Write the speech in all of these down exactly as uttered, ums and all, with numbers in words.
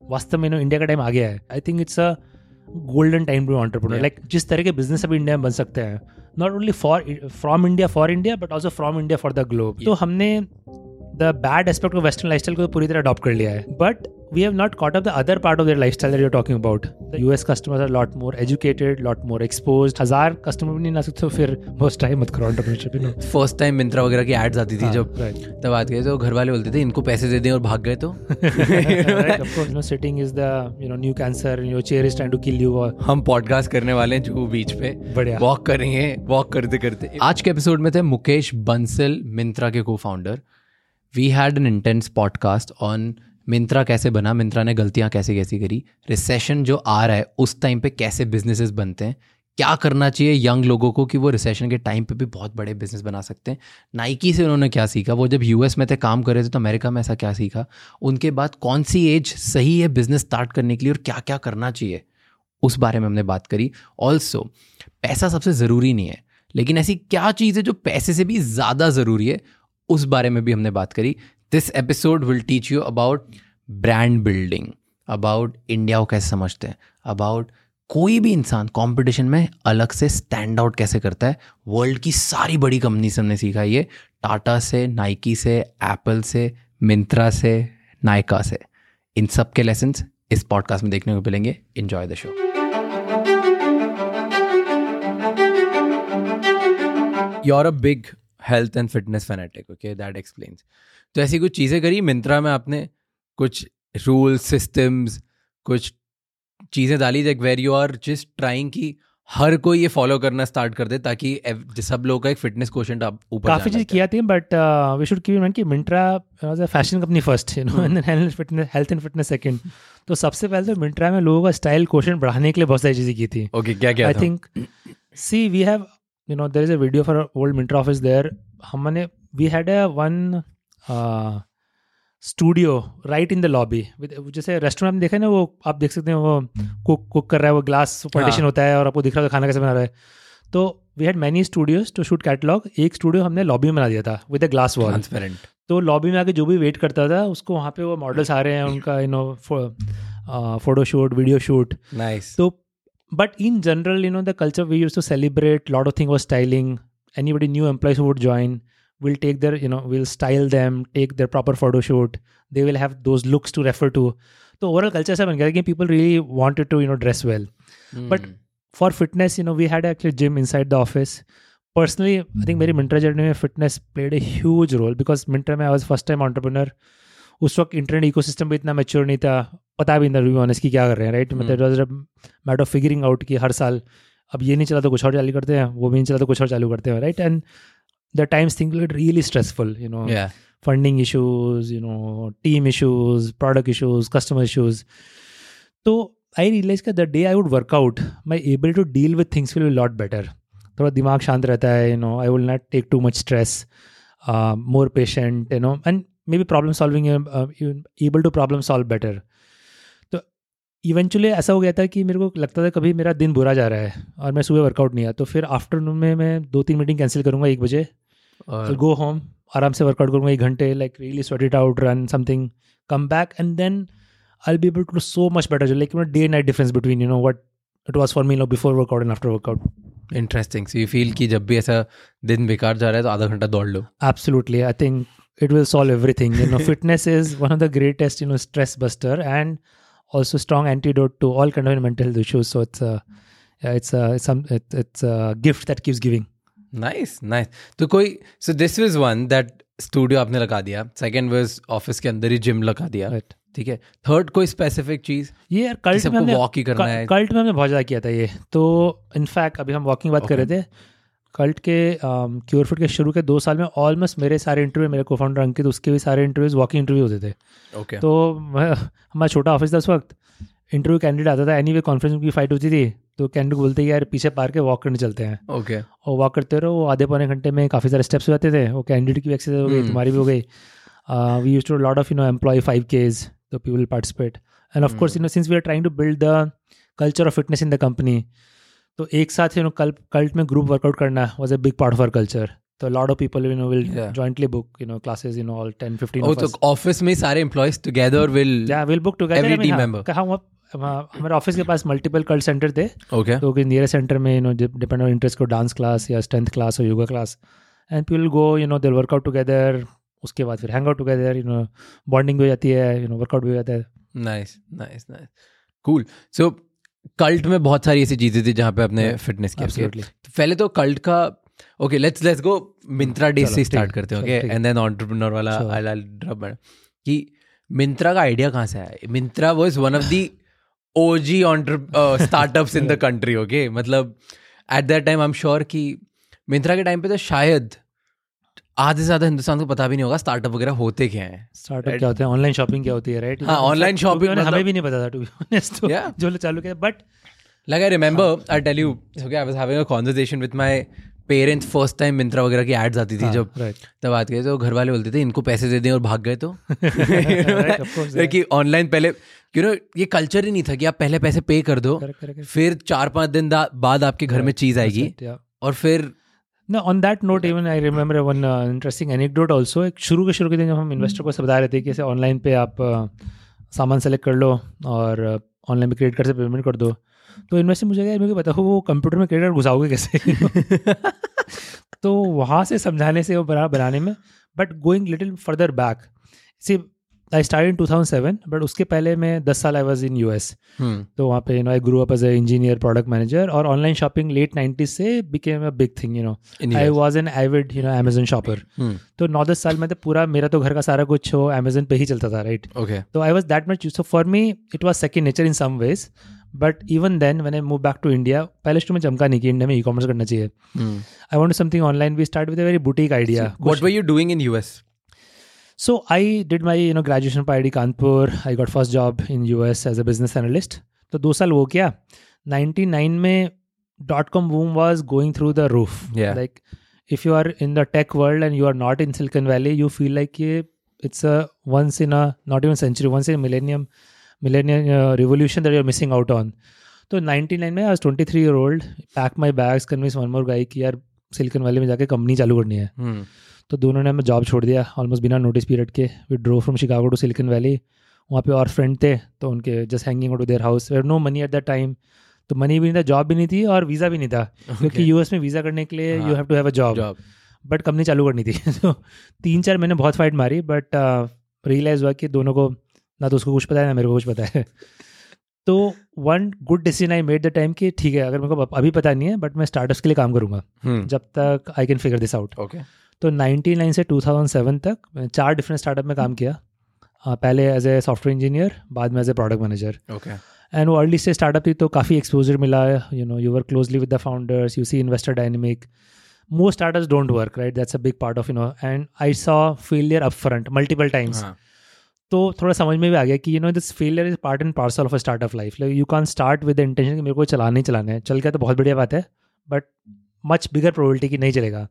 वास्तव में इंडिया का टाइम आ गया है. I think it's a golden time to entrepreneur. Like जिस तरह के बिजनेस अभी इंडिया में बन सकते हैं, not only for from India for India but also from India for the globe. तो हमने the bad aspect of western lifestyle को पूरी तरह अडॉप्ट कर लिया है, but we have not caught up the other part of their lifestyle that you're talking about. The U S customers are a lot more educated, lot more exposed. हजार customer भी नहीं ला सकते, तो फिर बहुत टाइम मत करो entrepreneurship. You know first time Myntra वगैरह की एड्स आती थी जब, तब आते गए तो घर वाले बोलते थे इनको पैसे दे दें और भाग गए तो. Of course, you know, sitting is the you know new cancer. Your chair is trying to kill you. हम पॉडकास्ट करने वाले हैं जो बीच पे बढ़िया वॉक करेंगे. वॉक करते करते आज के एपिसोड में थे मुकेश बंसल, मिंत्रा के को founder. We had an intense podcast on Myntra कैसे बना, मिंत्रा ने गलतियाँ कैसे कैसी करी, रिसेशन जो आ रहा है उस टाइम पे कैसे बिजनेसेस बनते हैं, क्या करना चाहिए यंग लोगों को कि वो रिसेशन के टाइम पे भी बहुत बड़े बिजनेस बना सकते हैं. नाइकी से उन्होंने क्या सीखा, वो जब यूएस में थे काम कर रहे थे तो अमेरिका में ऐसा क्या सीखा, उनके बाद कौन सी एज सही है बिजनेस स्टार्ट करने के लिए और क्या क्या करना चाहिए, उस बारे में हमने बात करी. ऑल्सो पैसा सबसे ज़रूरी नहीं है, लेकिन ऐसी क्या चीज़ है जो पैसे से भी ज़्यादा ज़रूरी है, उस बारे में भी हमने बात करी. This episode will teach you about brand building, about India को कैसे समझते हैं, अबाउट कोई भी इंसान कंपटीशन में अलग से स्टैंड आउट कैसे करता है. वर्ल्ड की सारी बड़ी कंपनी से हमने सीखा ये, टाटा से, नाइकी से, एप्पल से, मिंत्रा से, नायका से. इन सब के लेसन्स इस पॉडकास्ट में देखने को मिलेंगे. Enjoy the show. You are a big health and fitness fanatic, okay, that explains. तो ऐसी कुछ चीज़ें करी मिंत्रा में आपने, कुछ रूल्स, सिस्टम्स, कुछ चीज़ें डाली like where you are just trying कि हर कोई ये फॉलो करना स्टार्ट कर दे ताकि सब लोगों का एक फिटनेस क्वोशेंट आप ऊपर. काफ़ी चीज़ किया थी, but we should keep in mind कि Myntra was a fashion company first, you know, and then health fitness health and fitness second. तो सबसे पहले तो मिंत्रा में लोगों का स्टाइल क्वोशेंट बढ़ाने के लिए बहुत सारी चीज़ें की थी. ओके, क्या क्या? I think see we have you know there is a video for our old Myntra office there. हमने we had a one uh, studio right in the lobby with, जैसे रेस्टोरेंट में देखा है ना, वो आप देख सकते हैं वो कुक कुक कर रहा है, वो ग्लास पार्टीशन होता है और आपको दिख रहा है खाना कैसे बना रहा है. तो we had many studios to shoot catalog. एक स्टूडियो हमने लॉबी में बना दिया था with a glass wall. Transparent. तो लॉबी में आके जो भी वेट करता था उसको वहाँ पे वो मॉडल्स आ रहे हैं, उनका you know photo shoot, video shoot. Nice. तो but in general, you know, the culture we used to celebrate, a lot of things was styling. Anybody new employees who would join, we'll take their, you know, we'll style them, take their proper photo shoot. They will have those looks to refer to. So overall culture ऐसा बन गया कि people really wanted to, you know, dress well. Mm. But for fitness, you know, we had actually gym inside the office. Personally, I think मेरी Myntra journey में fitness played a huge role because Myntra में I was first time entrepreneur. उस वक्त internet ecosystem भी इतना mature नहीं था, पता भी नहीं था ऑनेस्ट की क्या कर रहे हैं, राइट. मतलब it was a matter of figuring out कि हर साल अब ये नहीं चला तो कुछ और चालू करते हैं, वो भी नहीं चला तो कुछ और चालू करते हैं, right. And the times thing get really stressful, you know, funding issues, you know, team issues, product issues, customer issues. तो आई रियलाइज का the day I would workout my able to deal with things will be lot better. थोड़ा दिमाग शांत रहता है, you know, I will not take too much stress, more patient, you know, and maybe problem solving, uh, able to problem solve better. तो eventually ऐसा हो गया था कि मेरे को लगता था कभी मेरा दिन बुरा जा रहा है और मैं सुबह वर्कआउट नहीं आया, तो फिर आफ्टरनून में मैं दो तीन मीटिंग कैंसिल करूँगा एक बजे, गो होम, आराम से वर्कआउट करूँगा एक घंटे, like really sweat it out, run something, come back, and then I will be able to do so much better. Like you know, day night difference between, you know, what it was for me no before workout and after workout. Interesting. So you feel कि जब भी ऐसा दिन बेकार जा रहा है तो आधा घंटा दौड़ लो. Absolutely. I think it will solve everything. You know, fitness is one of the greatest, you know, stress buster and also strong antidote to all kind of mental health issues. So it's a, yeah, it's a, it's some, it, it's a gift that keeps giving. Nice, nice. तो कोई, so this was one that studio आपने लगा दिया. Second was office के अंदर ही gym लगा दिया. Right. ठीक है. थर्ड कोई स्पेसिफिक चीज? ये यार कल्ट में हमने वॉक ही करना है. कल्ट में हमने बहुत ज़्यादा किया था ये. तो इनफैक्ट अभी हम वॉकिंग बात कर रहे थे, कल्ट के क्योर फिट के शुरू के दो साल में ऑलमोस्ट मेरे सारे इंटरव्यू, मेरे को फाउंडर अंकित, उसके भी सारे इंटरव्यूज वॉकिंग इंटरव्यू होते थे. okay. तो हमारा छोटा ऑफिस था उस वक्त, इंटरव्यू कैंडिडेट आता था, एनी वे कॉन्फ्रेंस की फाइट होती थी, तो कैंडिडेट बोलते हैं यार पीछे पार के वॉक करने चलते हैं. okay. और वॉक करते रहो, आधे पौने घंटे में काफ़ी सारे स्टेप्स हो जाते थे. वो कैंडिडेट की भी एक्सरसाइज हो गई, तुम्हारी भी हो गई. We used to lot of, you know, employ five K's, तो people participate. And of course, you know, since we are trying to build the culture of fitness in the company, तो एक साथ, यू नो, कल्ट कल्ट में group workout करना was a big part of our culture. So a lot of people, you know, will Yeah. jointly book, you know, classes, you know, all ten, fifteen Oh, of तो us. Office में सारे employees together will Yeah, we'll book together. every I mean, team हाँ, member. कहाँ वहाँ वहाँ- हमारे office के पास मल्टीपल कल्ट सेंटर थे. ओके तो नियर सेंटर में, you know, depend on interest को डांस क्लास या स्ट्रेंथ क्लास और yoga class, and people go, you know, they workout together. उसके बाद फिर hang out together, you know, bonding भी हो जाती है, यू नो, वर्कआउट भी हो जाता है. Nice nice nice cool. So Cult में बहुत सारी ऐसी चीजें थी जहाँ पे आपने फिटनेस किया. Absolutely. तो पहले तो कल्ट का okay let's let's go Myntra days चलो, से ठीक स्टार्ट है, करते हैं. चलो, ओके ठीक है. एंड देन एंटरप्रेन्योर वाला Sure. आई विल ड्रॉप कि मिंत्रा का आइडिया कहाँ से आया. Myntra was one of the OG startups in the country. Okay मतलब at that time I am sure कि मिंत्रा के टाइम पे तो शायद आधे से ज्यादा हिंदुस्तान को पता भी नहीं होगा स्टार्टअप वगैरह होते क्या हैं. स्टार्टअप क्या होता है, ऑनलाइन शॉपिंग क्या होती है, राइट? हाँ, online shopping हमें मतलब- भी नहीं पता था, टू बी ऑनेस्ट. तो Yeah. जो लोग चालू किया, but Like I remember, I'll tell you, okay, I was having a conversation with my parents first time Myntra वगैरह की एड्स आती थी जब राइट, तब बात गए तो घर वाले बोलते थे इनको पैसे दे दें और भाग गए तो Right, of course, yeah. कि ऑनलाइन पहले यू नो ये कल्चर ही नहीं था कि आप पहले पैसे पे कर दो करेक्ट करेक्ट. फिर चार पांच दिन दा- बाद आपके घर में चीज आएगी और फिर No, on that note, even I remember one uh, interesting anecdote also. एक शुरू के शुरू के दिन जब हम इन्वेस्टर को सब बता रहे थे कि ऐसे ऑनलाइन पे आप uh, सामान सेलेक्ट कर लो और ऑनलाइन में क्रेडिट कार्ड से पेमेंट कर दो, तो इन्वेस्टर मुझे क्या मुझे पता हो वो कंप्यूटर में क्रेडिट कार्ड घुसाओगे कैसे. तो वहाँ से समझाने से वो बना बनाने में. But going little further back, see I start in two thousand seven, but उसके पहले मैं दस साल आई वाज इन यूएस. तो वहाँ पे you know I grew up as a engineer product manager, और ऑनलाइन शॉपिंग लेट नाइन्टीज से became a big thing. You know I was an avid you know Amazon shopper. तो नौ दस साल में तो पूरा मेरा तो घर का सारा कुछ वो अमेजन पे ही चलता था, राइट? ओके तो I was that much, so for me it was second nature in some ways. But even then when I move back to India, पहले तो मैं चमका नहीं कि इंडिया में ई कॉमर्स करना चाहिए. I want something online. We start with a very boutique idea. What were you doing in US? So I did my you know graduation from I I T Kanpur. I got first job in U S as a business analyst. तो दो साल वो किया. ninety-nine में dot com boom was going through the roof. Yeah. Like if you are in the tech world and you are not in Silicon Valley, you feel like ये it's a once in a not even century, once in a millennium millennium uh, revolution that you are missing out on. तो ninety-nine में I was twenty-three year old, pack my bags, convince one more guy कि यार silicon valley में जाके company चालू करनी है. तो दोनों ने हमें जॉब छोड़ दिया ऑलमोस्ट बिना नोटिस पीरियड के. We drove from Chicago to Silicon Valley. वहाँ पे और फ्रेंड थे तो उनके just hanging out to their house. No money at that time. तो मनी भी नहीं था, जॉब भी नहीं थी और वीज़ा भी नहीं था, क्योंकि यूएस में वीज़ा करने के लिए you have to have a job. But company चालू करनी थी. तो तीन चार महीने बहुत फाइट मारी, बट रियलाइज़ हुआ कि दोनों को ना तो उसको कुछ पता है ना मेरे को कुछ पता है. तो one good decision I made the time कि ठीक है, अगर मेरे को अभी पता नहीं है बट मैं स्टार्टअप्स के लिए काम करूँगा जब तक I can figure this out. Okay तो ninety-nine से two thousand seven तक मैंने चार डिफरेंट स्टार्टअप में काम किया. uh, पहले एज ए सॉफ्टवेयर इंजीनियर, बाद में as a product manager. Okay and वो अर्ली से स्टार्टअप थी तो काफ़ी एक्सपोजर मिला. You know you work closely with the founders, you see investor dynamic. Most startups don't work, right? That's a big part of you know. And I saw failure up front multiple times. तो थोड़ा समझ में भी आ गया कि you know this failure is part and parcel of a startup life. Like you can start with the intention कि मेरे को चलाना ही चलाना है. चल गया तो बहुत बढ़िया बात है, बट मच बिगर प्रोबेबिलिटी कि नहीं चलेगा.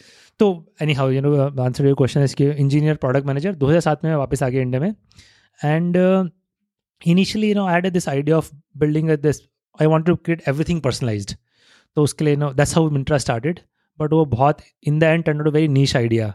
तो anyhow you know answer your question is कि इंजीनियर प्रोडक्ट मैनेजर दो हज़ार सात में मैं वापस आ गया इंडिया में. And initially you know I had this idea of building this, I want to create everything personalized. तो उसके लिए no that's how Myntra started. But वो बहुत in the end turn out a very niche idea.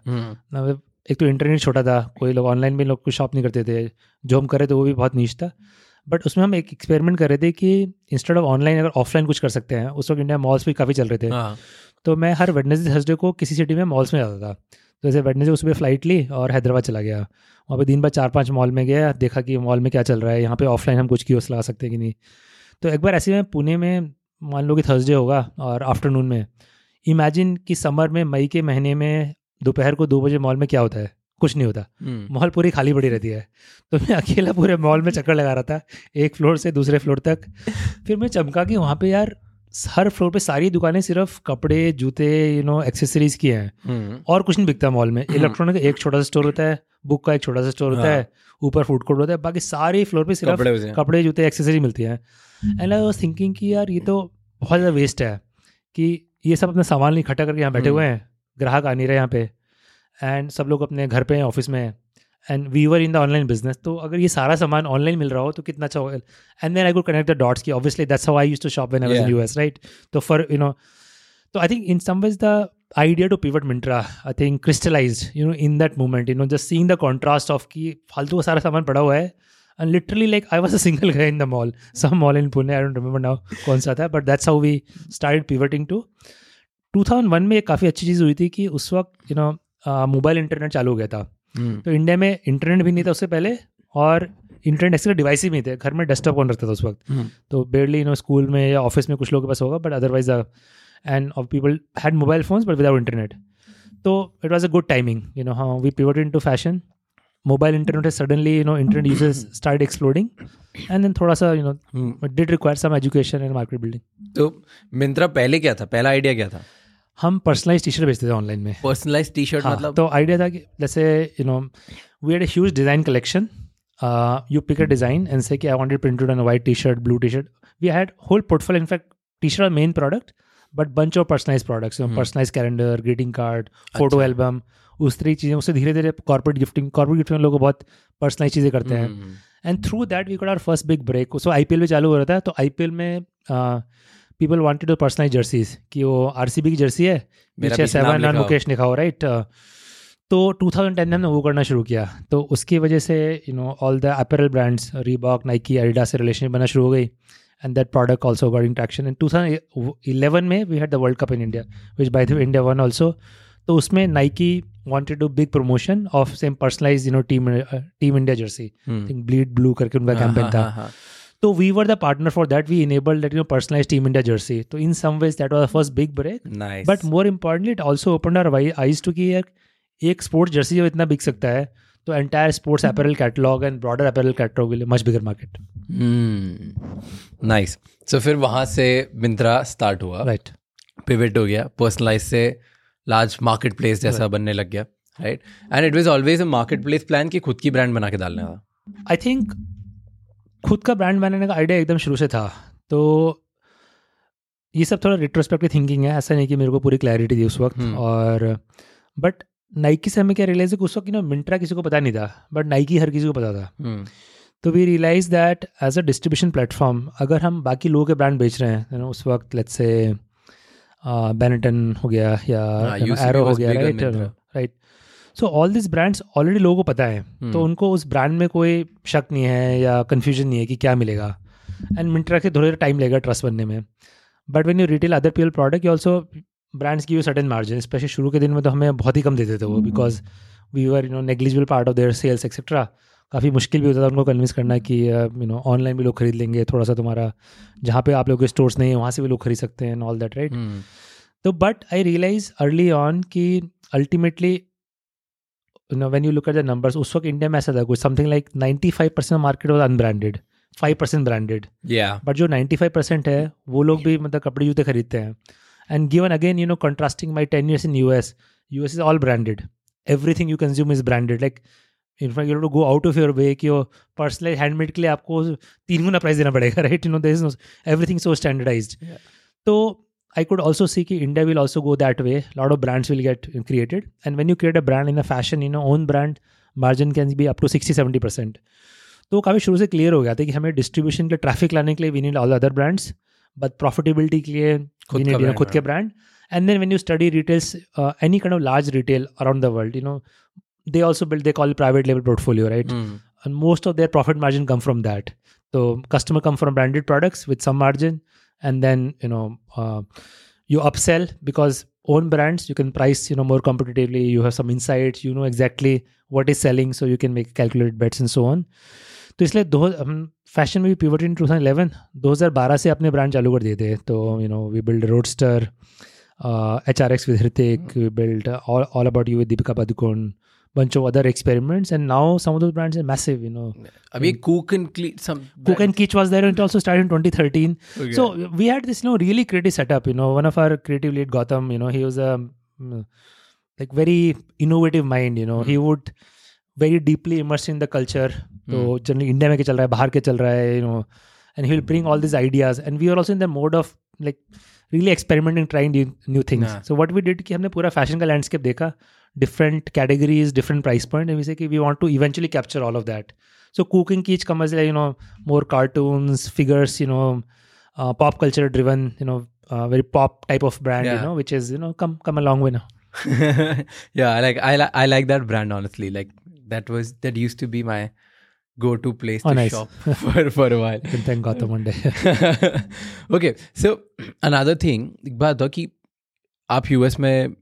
एक तो internet छोटा था, कोई लोग ऑनलाइन भी लोग कुछ शॉप नहीं करते थे, जो हम कर रहे थे वो भी बहुत नीश था. बट उसमें हम एक एक्सपेरिमेंट कर रहे थे कि इंस्टेड ऑफ ऑनलाइन अगर ऑफलाइन कुछ कर सकते हैं. उस वक्त इंडिया मॉल्स भी काफ़ी चल रहे थे. तो मैं हर वेडनेसडे थर्सडे को किसी सिटी में मॉल्स में जाता था. तो जैसे वेडनेसडे सुबह फ्लाइट ली और हैदराबाद चला गया. वहाँ पे दिन भर चार पांच मॉल में गया, देखा कि मॉल में क्या चल रहा है, यहाँ पे ऑफलाइन हम कुछ कियोस्क लगा सकते हैं कि नहीं. तो एक बार ऐसे में पुणे में मान लो कि थर्सडे होगा और आफ्टरनून में, इमेजिन कि समर में मई के महीने में दोपहर को दो बजे मॉल में क्या होता है? कुछ नहीं होता. मॉल पूरी खाली पड़ी रहती है. तो मैं अकेला पूरे मॉल में चक्कर लगा रहा था, एक फ्लोर से दूसरे फ्लोर तक. फिर मैं चमका कि वहाँ पे यार हर फ्लोर पे सारी दुकानें सिर्फ कपड़े, जूते, यू नो एक्सेसरीज की हैं और कुछ नहीं बिकता मॉल में. इलेक्ट्रॉनिक का एक छोटा सा स्टोर होता है, बुक का एक छोटा सा स्टोर होता है, ऊपर फूड कोर्ट होता है, बाकी सारी फ्लोर पे सिर्फ कपड़े, कपड़े जूते एक्सेसरी मिलती हैं. एंड आई वाज थिंकिंग कि यार ये तो बहुत ज़्यादा वेस्ट है कि ये सब अपना सामान इकट्ठा करके यहाँ बैठे हुए हैं, ग्राहक आ नहीं रहे यहाँ पे, एंड सब लोग अपने घर पे हैं, ऑफिस में हैं, and we were in the online business. तो अगर ये सारा सामान ऑनलाइन मिल रहा हो तो कितना अच्छा होगा. And then I could connect the dots की obviously that's how I used to shop when I was in US, right? तो फॉर यू नो तो I think in some ways the idea to pivot Myntra, I think, crystallized, you know, in that moment, you know, just seeing the contrast of कि फालतू का सारा सामान पड़ा हुआ है, and literally like I was a single guy in the mall, some mall in Pune, I don't remember now कौन सा था, but that's how we started pivoting to. two thousand one में एक काफ़ी अच्छी चीज़ हुई थी कि उस वक्त यू नो मोबाइल इंटरनेट चालू हो गया था. hmm. तो इंडिया में इंटरनेट भी नहीं था उससे पहले, और इंटरनेट एक्सेस डिवाइस ही नहीं थे. घर में डेस्कटॉप कौन रखता था उस वक्त? hmm. तो बेरली यू नो स्कूल में या ऑफिस में कुछ लोगों के पास होगा, but otherwise and of people had mobile phones but without internet. So it was a good timing, you know, how we pivoted into fashion. Mobile internet has suddenly, you know, internet users started exploding, and then thoda sa, you know, hmm. it did require some education and market building. तो मिंत्रा पहले क्या था? पहला idea क्या था? हम personalise T shirt बेचते थे ऑनलाइन में. पर्सनलाइज टी शर्ट मतलब? तो आइडिया था कि जैसे you know we had a huge design collection. You pick a design and say कि I wanted printed on a white T shirt, blue T shirt. We had whole portfolio. In fact T shirt main product, but bunch of personalize products, personalize calendar, greeting card, photo album, उस तरह चीज़ें. उससे धीरे धीरे corporate gifting corporate gifting लोग बहुत personalise चीज़ें करते हैं. And through that we got our first big break. So I P L भी चालू हो रहा था, तो आई पी एल में people wanted to personalize jerseys कि वो आर सी बी की जर्सी है, पीछे सेवन और मुकेश लिखा हो, राइट. तो टू थाउजेंड टेन में हमने वो करना शुरू किया. तो उसकी वजह से you know all the apparel brands, Reebok, Nike, Adidas से रिलेशनशिप बनना शुरू हो गई. And that product also got in traction. In twenty eleven में we had the World Cup in India, which by the way India won also. तो उसमें Nike wanted to big promotion of same personalized, you know, team uh, team India jersey. Hmm. I think Bleed Blue करके उनका campaign था. तो we were the partner for that. We enabled that, you know, personalized team India jersey. तो in some ways that was the first big break. Nice. But more importantly, it also opened our eyes to कि एक sports jersey जो इतना बिक सकता है, तो entire sports apparel catalogue and broader apparel catalogue will much bigger market. Nice. So फिर वहाँ से मिंत्रा स्टार्ट हुआ, राइट. पिवट हो गया, पर्सनलाइज से लार्ज मार्केट प्लेस जैसा बनने लग गया, right. And it was always a marketplace plan कि खुद की ब्रांड बना के डालने का? आई थिंक खुद का ब्रांड बनाने का आइडिया एकदम शुरू से था. तो ये सब थोड़ा रिट्रोस्पेक्टिव थिंकिंग है, ऐसा नहीं कि मेरे को पूरी क्लैरिटी थी उस वक्त. और बट नाइकी से हमें क्या रियलाइज है कि उस वक्त, यू नो, मिंत्रा किसी को पता नहीं था, बट नाइकी हर किसी को पता था. hmm. तो we realize that as a distribution platform, अगर हम बाकी लोगों के ब्रांड बेच रहे हैं, you know, उस वक्त लेट्स से बेनेटन हो गया या एरो हो गया, right right so all this brands already लोगों को पता है. hmm. तो उनको उस ब्रांड में कोई शक नहीं है या कन्फ्यूजन नहीं है कि क्या मिलेगा. एंड मिंत्रा के थोड़ा टाइम लगेगा ट्रस्ट बनने में. But when you retail other people product, you also brands give you certain margin. Specially शुरू के दिन में तो हमें बहुत ही कम देते थे वो, because we were, you know, negligible part of their sales etcetera. काफ़ी मुश्किल भी होता था उनको कन्विंस करना कि यू नो ऑनलाइन भी लोग खरीद लेंगे, थोड़ा सा तुम्हारा जहाँ पे आप लोगों के स्टोर्स नहीं है वहाँ से भी लोग खरीद सकते हैं, ऑल दैट, राइट. तो but I realize early on कि ultimately, you know, when you look at the numbers, उस वक्त इंडिया में ऐसा था कुछ something like ninety five percent market was unbranded, five percent branded. But जो नाइन्टी फाइव परसेंट है वो लोग भी मतलब कपड़े जूते खरीदते हैं. And given again, you know, contrasting my ten years in U S, U S is all branded. Everything you consume is branded. Like, in fact, you have to go out of your way कि your personalized handmade के लिए आपको तीन गुना price देना पड़ेगा, right? You know, there is no, everything so standardized. Yeah. So I could also see कि India will also go that way. A lot of brands will get created. And when you create a brand in a fashion, you know, own brand, margin can be up to sixty to seventy percent. तो काफ़ी शुरू से clear हो गया था कि हमें distribution के ट्रैफिक लाने के लिए we need all other brands, but profitability के लिए we need, you know, खुद के brand. And then when you study retails, uh, any kind of large retail around the world, you know, they also build, they call it private label portfolio, right? Mm. And most of their profit margin come from that. So customer come from branded products with some margin, and then, you know, uh, you upsell because own brands, you can price, you know, more competitively. You have some insights, you know exactly what is selling, so you can make calculated bets and so on. तो इसलिए दो हम fashion में भी pivot in twenty eleven दो हज़ार बारह से अपने ब्रांड चालू कर दिए थे. तो you know we build Roadster, H R X with Hrithik, we build all about you with Deepika Padukone, bunch of other experiments, and now some of those brands are massive, you know. Abhi Cook and Cle- some Cook and Keech was there, and it also started in twenty thirteen. Okay. So we had this, you know, really creative setup. You know, one of our creative lead, Gautam, you know, he was a like very innovative mind. You know, mm. he would very deeply immerse in the culture. So mm. generally India में क्या चल रहा है, बाहर क्या चल रहा है, you know, and he will bring all these ideas. And we were also in the mode of like really experimenting, trying new, new things. Nah. So what we did कि हमने पूरा फैशन का लैंडस्केप देखा, different categories, different price point, and we say कि we want to eventually capture all of that. So Cook and Keech comes like, you know, more cartoons, figures, you know, uh, pop culture driven, you know, uh, very pop type of brand, Yeah. you know, which is, you know, come come a long way now. Yeah, I like I like I like that brand honestly. Like that was that used to be my go-to place Oh, to nice. shop for for a while. You can thank Gautam one day. Okay, so another thing, एक बात हो कि आप US में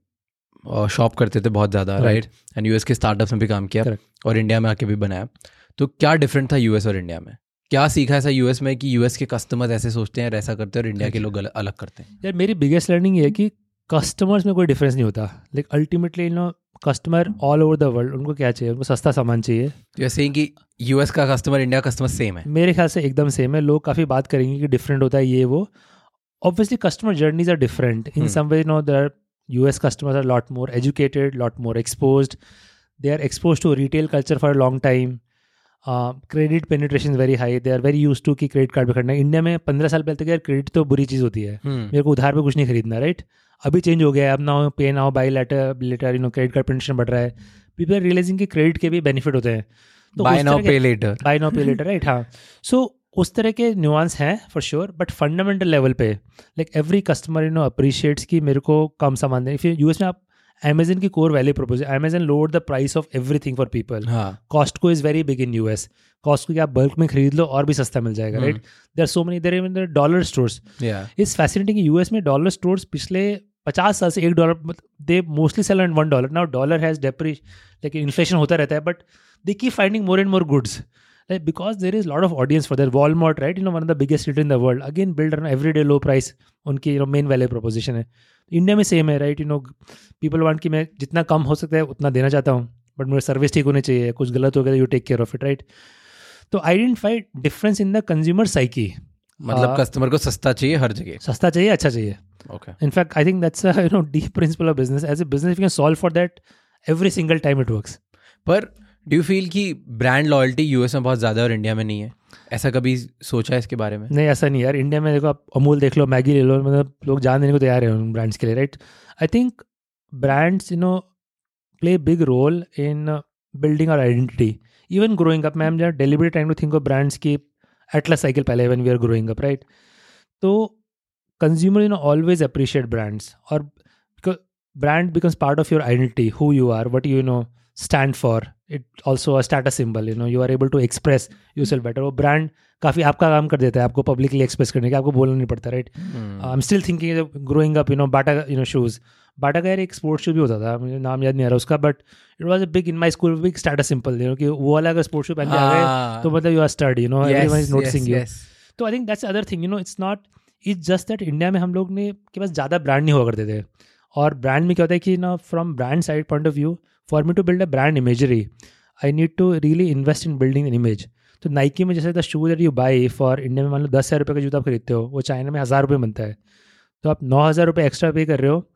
shop करते थे बहुत ज़्यादा, राइट? एंड यूएस के स्टार्टअप्स में भी काम किया Correct. और इंडिया में आके भी बनाया. तो क्या डिफरेंट था यूएस और इंडिया में? क्या सीखा ऐसा यूएस में कि यूएस के कस्टमर्स ऐसे सोचते हैं, ऐसा करते हैं, और इंडिया के लोग अलग अलग करते हैं? यार मेरी बिगेस्ट लर्निंग ये है कि कस्टमर्स में कोई डिफरेंस नहीं होता. Like ultimately you know customer all over the world, उनको क्या चाहिए? उनको सस्ता सामान चाहिए. यू आर सेइंग कि यूएस का कस्टमर इंडिया का कस्टमर सेम है? मेरे ख्याल से एकदम सेम है. लोग काफ़ी बात करेंगे कि डिफरेंट होता है ये वो. Obviously customer journeys are different in Hmm. some way. You know, the U S customers are a lot more educated, lot more exposed. They are exposed to retail culture for a long time. uh, credit penetration is very high. They are very used to कि credit card पे खरीदना. India में पंद्रह साल पहले तक यार credit तो बुरी चीज़ होती है. Hmm. मेरे को उधार पे कुछ नहीं खरीदना, राइट? अभी चेंज हो गया है. अब now pay now buy later later you know credit card penetration बढ़ रहा है. पीपल आर रियलाइजिंग कि क्रेडिट के भी बेनिफिट होते हैं. Buy now pay later. Buy now pay later, right? हाँ. सो उस तरह के न्यूआंस हैं for sure, but fundamental level पे like every customer you know appreciates कि मेरे को कम सामान दें. फिर यूएस में आप अमेजन की core value propose, Amazon load the price of everything for people. हाँ. Costco is very big in US. Costco की आप बल्क में खरीद लो और भी सस्ता मिल जाएगा, right? There are so many, there even dollar stores. Yeah. It's fascinating कि यूएस में डॉलर स्टोर्स पिछले पचास साल से एक dollar they mostly sell on one dollar. Now dollar has डेप्री, लेकिन इन्फ्लेशन होता रहता है, but they keep finding more and more goods. Like, because there is a lot of audience for that. Walmart, right? You know, one of the biggest retailer in the world. Again, built on everyday low price. उनकी you know main value proposition है. India में same है, right? You know, people want कि मैं जितना कम हो सकता है उतना देना चाहता हूँ, बट मेरी सर्विस ठीक होनी चाहिए. कुछ गलत हो गया, you take care of it, right? तो I didn't find difference in the consumer psyche. मतलब कस्टमर को सस्ता चाहिए हर जगह. सस्ता चाहिए, अच्छा चाहिए. Okay. In fact, I think that's a you know deep principle of business. As a business, you can solve for that every single time it works. पर डू यू फील कि ब्रांड लॉयल्टी यूएस में बहुत ज़्यादा और India में नहीं है? ऐसा कभी सोचा है इसके बारे में? नहीं, ऐसा नहीं यार. इंडिया में देखो, आप अमूल देख लो, मैगी ले लो, मतलब लोग जान देने को तैयार है उन ब्रांड्स के लिए, right? I think brands you know play big role in building our identity. Even growing up, ma'am जहाँ deliberate time to think of brands की एटलस साइकिल पहले when we are growing up, right? तो consumer you know always appreciate brands, और brand becomes part of your identity, who you are, what you know stand for. It also a status symbol, you know, you are able to express yourself better. वो brand काफ़ी आपका काम कर देता है आपको publicly express करने का, आपको बोलना नहीं पड़ता, right? Hmm. I'm still thinking growing up, you know, Bata you know shoes. बाटा का यार एक स्पोर्ट्स शू भी होता था, मुझे नाम याद नहीं आ रहा उसका, but it was a big in my school, big status symbol, you know, कि वो वाला अगर स्पोर्ट्स शू पहन के आ गए तो मतलब you are stud, you know, everyone is noticing you. तो I think that's other thing, you know, it's not, it's just that India में हम लोग ने के पास ज़्यादा ब्रांड नहीं हुआ करते थे. और ब्रांड में क्या होता है कि ना, from brand side point of view, for me to build a brand imagery, I need to really invest in building an image. तो नाइकी में जैसे the shoe that you buy for India में मान लो दस हज़ार रुपये का जूता आप खरीदते हो, वो चाइना में हज़ार रुपये बनता है. तो आप नौ हज़ार रुपये एक्स्ट्रा पे कर रहे हो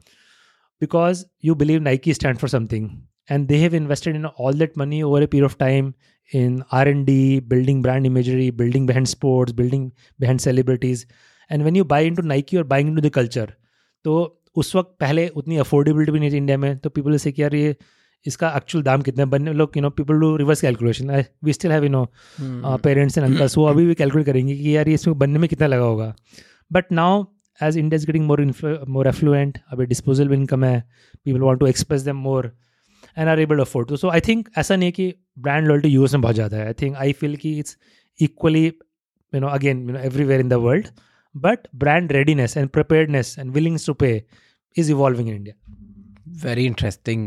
because you believe Nike stand for something, and they have invested in all that money over a period of time in R and D, building brand imagery, building behind sports, building behind celebrities. And when you buy into Nike, you're buying into the culture. तो उस वक्त पहले उतनी affordability भी नहीं थी India में, तो पीपल से कि यार ये इसका एक्चुअल दाम कितना है, बनने लोग, you know, people do reverse calculation. We still have, you know, parents and uncles, वो अभी भी कैलकुलेट करेंगे कि यार ये इसमें बनने में कितना लगा होगा. But now as India is getting more more affluent, अभी डिस्पोजेबल इनकम है, people want to express them more and are able to afford to. So I think ऐसा नहीं है कि ब्रांड लॉयल्टी यूएस में बहुत ज़्यादा है. आई थिंक आई फील कि it's equally, you know, again, you know, everywhere in the world, but brand readiness and preparedness and willingness to pay is evolving in India. Very interesting,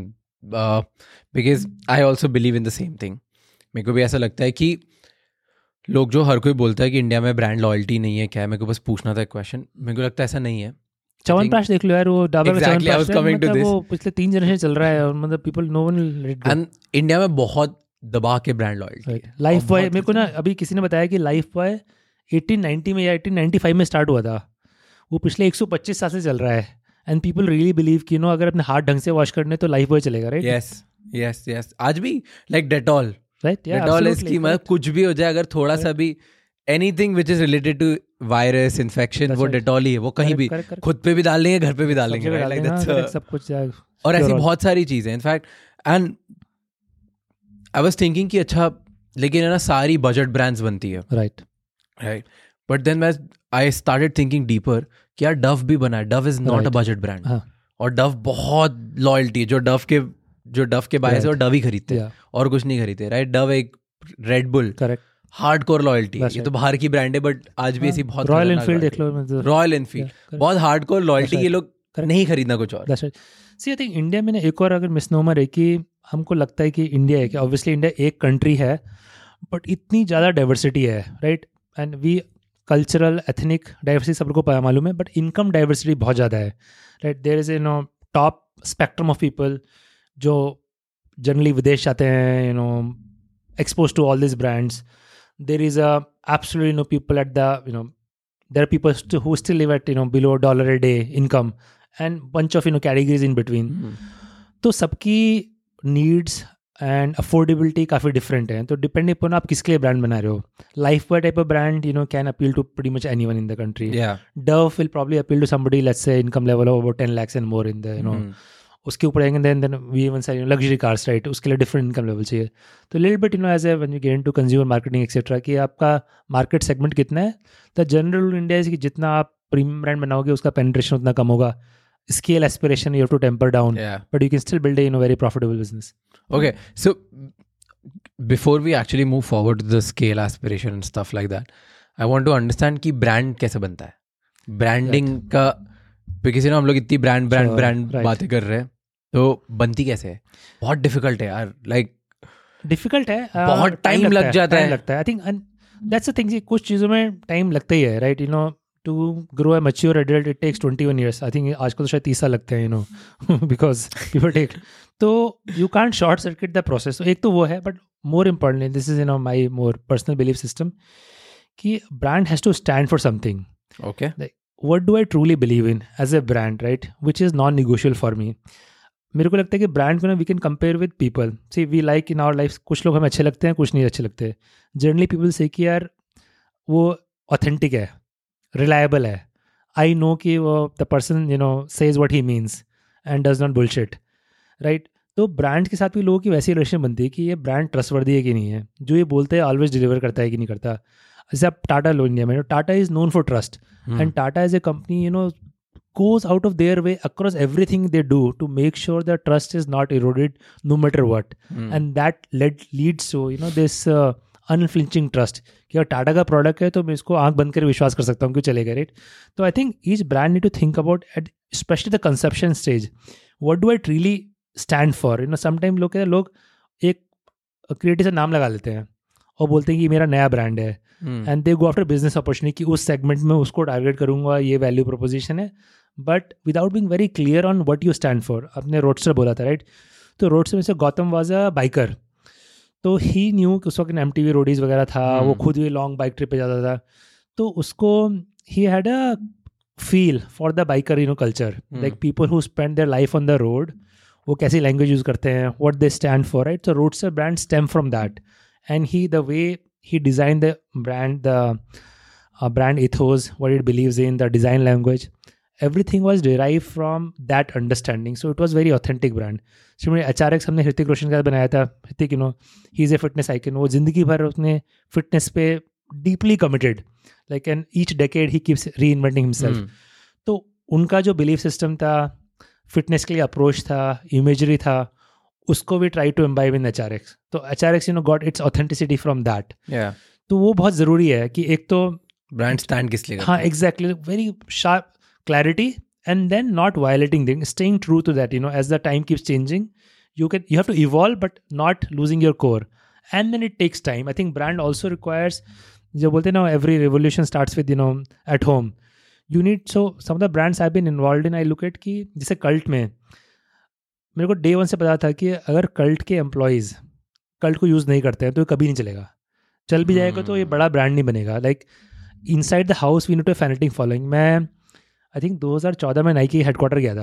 because I also believe in the same thing. मेरे को भी ऐसा लगता है कि लोग, जो हर कोई बोलता है कि इंडिया में ब्रांड लॉयल्टी नहीं है, क्या है, मेरे को बस पूछना था एक क्वेश्चन. मेरे को लगता है ऐसा नहीं है. च्यवनप्राश देख लो यार, वो डाबर का Exactly, I was chyawanprash, coming to मतलब this. वो पिछले तीन जनरेशन चल रहा है, और मतलब people know one and India में बहुत दबा के ब्रांड लॉयल्टी. लाइफ बॉय, मेरे को ना अभी किसी ने बताया कि लाइफ बॉय अठारह नाइंटी में या अठारह नाइंटी फाइव में स्टार्ट हुआ था, वो पिछले एक सौ पच्चीस साल से चल रहा है. एंड पीपल रियली बिलीव कि नो, अगर अपने हाथ ढंग से वॉश करने तो लाइफ बॉय चलेगा, राइट? Yes yes yes. आज भी लाइक डेटॉल, राइट, डेटॉल इसकी मतलब कुछ भी हो जाए, अगर थोड़ा सा भी anything which is related to virus infection, वो डेटॉल ही है. वो कहीं भी खुद पे भी डाल देंगे, घर पे भी डाल देंगे, लाइक दैट्स सब कुछ. और ऐसी बहुत सारी चीजें in fact. And I was thinking कि अच्छा, लेकिन है ना, सारी बजट ब्रांड्स बनती है, राइट राइट, बट देन मैं आई स्टार्टेड थिंकिंग डीपर कि यार डव भी बना है, Dove is not a budget brand, और डव बहुत लॉयल्टी, जो डव के जो डव के बायर्स है वो डव ही खरीदते हैं और कुछ नहीं खरीदते, राइट? डव एक Red Bull, correct, hardcore loyalty. ये तो बाहर की ब्रांड है बट आज भी ऐसी बहुत, रॉयल एनफील्ड देख लो, रॉयल एनफील्ड बहुत हार्डकोर लॉयल्टी, ये लोग नहीं खरीदना कुछ और। सी आई थिंक इंडिया में ना एक और अगर मिसनोमर है कि हमको लगता है कि इंडिया है, कि ऑब्वियसली इंडिया एक कंट्री है बट इतनी ज़्यादा डाइवर्सिटी है, right? And we cultural ethnic diversity सबको पता मालूम है, बट इनकम डाइवर्सिटी बहुत ज़्यादा है, right? There is you know top spectrum of people जो जनरली विदेश जाते हैं, you know expose to all this brands. There is a absolutely no people at the, you know, there are people st- who still live at, you know, below a dollar a day income and bunch of, you know, categories in between. तो सबकी needs and affordability काफ़ी different है. तो depending upon आप किसके लिए brand बना रहे हो. Lifebuoy type of brand, you know, can appeal to pretty much anyone in the country. Yeah. Dove will probably appeal to somebody, let's say, income level of about ten lakhs and more in the, you know, mm. उसके ऊपर आएंगे, then then we even say luxury cars, right? उसके लिए different income level चाहिए. तो little bit, you know, as a when you get into consumer marketing etcetera, कि आपका market segment कितना है. द जनरल रूल इंडिया है कि जितना आप प्रीमियम ब्रांड बनाओगे उसका पेनिट्रेशन उतना कम होगा. Scale aspiration you have to temper down, but you can still build a, you know, very profitable business. Okay, so before we actually move forward to the scale aspiration and stuff like that, I want to understand कि brand कैसे बनता है, branding का, because you know हम लोग इतनी brand brand brand बातें कर रहे हैं, तो बनती कैसे है? बहुत डिफिकल्ट है यार, लाइक डिफिकल्ट है, बहुत टाइम लग जाता है. लगता है I think that's the thing, कुछ चीज़ों में टाइम लगता ही है, right? You know, to grow a mature adult it takes twenty one years. I think आजकल तो शायद तीस साल लगते हैं, you know, because people take. तो you can't short circuit the process. एक तो वो है, but more importantly, this is, you know, my more personal belief system, कि brand has to stand for something. Okay, what do I truly believe in as a brand, right? Which is non negotiable for me. मेरे को लगता है कि brand को ना we can compare with people. See we like in our life, कुछ लोग हमें अच्छे लगते हैं, कुछ नहीं अच्छे लगते. जनरली पीपल से कि यार वो ऑथेंटिक है, रिलायबल है, आई नो कि वो the person, you know, says what he means and does not bullshit, right? तो ब्रांड के साथ भी लोगों की वैसी रिलेशन बनती है कि ये ब्रांड ट्रस्टवर्दी है कि नहीं है, जो ये बोलते हैं ऑलवेज डिलीवर करता है कि नहीं करता. जैसे आप टाटा लो इंडिया में, Tata is known for trust, and Tata as a company, you know, goes out of their way across everything they do to make sure that trust is not eroded no matter what. mm. And that led leads to, you know, this uh, unflinching trust कि अगर टाटा का product है तो मैं इसको आंख बंद कर विश्वास कर सकता हूँ कि चलेगा, राइट? तो I think each brand need to think about at specially the conception stage, what do I really stand for. You know, sometime लोग लोग एक क्रिएटिव सा नाम लगा लेते हैं और बोलते हैं कि मेरा नया ब्रांड है, and they go after business opportunity कि उस सेगमेंट में उसको टारगेट करूंगा, ये वैल्यू प्रोपोजिशन है, but without being very clear on what you stand for. आपने रोडस्टर बोला था, राइट? तो रोडस्टर में से गौतम वाज अ बाइकर, तो ही न्यू कि उस वक्त एम टी वी रोडीज वगैरह था, hmm. वो खुद भी लॉन्ग बाइक ट्रिप पे जाता था, तो उसको ही had a feel for the biker, you know, culture, like people who spend their life on the road, वो कैसी लैंग्वेज यूज़ करते हैं, what they stand for, right? तो Roadster brand stem from that, and he the way he designed the brand, the uh, brand ethos, what it believes in, the design language, everything was derived from that understanding. So it was very authentic brand. Similarly, H R X हमने ऋतिक रोशन का बनाया था. Hrithik, you know, he is a fitness icon. वो जिंदगी भर उसने fitness पे deeply committed. Like, and each decade he keeps reinventing himself. Hmm. तो उनका जो belief system था, fitness के लिए approach था, imagery था, उसको भी try to imbibe in H R X. तो H R X, you know, got its authenticity from that. तो वो बहुत ज़रूरी है कि एक तो ब्रांड स्टैंड किस लिए, हाँ, exactly, very sharp clarity, and then not violating thing, staying true to that. You know, as the time keeps changing, you can you have to evolve but not losing your core, and then it takes time. I think brand also requires, जो बोलते हैं ना, every revolution starts with, you know, at home. You need, so some of the brands I been involve in, I look eight कि जैसे cult में मेरे को day one से पता था कि अगर कल्ट के एम्प्लॉयज़ कल्ट को यूज़ नहीं करते हैं तो ये कभी नहीं चलेगा. चल भी जाएगा तो ये बड़ा ब्रांड नहीं बनेगा. Like inside the house we need to fanatic following. मैं आई थिंक दो हज़ार चौदह में नाइकी हेडक्वार्टर गया था,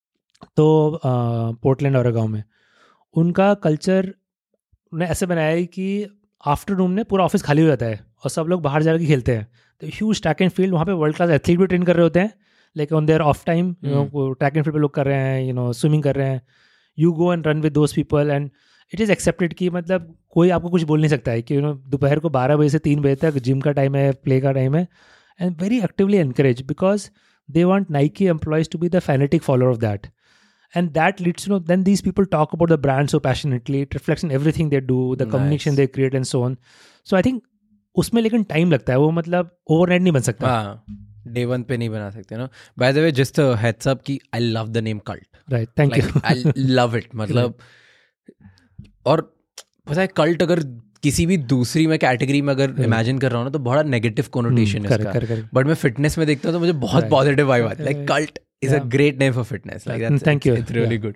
तो पोर्टलैंड ओरेगॉन में. उनका कल्चर ने ऐसे बनाया है कि आफ्टरनून में पूरा ऑफिस खाली हो जाता है और सब लोग बाहर जाकर खेलते हैं. तो ह्यूज ट्रैक एंड फील्ड, वहाँ पे वर्ल्ड क्लास एथलीट भी ट्रेन कर रहे होते हैं, like on their of time, you know, track and field पे लोग कर रहे हैं, यू नो, स्विमिंग कर रहे हैं. You go and run with those people, and it is accepted कि मतलब कोई आपको कुछ बोल नहीं सकता है कि यू नो दोपहर को बारह बजे से तीन बजे तक जिम का टाइम है, प्ले का टाइम है, and very actively encourage because they want Nike employees to be the fanatic follower of that. And that leads to, you know, then these people talk about the brand so passionately. It reflects in everything they do, the nice. communication they create and so on. So I think उसमें लेकिन time लगता है, वो मतलब overnight नहीं बन सकता. हाँ, डे वन पे नहीं बना सकते ना. By the way just heads up कि I love the name cult. Right, thank you. I love it. मतलब और पता है कल्ट अगर किसी भी दूसरी मैं कैटेगरी में अगर इमेजिन कर रहा हूँ ना तो बड़ा नेगेटिव कोनोटेशन है इसका. बट मैं फिटनेस में देखता हूँ तो मुझे बहुत पॉजिटिव वाइब आती है. Like cult is a great name for fitness. Like that's thank you. It's really good.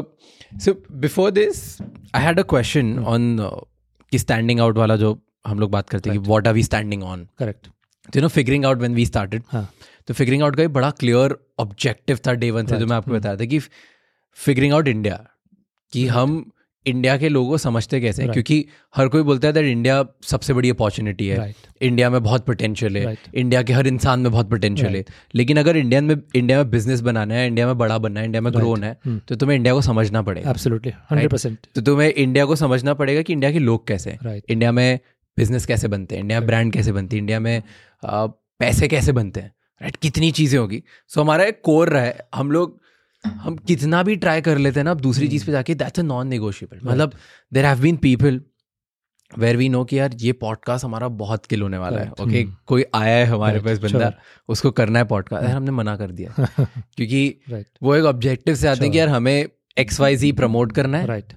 So before this I had a question on कि स्टैंडिंग आउट वाला जो हम लोग बात करते हैं कि what are we standing on. Correct. You know figuring out when we started. तो फिगरिंग आउट का एक बड़ा क्लियर ऑब्जेक्टिव था डे वन से, जो मैं आपको बताया था कि फिगरिंग आउट इंडिया, कि हम इंडिया के लोगों को समझते कैसे हैं. right. क्योंकि हर कोई बोलता है दैट इंडिया सबसे बड़ी अपॉर्चुनिटी है. right. इंडिया में बहुत पोटेंशियल है. right. इंडिया के हर इंसान में बहुत पोटेंशियल right. है. लेकिन अगर इंडिया में इंडिया में बिजनेस बनाना है, इंडिया में बड़ा बनना है, इंडिया में ग्रो होना है, hmm. तो तुम्हें इंडिया को समझना पड़ेगा. Absolutely, hundred percent. तो तुम्हें इंडिया को समझना पड़ेगा कि इंडिया के लोग कैसे हैं. right. इंडिया में बिजनेस कैसे बनते हैं, इंडिया में ब्रांड कैसे बनती है, इंडिया में पैसे कैसे बनते हैं. राइट, कितनी चीज़ें होगी. सो हमारा एक कोर रहा है. हम लोग हम कितना भी ट्राई कर लेते हैं ना, अब दूसरी चीज़ पे जाके दैट्स अ नॉन नेगोशिएबल. मतलब there have been people where we know कि यार ये पॉडकास्ट हमारा बहुत किल होने वाला है. ओके, कोई आया है हमारे पास बंदा, उसको करना है पॉडकास्ट, यार हमने मना कर दिया क्योंकि वो एक ऑब्जेक्टिव से आते हैं कि यार हमें एक्स वाई जी प्रमोट करना है. राइट.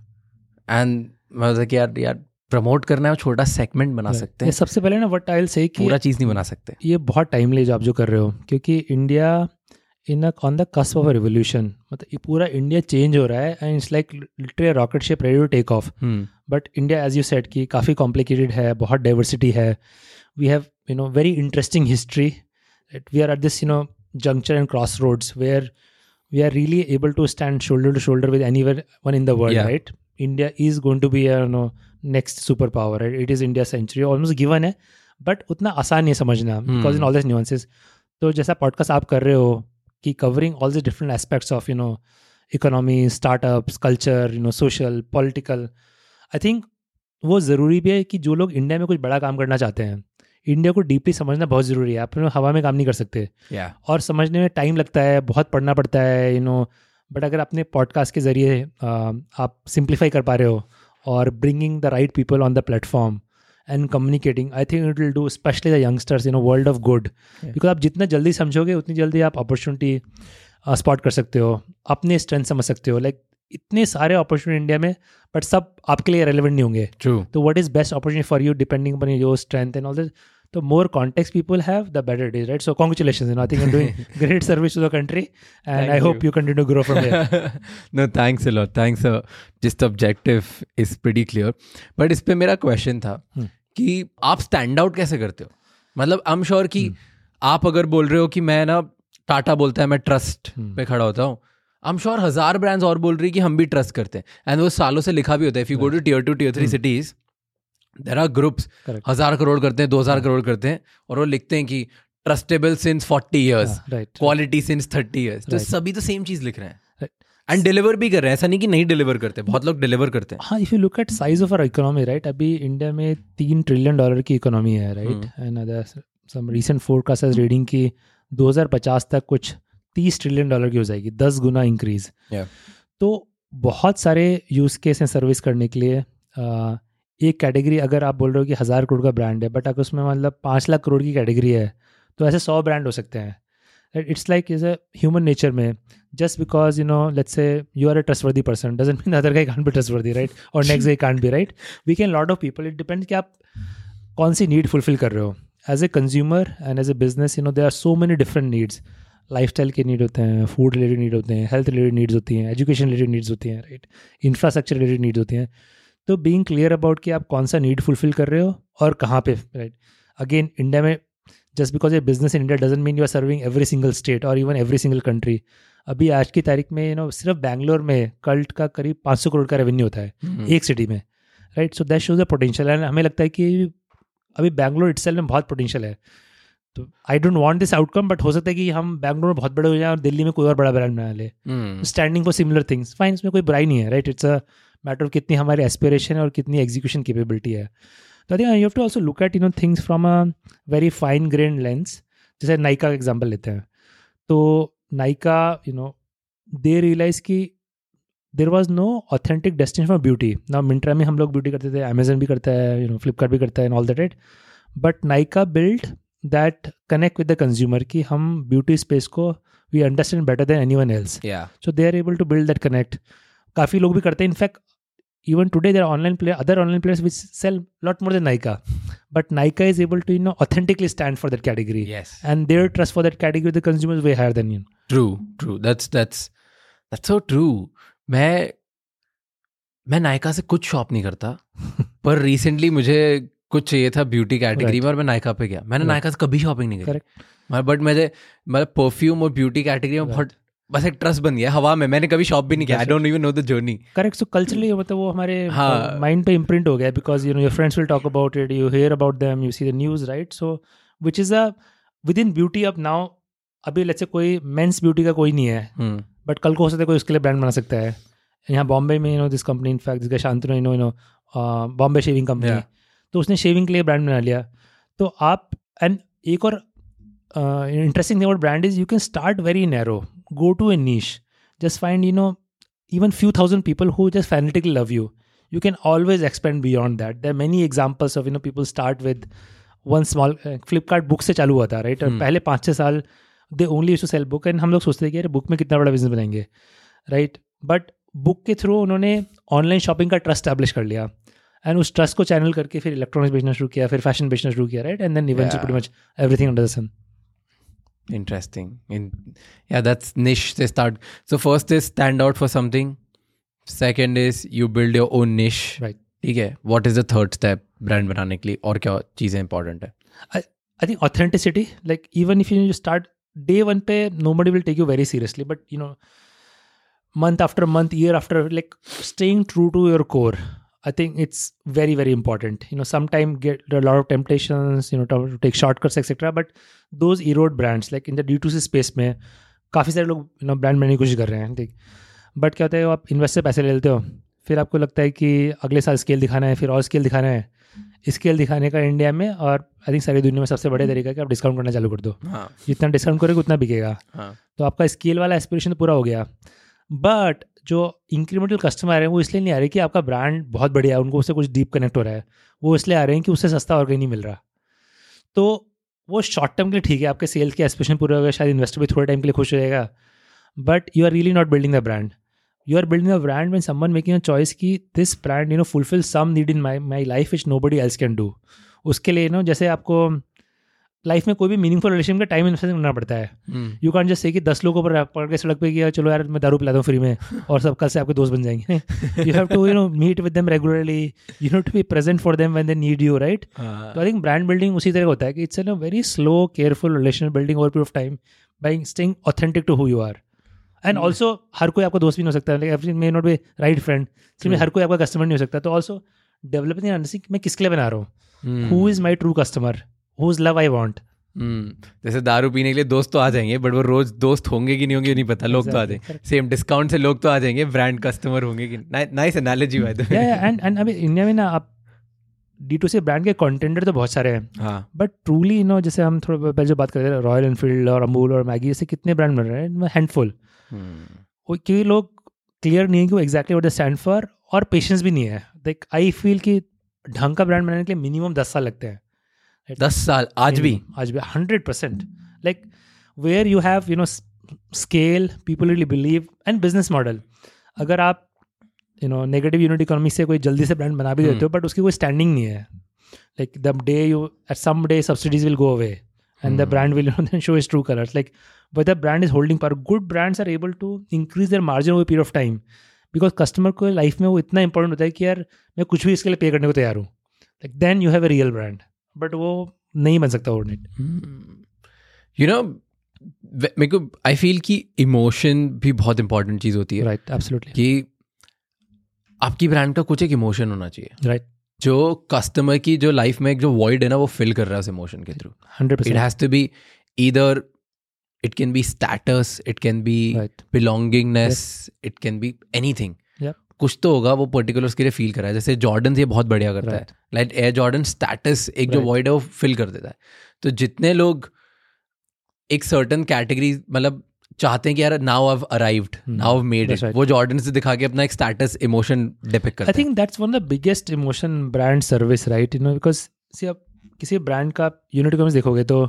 एंड मतलब कि यार यार प्रमोट करना है, छोटा सेगमेंट बना सकते हैं. सबसे पहले ना व्हाट आई विल से कि पूरा चीज़ नहीं बना सकते. ये बहुत टाइम ले जो आप जो कर रहे हो, क्योंकि India in on the cusp of a revolution. मतलब ये पूरा इंडिया चेंज हो रहा है and it's like literally rocket ship ready to take off. But India as you said कि काफ़ी कॉम्प्लिकेटेड है, बहुत डाइवर्सिटी है. We have you know very interesting history. We are at this you know juncture and crossroads where we are really able to stand shoulder to shoulder with anyone in the world. Yeah. Right? India is going to be a you know next superpower. Right? It is India's century, almost given है, but उतना आसान नहीं समझना hmm. because in all these nuances. तो जैसा podcast आप कर रहे हो कि covering all the different aspects of you know economy, startups, culture, you know social, political. I think वो ज़रूरी भी है कि जो लोग इंडिया में कुछ बड़ा काम करना चाहते हैं, इंडिया को डीपली समझना बहुत ज़रूरी है. आप हवा में काम नहीं कर सकते. yeah. और समझने में टाइम लगता है, बहुत पढ़ना पड़ता है, यू नो. बट अगर अपने पॉडकास्ट के ज़रिए आप सिंप्लीफाई कर पा रहे हो और bringing the right people on the platform and communicating, I think it will do specially the youngsters you know world of good. Because आप जितना जल्दी समझोगे उतनी जल्दी आप अपॉर्चुनिटी स्पॉट कर सकते हो, अपने स्ट्रेंथ समझ सकते हो. लाइक इतने सारे अपॉर्चुनिटी इंडिया में, बट सब आपके लिए रेलेवेंट नहीं होंगे. True. तो what is best opportunity for you depending upon your strength and all this. तो more context people have, the better it is, right? So congratulations, you know, I think you're doing great service to the country, and Thank I you. hope you continue to grow from there. No, thanks a lot. Thanks. Uh, just objective is pretty clear. But इस पे मेरा question था hmm. कि आप stand out कैसे करते हो? मतलब I'm sure कि hmm. आप अगर बोल रहे हो कि मैं ना टाटा बोलता है मैं ट्रस्ट hmm. पे खड़ा होता हूँ, I'm sure हजार ब्रांड्स और बोल रही कि हम भी ट्रस्ट करते हैं, एंड वो सालों से लिखा भी होता है. If you go to tier two tier three cities, there are groups हजार करोड़ करते हैं, दो हजार करोड़ करते हैं, और वो लिखते हैं कि trustable since forty years, quality since thirty years. तो सभी तो सेम चीज लिख रहे हैं एंड डिलीवर भी कर रहे हैं. ऐसा नहीं कि नहीं डिलीवर करते, बहुत लोग डिलीवर करते हैं. हाँ, if you look at size of our economy, right, अभी इंडिया में तीन ट्रिलियन डॉलर की इकोनॉमी है, right. And some recent forecast is reading की दो हजार पचास तक कुछ तीस ट्रिलियन डॉलर की हो जाएगी, दस गुना इंक्रीज. yeah. तो बहुत सारे यूज केस हैं सर्विस करने के लिए. uh, एक कैटेगरी अगर आप बोल रहे हो कि हज़ार करोड़ का ब्रांड है, बट अगर उसमें मतलब पाँच लाख करोड़ की कैटेगरी है, तो ऐसे सौ ब्रांड हो सकते हैं. It's like is a human nature में, just because you know let's say you are a trustworthy person doesn't mean other guy can't be trustworthy, right, और next guy can't be, right. We can lot of people, it depends कि आप कौन सी need fulfil कर रहे हो. As a consumer and as a business, you know there are so many different needs. Lifestyle के need होते हैं, फूड रिलेटेड नीड होते हैं, हेल्थ रिलेटेड नीड्स होती हैं, एजुकेशन रिलेटेड नीड्स होती हैं, राइट, इंफ्रास्ट्रक्चर रिलेटेड नीड्स होती हैं. तो बीइंग क्लियर अबाउट कि आप कौन सा नीड फुलफिल कर रहे हो और कहाँ पे, राइट. अगेन इंडिया में just because a business in India doesn't mean you are serving every single state और इवन एवरी सिंगल कंट्री. अभी आज की तारीख में यू नो सिर्फ बैंगलोर में कल्ट का करीब पाँच सौ करोड़ का रेवेन्यू होता है hmm. एक सिटी में, right. So that shows the potential. And हमें लगता है कि अभी बैंगलोर इटसेल्फ में बहुत पोटेंशियल है. तो I don't want this outcome, but हो सकता है कि हम बैंगलोर में बहुत बड़े हो जाए और दिल्ली में कोई और बड़ा ब्रांड बना ले, standing for similar things. Fine, इसमें कोई बुराई नहीं है, right. It's a matter of कितनी हमारी एस्पिरेशन है और कितनी एग्जीक्यूशन कैपेबिलिटी है. तो I think you have to also look at you know things from a very fine grain lens. जैसे नाइका का एग्जाम्पल लेते हैं, तो Nykaa you know they realize कि there was no authentic destination for beauty. ना मिंट्रा में हम लोग ब्यूटी करते थे, अमेजन भी करता है, यू नो फ्लिपकार्ट भी करता है and all that it. But Nykaa build that connect with the consumer कि हम ब्यूटी स्पेस को we understand better than any one else. So they are able to build that connect. काफ़ी लोग भी करते हैं. In fact even today there are online player other online players which sell lot more than Nykaa, but Nykaa is able to you know authentically stand for that category. Yes, and their trust for that category the consumer is way higher than you. True, true. That's that's that's so true. मैं मैं Nykaa से कुछ shop नहीं करता पर recently मुझे कुछ चाहिए था ब्यूटी कैटेगरी में और मैं Nykaa पे गया. मैंने Nykaa से कभी शॉपिंग नहीं करी. बट मुझे मतलब परफ्यूम और ब्यूटी कैटेगरी में बहुत बस एक ट्रस्ट बन गया हवा में. मैंने कभी शॉप भी नहीं किया. I don't even know the journey. Correct. So culturally मतलब वो हमारे माइंड पे इम्प्रिंट हो गया because you know your friends will talk about it, you hear about them, you see the news, right. So which is a within beauty. अब now अभी let's say कोई mains beauty का कोई नहीं है, but कल को हो सकता है कोई उसके लिए ब्रांड बना सकता है. यहाँ बॉम्बे में you know this company in fact जिसका Shantanu you know you know Bombay shaving company, तो उसने शेविंग के लिए ब्रांड बना लिया. तो आप एंड एक और interesting thing about brand is you can start very narrow, go to a niche, just find you know even few thousand people who just fanatically love you. You can always expand beyond that. There are many examples of you know people start with one small uh, Flipkart book से चालू हुआ था, right? और hmm. पहले पाँच छः साल they only used to sell book and हम लोग सोचते थे कि यार बुक में कितना बड़ा बिजनेस बनाएंगे, right? बट बुक के थ्रू उन्होंने ऑनलाइन शॉपिंग का ट्रस्ट एस्टैब्लिश कर लिया एंड उस ट्रस्ट को चैनल करके फिर इलेक्ट्रॉनिक्स बेचना शुरू किया, फिर फैशन बेचना शुरू किया, right. And then eventually pretty much everything under the sun. Interesting. In yeah, that's niche. They start. So first is stand out for something. Second is you build your own niche. Right. ठीक है. What is the third step brand बनाने के लिए और क्या चीज़ें important है? I I think authenticity. Like even if you start day one पे, nobody will take you very seriously. But you know, month after month, year after, like staying true to your core. I think it's very, very important. You know, sometimes get there are a lot of temptations, you know, to, to take shortcuts, et cetera. But those erode brands. Like in the D two C space में काफ़ी सारे लोग you know brand बनाने की कोशिश कर रहे हैं, ठीक. बट क्या होता है, आप इन्वेस्ट से पैसे ले लेते हो, फिर आपको लगता है कि अगले साल स्केल दिखाना है, फिर और स्केल दिखाना है. स्केल दिखाने का इंडिया में और आई थिंक सारी दुनिया में सबसे बड़े तरीका है कि आप डिस्काउंट करना चालू कर दो. हाँ. जितना डिस्काउंट करोगे उतना बिकेगा. हाँ. तो आपका स्केल वाला एस्पिरेशन पूरा हो गया. बट जो इंक्रीमेंटल कस्टमर है वो इसलिए नहीं आ रहे कि आपका ब्रांड बहुत बढ़िया है, उनको उससे कुछ डीप कनेक्ट हो रहा है. वो इसलिए आ रहे हैं कि उससे सस्ता और कहीं नहीं मिल रहा. तो वो शॉर्ट टर्म के लिए ठीक है, आपके सेल्स के एस्पिरेशन पूरे हो गए, शायद इन्वेस्टर भी थोड़े टाइम के लिए खुश हो जाएगा. But you are really not building the brand. You are building the brand when someone making a choice कि this brand you know fulfil some need in my my life which nobody else can do. उसके लिए no जैसे आपको life में कोई भी meaningful relation का time invest करना पड़ता है. यू कैन जस्ट से कि दस लोगों पर पकड़ के सड़क पे किया, चलो यार मैं दारू पिलाता हूँ फ्री में और सब कल से आपके दोस्त बन जाएंगे. You have to you know meet with them regularly, you know to be present for them when they need you, right. तो आई थिंक ब्रांड बिल्डिंग उसी तरह होता है कि it's an a very slow careful relation building over period of time by staying authentic to who you are. And also हर कोई आपका दोस्त भी नहीं हो सकता, like every may not be right friend. सिर्फ हर कोई आपका कस्टमर नहीं हो सकता. तो ऑल्सो डेवलपिंग अंडरस्टैंडिंग मैं किसके लिए बना रहा हूँ, who is my true customer, who is love I want. Hmm जैसे दारू पीने के लिए दोस्त तो आ जाएंगे, बट वो रोज दोस्त होंगे कि नहीं होंगे नहीं पता. लोग exactly. तो आ जाएंगे सेम डिस्काउंट से, लोग तो आ जाएंगे, ब्रांड कस्टमर होंगे कि. Nice analogy by the way. And and अभी इंडिया में ना आप डी टू सी ब्रांड के कंटेंडर तो बहुत सारे हैं. हाँ. बट ट्रूली यू नो जैसे हम थोड़ा पहले जो बात कर रहे थे रॉयल एनफील्ड और अमूल और मैगी, ऐसे कितने ब्रांड बन रहे हैं, हैंडफुल. क्योंकि लोग क्लियर नहीं है कि वो exactly what they stand for, और पेशेंस भी नहीं है. लाइक आई फील कि ढंग का ब्रांड बनाने के लिए मिनिमम दस साल लगते हैं. दस साल आज भी आज भी hundred percent. Like where you have you know scale, people really believe and business model. अगर आप you know negative unit economy से कोई जल्दी से ब्रांड बना भी देते हो, बट उसकी कोई स्टैंडिंग नहीं है. Like the day you at some day subsidies will go away and the brand will you know show is true colours. Like but the brand is holding power. Good brands are able to increase their margin over period of time, because customer को life में वो इतना important होता है कि यार मैं कुछ भी इसके लिए पे करने को तैयार हूँ. Like then you have a real brand. But वो नहीं बन सकता ओवरनाइट. यू नो मेरे को आई फील कि इमोशन भी बहुत इंपॉर्टेंट चीज़ होती है. Right, absolutely. कि आपकी ब्रांड का कुछ एक इमोशन होना चाहिए, राइट right. जो कस्टमर की जो लाइफ में एक जो वॉइड है ना वो फिल कर रहा है उस इमोशन के through. Hundred percent. It has to be either it can be status, it can be belongingness, it can be anything. कुछ तो होगा वो पर्टिकुलर उसके लिए फील कर रहा है. जैसे जॉर्डन ये बहुत बढ़िया करता Right. है, लाइक एयर जॉर्डन स्टेटस एक जो Right. वॉइड है वो फिल कर देता है. तो जितने लोग एक सर्टन कैटेगरी मतलब चाहते हैं कि यार now I have arrived, now I have made it, वो जॉर्डन से दिखा के अपना एक स्टेटस इमोशन डिपिक्ट करते हैं. I think that's one of the biggest emotion brand service, right? You know, because see आप किसी ब्रांड का यूनिट इकोनॉमिक्स देखोगे तो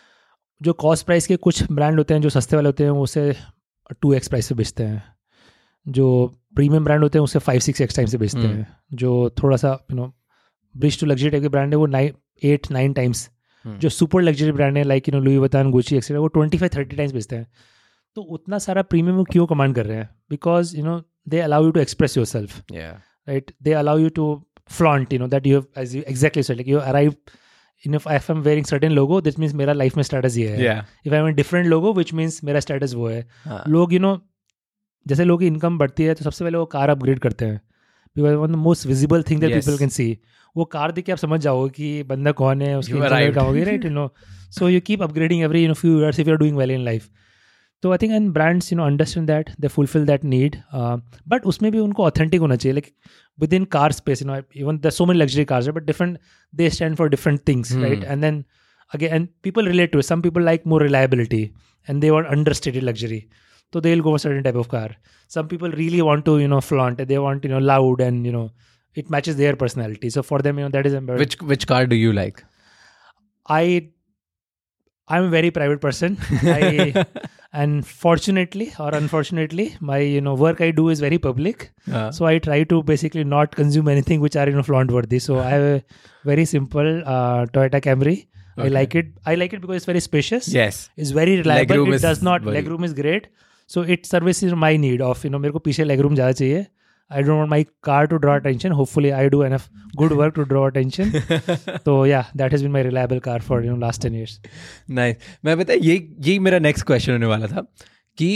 जो कॉस्ट प्राइस के कुछ ब्रांड होते हैं जो सस्ते वाले होते हैं वो उसे टू एक्स प्राइस से बेचते हैं. जो प्रीमियम ब्रांड होते हैं उसे फाइव सिक्स एक्स टाइम से बेचते Hmm. हैं. जो थोड़ा सा you know bridge to luxury type के ब्रांड है वो nine eight nine times. Hmm. जो सुपर लग्जरी ब्रांड है like you know Louis Vuitton, Gucci etcetera, वो ट्वेंटी फाइव थर्टी टाइम्स बेचते हैं. तो उतना सारा प्रीमियम वो क्यों कमांड कर रहे हैं? Because you know they allow you to express yourself, Yeah. right? They allow you to flaunt, you know, that you have, as you exactly said, like you arrive. You know, if, if I'm wearing certain logo, this means मेरा life में status ये है. Yeah. If I'm a different logo, which means मेरा status वो है. हाँ. लोग you know, जैसे लोगों की इनकम बढ़ती है तो सबसे पहले वो कार अपग्रेड करते हैं. Because one of the most visible thing that Yes. people can see. वो कार देख के आप समझ जाओगे कि बंदा कौन है, उसकी You income arrived. क्या होगी, right? You know, so you keep upgrading every you know few years if you're doing well in life. तो I think and brands you know understand that, they fulfil that need, but उसमें भी उनको authentic होना चाहिए. Like within car space you know even the so many luxury cars but different, they stand for different things, right? And then again and people relate to it. Some people like more reliability and they want understated luxury, so they'll go for certain type of car. Some people really want to you know flaunt it, they want you know loud and you know it matches their personality, so for them you know that is embarrassing. Which which car do you like? I I'm a very private person. I and fortunately or unfortunately my you know work I do is very public, Uh, so I try to basically not consume anything which are you know flaunt worthy. So I have a very simple uh, Toyota Camry. I Okay. like it. I like it because it's very spacious. yes. It's very reliable. Legroom It is does not very- legroom is great. So it services my need of you know मेरे को पीछे legroom ज़्यादा चाहिए. I don't want my car to draw attention. Hopefully I do enough good work to draw attention. So yeah, that has been my reliable car for you know last ten years. Nice. मैं पता है ये यही मेरा next question होने वाला था कि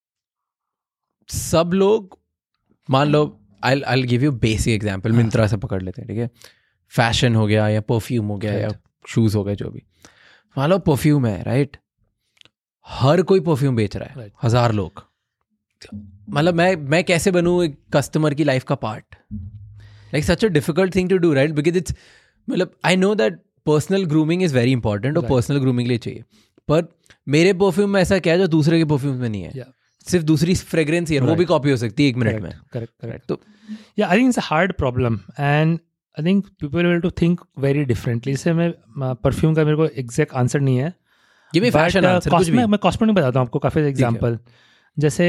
सब लोग मान लो I I give you basic example, Myntra से पकड़ लेते हैं, ठीक है? फैशन हो गया या परफ्यूम हो गया या शूज हो गए, जो भी. मान लो परफ्यूम है, राइट? हर कोई परफ्यूम बेच रहा है, Right. हजार लोग. मतलब मैं मैं कैसे बनूं एक कस्टमर की लाइफ का part? Like such a difficult thing to do, right? Because it's मतलब I know that personal grooming is very important और Right. पर्सनल ग्रूमिंग लिए चाहिए, पर मेरे परफ्यूम में ऐसा क्या है जो दूसरे के परफ्यूम में नहीं है? Yeah. सिर्फ दूसरी फ्रेग्रेंस ही है, वो भी Right. कॉपी हो सकती है एक मिनट में. Correct, correct, correct. तो Yeah, I think it's a hard problem, and I think people will to think very differently. जैसे मैं परफ्यूम का मेरे को एग्जैक्ट आंसर नहीं है. ये भी फैशन आंसर कुछ भी. मैं कॉस्मेटिक बताता हूँ आपको काफ़ी एग्जांपल. जैसे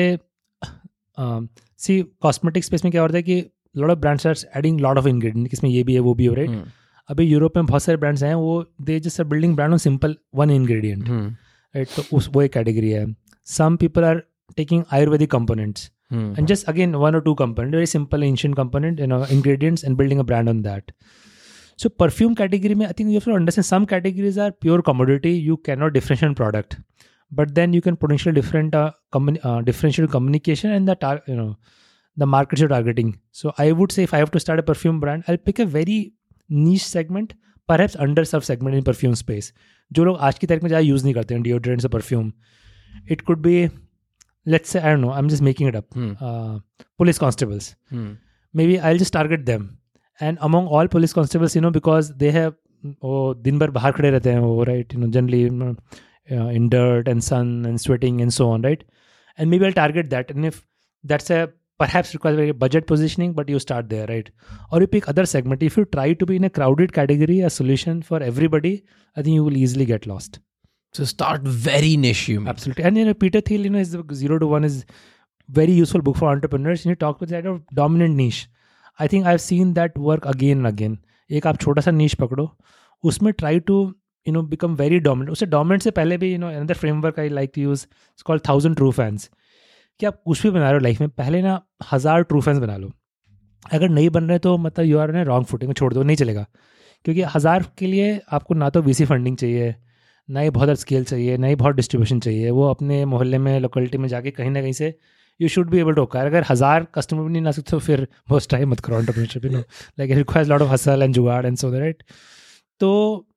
सी कॉस्मेटिक स्पेस में क्या होता है कि lot of brands are adding lot of ingredient, इसमें ये भी है वो भी है, राइट? हम्म, अभी यूरोप में बहुत सारे ब्रांड्स हैं, वो they just are building brand on simple one ingredient, hmm, right? तो उस वो एक कैटेगरी है. Some people are taking ayurvedic components hmm. and just again one or two component, very simple ancient component, you know, ingredients, and building a brand on that. So perfume category mein, I think you have to understand some categories are pure commodity, you cannot differentiate product, but then you can potentially different uh, communi- uh, differential communication and the tar- you know the markets you're targeting. So I would say if I have to start a perfume brand, I'll pick a very niche segment, perhaps underserved segment in perfume space, जो लोग आज की तारीख में ज़्यादा use नहीं करते हैं deodorants or perfume. It could be, let's say, I don't know, I'm just making it up, Hmm. uh, police constables. Hmm. Maybe I'll just target them. And among all police constables, you know, because they have, वो दिन भर बाहर खड़े रहते हैं वो, right? You know, generally you know, uh, in dirt and sun and sweating and so on, right? And maybe I'll target that. And if that's a perhaps requires very budget positioning, but you start there, right? Or you pick other segment. If you try to be in a crowded category, a solution for everybody, I think you will easily get lost. So start very niche, you mean? Absolutely. And you know, Peter Thiel, you know, his Zero to One is very useful book for entrepreneurs. You talk with that of dominant niche. I think I've seen that work again and again. एक आप छोटा सा niche पकड़ो, उसमें try to you know become very dominant. उससे dominant से पहले भी you know another framework I like to use, it's called thousand true fans. कि आप कुछ भी बना रहे हो लाइफ में, पहले ना हज़ार ट्रू फैंस बना लो. अगर नहीं बन रहे तो मतलब यू आर ने रॉन्ग फुटिंग, छोड़ दो, नहीं चलेगा. क्योंकि हज़ार के लिए आपको ना तो वीसी फंडिंग चाहिए, ना ही बहुत स्केल चाहिए, ना ही बहुत डिस्ट्रीब्यूशन चाहिए. वो अपने मोहल्ले में लोकेलिटी में जाके कहीं ना कहीं से you should be able to होकर. अगर हज़ार कस्टमर भी नहीं ला सकते तो फिर बहुत ट्राई मत करो entrepreneurship, you know, like it requires lot of hustle and jugaad and so that, right? तो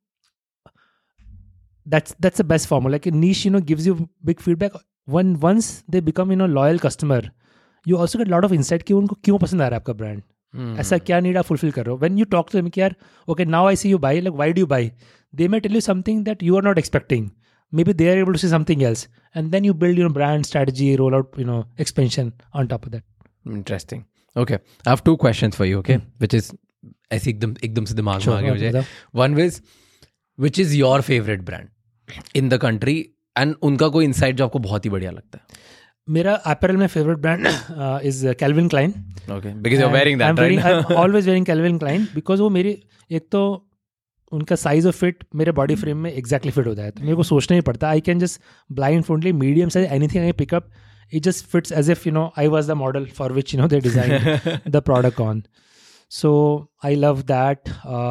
that's that's the best formula. Like a niche, you know, gives you big feedback. When once they become, you know, loyal customer, you also get lot of insight कि उनको क्यों पसंद आ रहा है आपका brand, ऐसा क्या नीड आप फुलफिल कर रहे हो. When you talk to them कि यार okay now I see you buy, like why do you buy, they may tell you something that you are not expecting. Maybe they are able to see something else, and then you build your brand strategy, roll out, you know, expansion on top of that. Interesting. Okay, I have two questions for you. Okay, hmm. which is ऐसे एकदम एकदम से दिमाग में आ गया मुझे. One is, which is your favorite brand in the country, and उनका कोई insight जो आपको बहुत ही बढ़िया लगता है. मेरा apparel में favorite brand uh, is Calvin Klein. Okay, because you're wearing that, I'm right? Wearing, I'm always wearing Calvin Klein because वो मेरी एक तो उनका साइज और फिट मेरे बॉडी फ्रेम में एग्जैक्टली फिट होता है, तो मेरे को सोचना ही पड़ता. I can just blindfoldedly medium size anything I pick up, it just fits as if you know I was the model for which you know they design the product on. So I love that.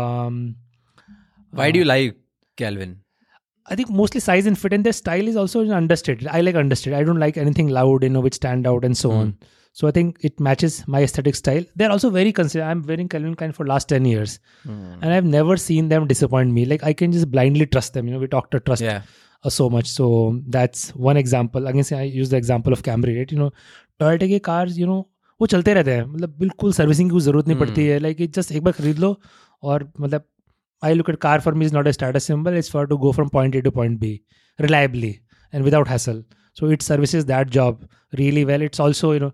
Why do you like Calvin? I think mostly size and fit, and their style is also understated. I like understated. I don't like anything loud, you know, which stand out and so mm. on. So I think it matches my aesthetic style. They're also very consistent. I'm wearing Calvin Klein for last ten years. Mm. And I've never seen them disappoint me. Like I can just blindly trust them. You know, we talked to trust yeah. uh, so much. So that's one example. Again, I use the example of Camry, right? You know, Toyota के cars, you know, वो चलते रहते हैं. मतलब बिल्कुल servicing की ज़रूरत नहीं पड़ती है. Like it just एक बार खरीद लो और मतलब I look at car for me is not a status symbol. It's for to go from point A to point B reliably and without hassle. So it services that job really well. It's also, you know,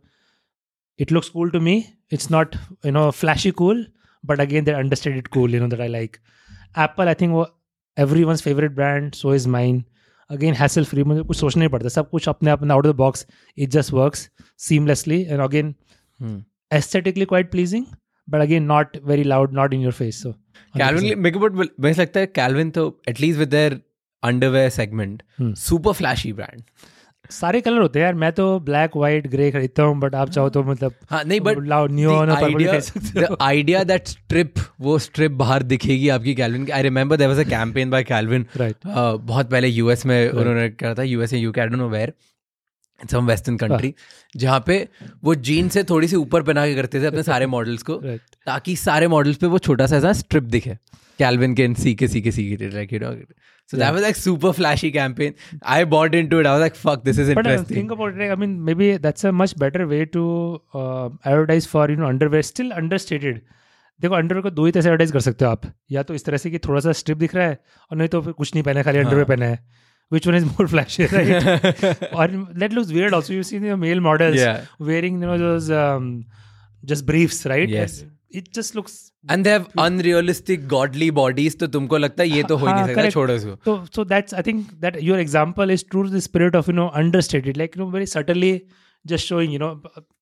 it looks cool to me. It's not, you know, flashy cool, but again, they're understated cool, you know, that I like. Apple, I think everyone's favorite brand. So is mine. Again, hassle free. मुझे कुछ सोचना नहीं पड़ता. सब कुछ अपने अपने out of the box. It just works seamlessly. And again, hmm. aesthetically quite pleasing. But again, not very loud, not in your face. So Calvin, मेरे को बहुत मुझे लगता है Calvin तो at least with their underwear segment, hmm. super flashy brand. सारे colour होते हैं यार. मैं तो ब्लैक व्हाइट ग्रे खरीदता हूँ, बट आप चाहो तो मतलब हाँ नहीं बट लाउड नियॉन और पर्पल खरीद सकते हो. The idea that strip वो strip बाहर दिखेगी आपकी Calvin की. I remember there was a campaign by Calvin. Right. Uh, बहुत पहले U S में उन्होंने कहा था, U S या U K I don't know where, some western country, जहाँ पे वो जीन से थोड़ी सी ऊपर पहना के करते थे अपने सारे मॉडल्स को, ताकि सारे मॉडल्स पे वो छोटा सा ऐसा स्ट्रिप दिखे Calvin के सी के सी के सी के like you know. So that was like super flashy campaign. I bought into it. I was like, fuck, this is interesting. But uh, think about it. I mean, maybe that's a much better way to uh, advertise for, you know, underwear. Still understated. देखो underwear को दो ही तरह से advertise कर सकते हो आप. या तो इस तरह से कि थोड़ा सा स्ट्रिप दिख रहा है, और नहीं तो फिर कुछ नहीं पहना, खाली अंडरवेयर पहना है. Which one is more flashy, right? Or that looks weird also. You see the male models yeah. wearing, you know, those um, just briefs, right? Yes. It just looks... And they have unrealistic godly bodies, तो तुमको लगता है ये तो हो ही नहीं सकता, छोड़ो इसको. So, so that's, I think that your example is true to the spirit of, you know, understated. Like, you know, very subtly just showing, you know,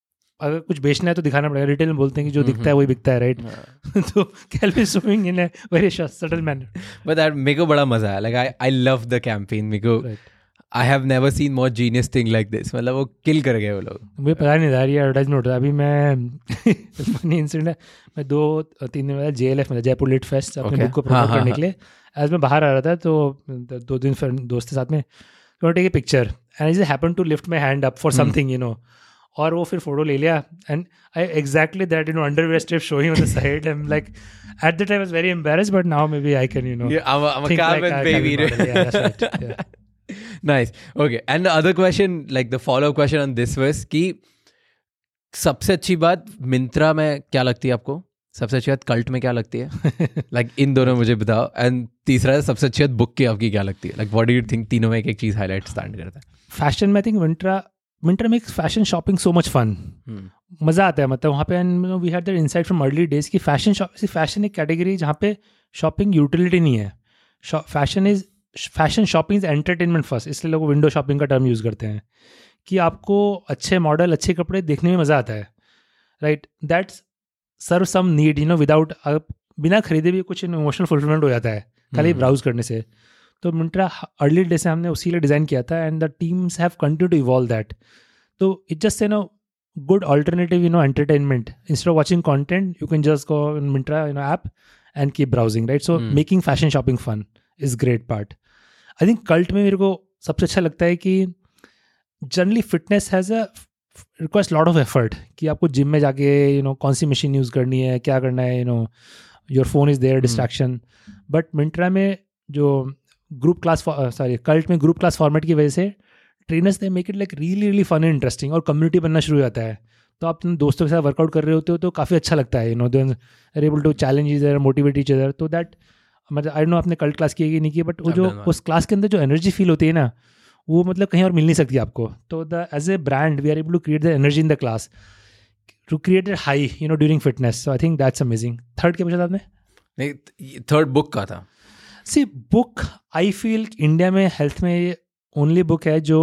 अगर कुछ बेचना है तो दिखाना पड़ेगा. रिटेल में बोलते हैं कि जो दिखता है वही बिकता है, राइट? तो Calvin is showing in a very subtle manner. But that मेरे को बड़ा मजा आया. Like I I love the campaign. मेरे को I have never seen more genius thing like this. मतलब वो किल कर गए वो लोग. मुझे पता नहीं था ये एडवर्टाइजमेंट होता है. अभी मैं फनी इंसिडेंट है, मैं दो तीन दिन बाद जे एल एफ में जयपुर लिट फेस्ट अपने बुक को प्रमोट करने के लिए, एज मैं बाहर आ रहा था तो दो दिन दोस्त के साथ में take a picture and I happen to lift my hand up for something, you know, और वो फिर फोटो ले लिया and I exactly that, you know, underwear strip showing on the side. I am like at the time I was very embarrassed, but now maybe I can, you know, think like baby. Nice. Okay. And the other question, like the follow-up question on this was कि सबसे अच्छी बात मिंत्रा में क्या लगती है आपको? सबसे अच्छी बात कल्ट में क्या लगती है? Like इन दोनों मुझे बताओ. And तीसरा सबसे अच्छी बात बुक की आपकी क्या लगती है? Like what do you think? तीनों में एक एक चीज हाईलाइट स्टैंड करता है. फैशन में I think Myntra Myntra makes fashion shopping so much fun. मज़ा आता है. मतलब वहाँ पे we had that insight from early days की फैशन शॉप फैशन एक कैटेगरी जहाँ पे शॉपिंग यूटिलिटी नहीं है. Fashion is fashion shopping is entertainment first. इसलिए लोग विंडो शॉपिंग का टर्म यूज़ करते हैं कि आपको अच्छे मॉडल अच्छे कपड़े देखने में मज़ा आता है, right? That's serve some need, you know, without बिना खरीदे भी कुछ इमोशनल फुलफिलमेंट हो जाता है खाली ब्राउज करने से. तो मिंत्रा अर्ली डे से हमने उसी लिए डिज़ाइन किया था and the teams have continue to evolve that. तो it just you know good alternative, you know, entertainment. Instead of watching content you can just go in Myntra, you know, app and keep browsing, right? So making fashion shopping fun is great part. I think cult में मेरे को सबसे अच्छा लगता है कि generally fitness has a request lot of effort कि आपको जिम में जाके, यू नो, कौन सी मशीन यूज़ करनी है, क्या करना है, you know, your phone is there, distraction. But Myntra में जो ग्रुप क्लास सॉरी कल्ट में ग्रुप क्लास फॉर्मेट की वजह से trainers they make it like really really fun and interesting और कम्युनिटी बनना शुरू हो जाता है. तो आप अपने दोस्तों के साथ वर्कआउट कर रहे होते हो तो काफ़ी अच्छा लगता है, you know, they are able to challenge each other, motivate each other. तो दैट, मतलब आई डोंट नो आपने कल्ट क्लास की है कि नहीं की, बट वो जो उस क्लास के अंदर जो एनर्जी फील होती है ना, वो मतलब कहीं और मिल नहीं सकती आपको. तो the as a brand we are able to create the energy in the class to create a high, you know, during fitness. So I think that's amazing. Third क्या पूछा था आपने? नहीं, थर्ड बुक का था. See book, I feel India में health में only book है जो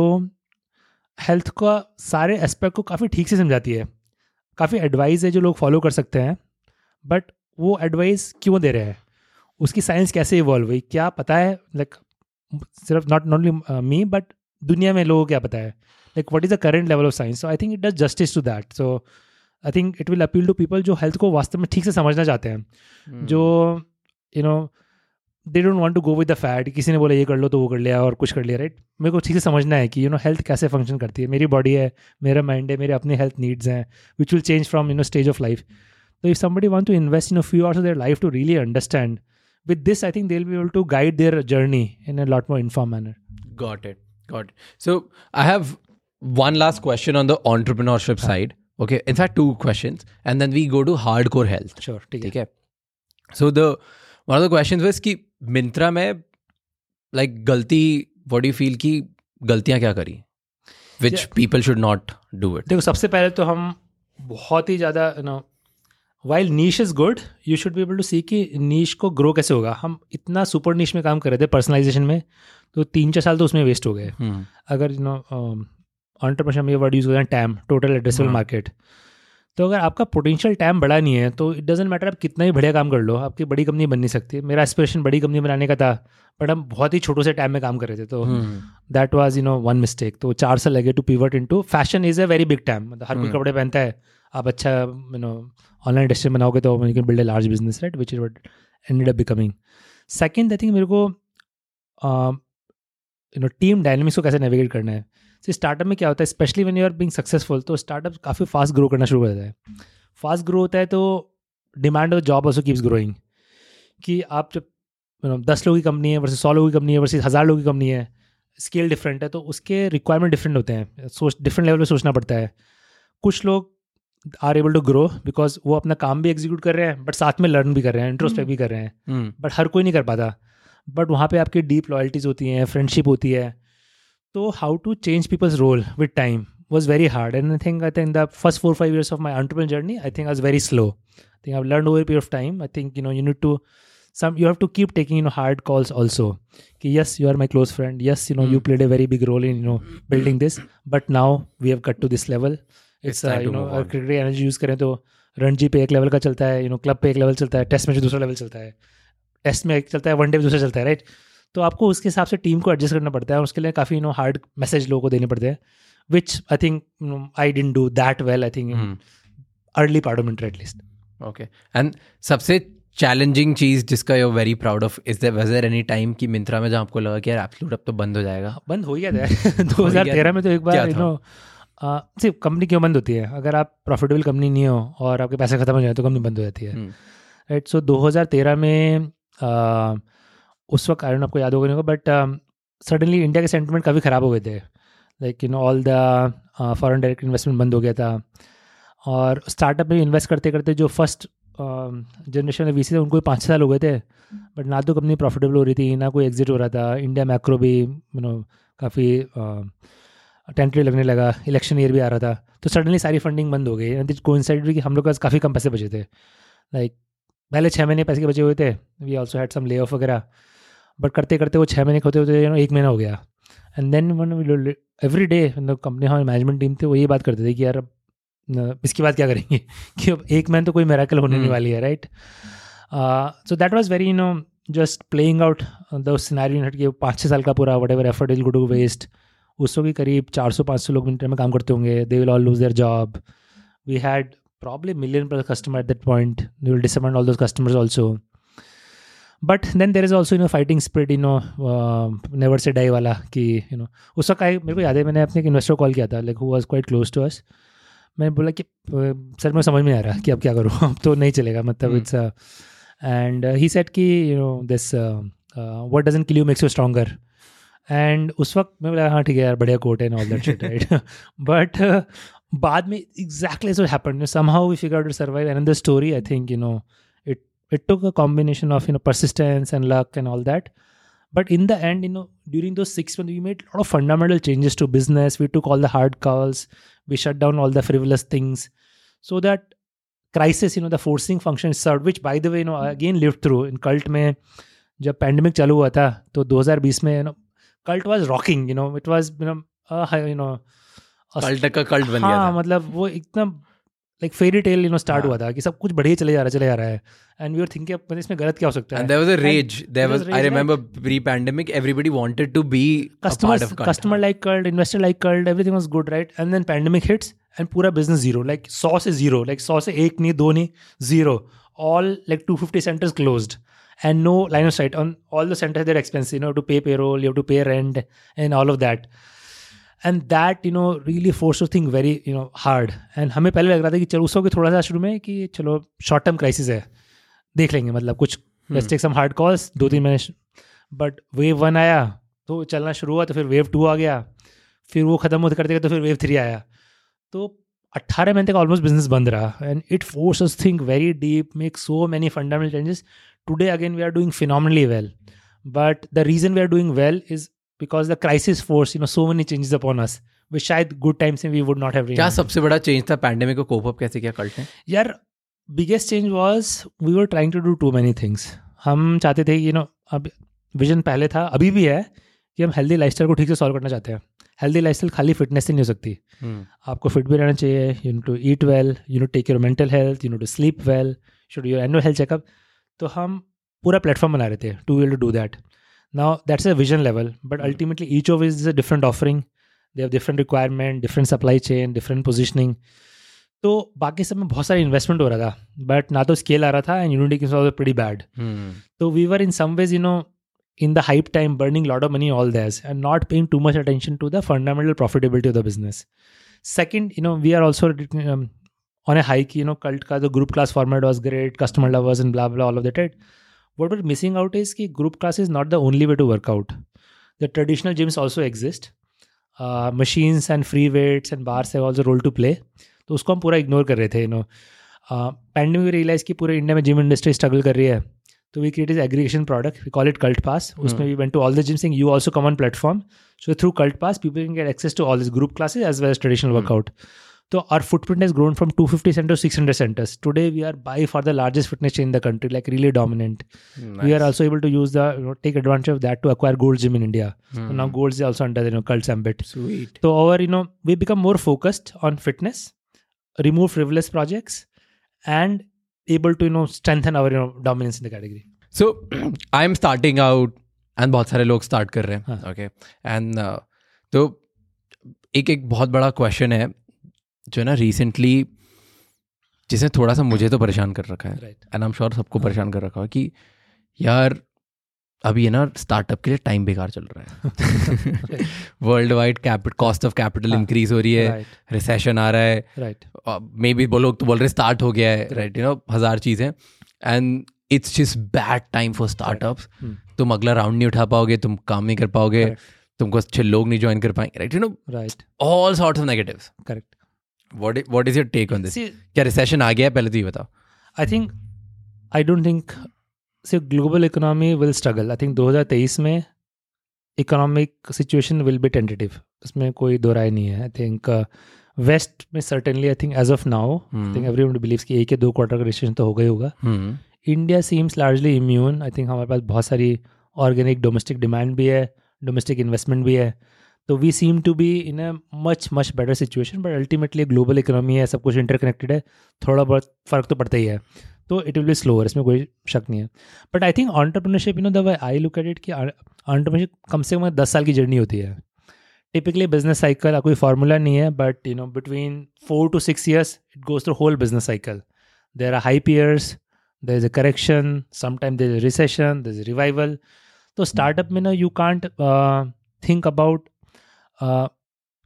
हेल्थ का सारे एस्पेक्ट को काफ़ी ठीक से समझाती है. काफ़ी एडवाइस है जो लोग फॉलो कर सकते हैं, बट वो एडवाइस क्यों दे रहे हैं, उसकी साइंस कैसे इवॉल्व हुई, क्या पता है, लाइक सिर्फ नॉट ओनली मी बट दुनिया में लोगों को क्या पता है, like what is the current level of science. So I think it does justice to that. So I think it will appeal to people जो हेल्थ को वास्तव में ठीक से समझना चाहते हैं, hmm. जो you know they don't want to go with the fad. किसी ने बोला ये कर लो तो वो कर लिया और कुछ कर लिया, राइट. मेरे को ठीक से समझना है कि यू नो हेल्थ कैसे फंक्शन करती है, मेरी बॉडी है, मेरा माइंड है, मेरे अपने हेल्थ नीड्स हैं which will change from you know stage of life. तो if somebody want to invest in a few hours of their life to really understand, with this I think they'll be able to guide their journey in a lot more informed manner. Got it, got it. So I have one last question on the entrepreneurship हाँ. side. Okay, in fact two questions and then we go to hardcore health. Sure, ठीक है. So the one of the questions was कि Myntra में like गलती, what do you feel कि गलतियाँ क्या करी which yeah. people should not do it? देखो, सबसे पहले तो हम बहुत ही ज़्यादा you know while niche is good, you should be able to see कि नीश को ग्रो कैसे होगा. हम इतना सुपर नीश में काम कर रहे थे पर्सनलाइजेशन में, तो तीन चार साल तो उसमें वेस्ट हो गए. hmm. अगर यू नो एंटरप्रेन्योरशिप में ये वर्ड यूज़ करते हैं टैम, टोटल एड्रेसेबल मार्केट. तो अगर आपका पोटेंशियल टैम बड़ा नहीं है तो इट डजेंट मैटर आप कितना ही बढ़िया काम कर लो, आपकी बड़ी कंपनी बन नहीं सकती. मेरा एस्पिरेशन बड़ी कंपनी बनाने का था, बट हम बहुत ही छोटों से टाइम में काम कर रहे थे, तो that was you know one mistake. तो चार साल लगे to pivot into fashion. Is a very big time, मतलब हर कोई कपड़े पहनता है, आप अच्छा यू नो ऑनलाइन इंडस्ट्री बनाओगे तो you can build a large business, right, which is what ended up becoming. Second, I think मेरे को यू नो टीम डायनामिक्स को कैसे नेविगेट करना है. तो स्टार्टअप में क्या होता है, specially when you are being successful, तो स्टार्टअप काफ़ी फास्ट ग्रो करना शुरू कर देता है. फास्ट ग्रो होता है तो demand of job also keeps growing. कि आप जब यू नो दस लोगों की कंपनी है वर्सेस सौ लोगों की कंपनी है वर्सेस हज़ार लोगों की कंपनी है, स्केल डिफरेंट है, तो उसके रिक्वायरमेंट डिफरेंट होते हैं, सोच डिफरेंट लेवल पे सोचना पड़ता है. कुछ लोग are able to grow because वो अपना काम भी एग्जीक्यूट कर रहे हैं बट साथ में लर्न भी कर रहे हैं, इंट्रोस्पेक्ट भी कर रहे हैं, बट हर कोई नहीं कर पाता. बट वहाँ पे आपकी डीप लॉयल्टीज होती हैं, फ्रेंडशिप होती है. तो how to change people's role with time was very hard, and I think I think the first four or five years of my entrepreneurial journey, I think I was very slow. I think I've learned over a period of time. I think you know you need to some you have to keep taking you know hard calls also. Ki, yes, you are my close friend. Yes, you know mm. you played a very big role in you know building this. But now we have got to this level. It's, it's uh, you know अगर cricket energy use करें तो रणजी पे एक level का चलता है, you no club पे एक लेवल चलता है, टेस्ट में दूसरा लेवल चलता है, टेस्ट में एक चलता है, वनडे में दूसरा चलता है, राइट. तो आपको उसके हिसाब से टीम को एडजस्ट करना पड़ता है और उसके लिए काफ़ी यू नो हार्ड मैसेज लोगों को देने पड़ते हैं. Which I think you know, I didn't do that well. I think in hmm. early part of Myntra at least. Okay. And सबसे challenging चीज़ जिसका you're very proud of is there was there any time कि Myntra में जहाँ आपको लगा कि यार absolute अब तो बंद हो जाएगा? बंद हो गया था. दो हज़ार तेरह में तो एक बार you know सिर्फ कंपनी क्यों बंद होती है, अगर आप प्रॉफिटेबल कंपनी नहीं हो और आपके पैसे खत्म हो जाए तो कंपनी बंद हो जाती है, राइट. सो दो हज़ार तेरह में uh, उस वक्त आई आपको याद होगा नहीं होगा, बट सडनली इंडिया के सेंटिमेंट काफ़ी ख़राब हो गए थे. Like you know all the foreign direct investment बंद हो गया था और स्टार्टअप में इन्वेस्ट करते करते जो फर्स्ट जनरेशन वी सी थे उनको पाँच छः साल हो गए थे, बट ना तो कंपनी प्रॉफिटेबल हो रही थी, ना कोई एग्जिट हो रहा था. इंडिया मैक्रो भी यू नो काफ़ी टेंटरी लगने लगा, इलेक्शन ईयर भी आ रहा था, तो सडनली सारी फंडिंग बंद हो गई. कोइंसाइड भी कि हम लोग के पास काफ़ी कम पैसे बचे थे. लाइक पहले छः महीने पैसे के बचे हुए थे, we also had some lay off वगैरह, बट करते करते वो छः महीने होते होते यू नो एक महीना हो गया. And then one every day company हमारी मैनेजमेंट टीम थे वो ये बात करते थे कि यार अब इसके बाद क्या करेंगे कि अब एक महीने तो कोई मिरेकल होने नहीं वाली है, right. So that was very you know just playing out the scenario कि पाँच छः साल का पूरा whatever effort will go to waste. उसको भी करीब चार सौ पाँच सौ लोग मिनट में काम करते होंगे, they will all lose their job. We had probably million plus customer at that point, they will disappoint all those customers also. But then there is also you know fighting spirit, you know never say die वाला कि you no उस वक्त मेरे को याद है मैंने अपने एक इन्वेस्टर को कॉल किया था, like who was quite close to us. मैंने बोला कि सर मैं समझ में नहीं आ रहा कि अब क्या करूँ, अब तो नहीं चलेगा, मतलब इट्स एंड ही सेड कि you know this what doesn't kill you makes you stronger. And उस वक्त मैं बोला हाँ ठीक है यार बढ़िया कोट है all that shit, right. But बाद में exactly as it happened, you know, somehow we figured out to survive. And in the story, I think, you know, it it took a combination of, you know, persistence and luck and all that. But in the end, you know, during those six months, we made a lot of fundamental changes to business. We took all the hard calls. We shut down all the frivolous things, so that crisis, you know, the forcing function served, which by the way, you know, I again lived through in Cult में जब pandemic चालू हुआ था तो दो हज़ार बीस में, you know, Cult was rocking, you know, it was, you know, uh, you know, cult का कल्ट बन गया हाँ, था. मतलब वो एकदम like fairy tale, you know, start हाँ. हुआ था कि सब कुछ बढ़िया चले जा रहा है चले जा रहा है. एंड वी वर थिंकिंग मतलब इसमें गलत क्या हो सकता है. And there was a rage. There there was, was I rage, remember pre-pandemic, everybody wanted to be a part customers of Cult. customer like Cult, investor like Cult, everything was good, right? And then pandemic hits and पूरा business zero, like सौ से zero, like सौ से एक नहीं, दो नहीं, zero. All like two hundred fifty centers closed and no line of sight on all the centers. They're expensive, you know, to pay payroll, you have to pay rent and all of that. And that, you know, really forced to think very, you know, hard. And हमें पहले लग रहा था कि चलो उसको थोड़ा सा शुरू में कि चलो शॉर्ट टर्म क्राइसिस है, देख लेंगे, मतलब कुछ let's take some hard calls, दो तीन महीने. बट वेव वन आया तो चलना शुरू हुआ, तो फिर वेव टू आ गया, फिर वो खत्म होते करते तो फिर वेव थ्री आया. तो अट्ठारह महीने तक ऑलमोस्ट बिजनेस बंद रहा. And it force us think very deep, make so many fundamental changes. Today again we are doing phenomenally well, but the reason we are doing well is because the crisis forced, you know, so many changes upon us, which शायद good times में we would not have. क्या सबसे बड़ा change था pandemic को cope up कैसे किया cult ने? यार biggest change was we were trying to do too many things. हम चाहते थे, you know, अब विजन पहले था, अभी भी है, कि हम हेल्दी लाइफस्टाइल को ठीक से सॉल्व करना चाहते हैं. हेल्दी लाइफस्टाइल खाली फिटनेस से नहीं हो सकती. hmm. आपको फिट भी रहना चाहिए. You need to eat well, you need to take your mental health, you need to sleep well, should your annual health checkup. तो हम पूरा प्लेटफॉर्म बना रहे थे to will to do that. Now that's a vision level, but ultimately each of it is a different offering. They have different requirement, different supply chain, different positioning. तो बाकी सब में बहुत सारी इन्वेस्टमेंट हो रहा था, बट ना तो स्केल आ रहा था, and unit economics was pretty bad. तो we were in some ways, you know, in the hype time, burning a lot of money all this and not paying too much attention to the fundamental profitability of the business. Second, you know, we are also um, on a hike, you know, Cult ka the group class format was great, customer lovers and blah blah, all of that, right? What we're missing out is कि group class is not the only way to work out. The traditional gyms also exist. Uh, machines and free weights and bars have also role to play. तो उसको हम पूरा ignore कर रहे थे, you know. Pandemic में realise कि पूरे इंडिया में जिम इंडस्ट्री स्ट्रगल कर रही है, तो we created aggregation product, we call it cult pass. उसमें we went to all the gyms saying you also come on platform, so through cult pass people can get access to all this group classes as well as traditional workout. So our footprint has grown from two hundred fifty centers to six hundred centers. Today we are by far the largest fitness chain in the country, like really dominant. Nice. We are also able to use the, you know, take advantage of that to acquire Gold's Gym in India. Mm. So now Gold's is also under the, you know, Cult's ambit. Sweet. So our, you know, we become more focused on fitness, remove frivolous projects, and able to, you know, strengthen our, you know, dominance in the category. So I'm starting out, and बहुत सारे लोग start कर रहे हैं. Okay. And uh, तो एक एक बहुत बड़ा question है जो है ना रिसेंटली, जिसने थोड़ा सा मुझे तो परेशान कर रखा है, एंड आई एम श्योर सबको परेशान कर रखा है, कि यार अभी है ना स्टार्टअप के लिए टाइम बेकार चल रहा है. World wide capital cost of capital increase हो रही है, रिसेशन आ रहा है, मे बी वो लोग तो बोल रहे स्टार्ट हो गया है, राइट, यू नो, हजार चीज़ें, and it's just bad time for startups. तुम अगला राउंड नहीं उठा पाओगे, तुम काम नहीं कर पाओगे, तुमको अच्छे लोग नहीं ज्वाइन कर पाएंगे, right, you know, right, all sorts of negatives. Correct. What is, what is your take on this? See, क्या recession आ गया है, पहले तो ये बताओ. I think I don't think see global economy will struggle. I think twenty twenty-three में economic situation will be tentative. इसमें कोई दो राय नहीं है. I think uh, West में certainly I think as of now hmm. I think everyone believes कि एक या दो क्वार्टर का recession तो होगा ही होगा. hmm. India seems largely immune. I think हमारे पास बहुत सारी organic domestic demand भी है, domestic investment भी है. तो we seem to be in a much much better situation, but ultimately global economy है, सब कुछ इंटरकनेक्टेड है, थोड़ा बहुत फ़र्क तो पड़ता ही है. तो इट विल बी स्लोअर, इसमें कोई शक नहीं है. But I think entrepreneurship, you know, the way I look at it कि एंटरप्रेन्योरशिप कम से कम दस साल की जर्नी होती है. टिपिकली बिजनेस साइकिल कोई फार्मूला नहीं है, but you know between four to six years it goes through whole business cycle. There are high years, there is a correction, sometime there is recession, there is revival. तो startup में ना you can't think about Uh,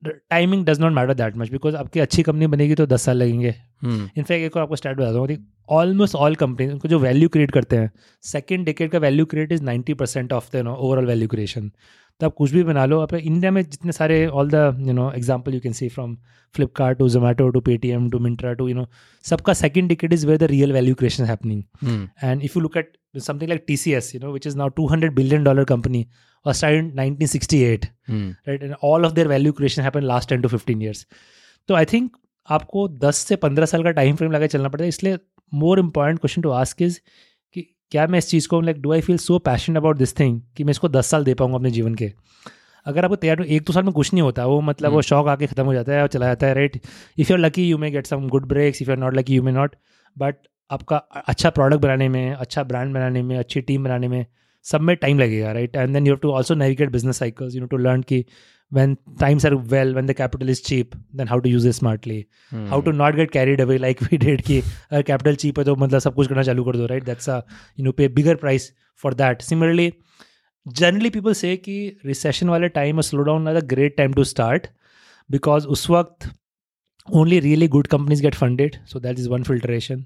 timing does not matter that much because आपकी अच्छी company बनेगी तो दस साल लगेंगे. इनफैक्ट एक और आपको स्टार्ट बताता हूँ, ऑलमोस्ट ऑल कंपनी उनको जो वैल्यू क्रिएट करते हैं सेकंड डेकेड का value create is ninety percent of the no overall value creation. तो आप कुछ भी बना लो. अपने इंडिया में जितने सारे all the you know example you can see from Flipkart to Zomato to Paytm to Myntra to you know सबका second decade is where the real value creation is happening. And if you look at something like T C S, you know, which is now two hundred billion dollar company, was started in nineteen sixty-eight, right? And all of their value creation happened last ten to fifteen years. तो I think आपको दस से पंद्रह साल का time frame लगा चलना पड़ता है. इसलिए more important question to ask is कि क्या मैं इस चीज़ को like do I feel so passionate about this thing कि मैं इसको दस साल दे पाऊंगा अपने जीवन के. अगर आपको तैयार एक दो साल में कुछ नहीं होता वो मतलब वो शौक आके खत्म हो जाता है और चला जाता है, right. If you are lucky you may get some good breaks, if you are not lucky you may not. But आपका अच्छा प्रोडक्ट बनाने में, अच्छा ब्रांड बनाने में, अच्छी टीम बनाने में सब में टाइम लगेगा, right. And then you have to also navigate business cycles, you know to learn कि when times are well, when the capital is cheap, then how to use it smartly, hmm. how to not get carried away like we did कि अगर capital cheap है तो मतलब सब कुछ करना चालू कर दो, right. That's a you know pay bigger price for that. Similarly, generally people say कि recession वाले time और slowdown are a great time to start because उस वक्त only really good companies get funded, so that is one filtration.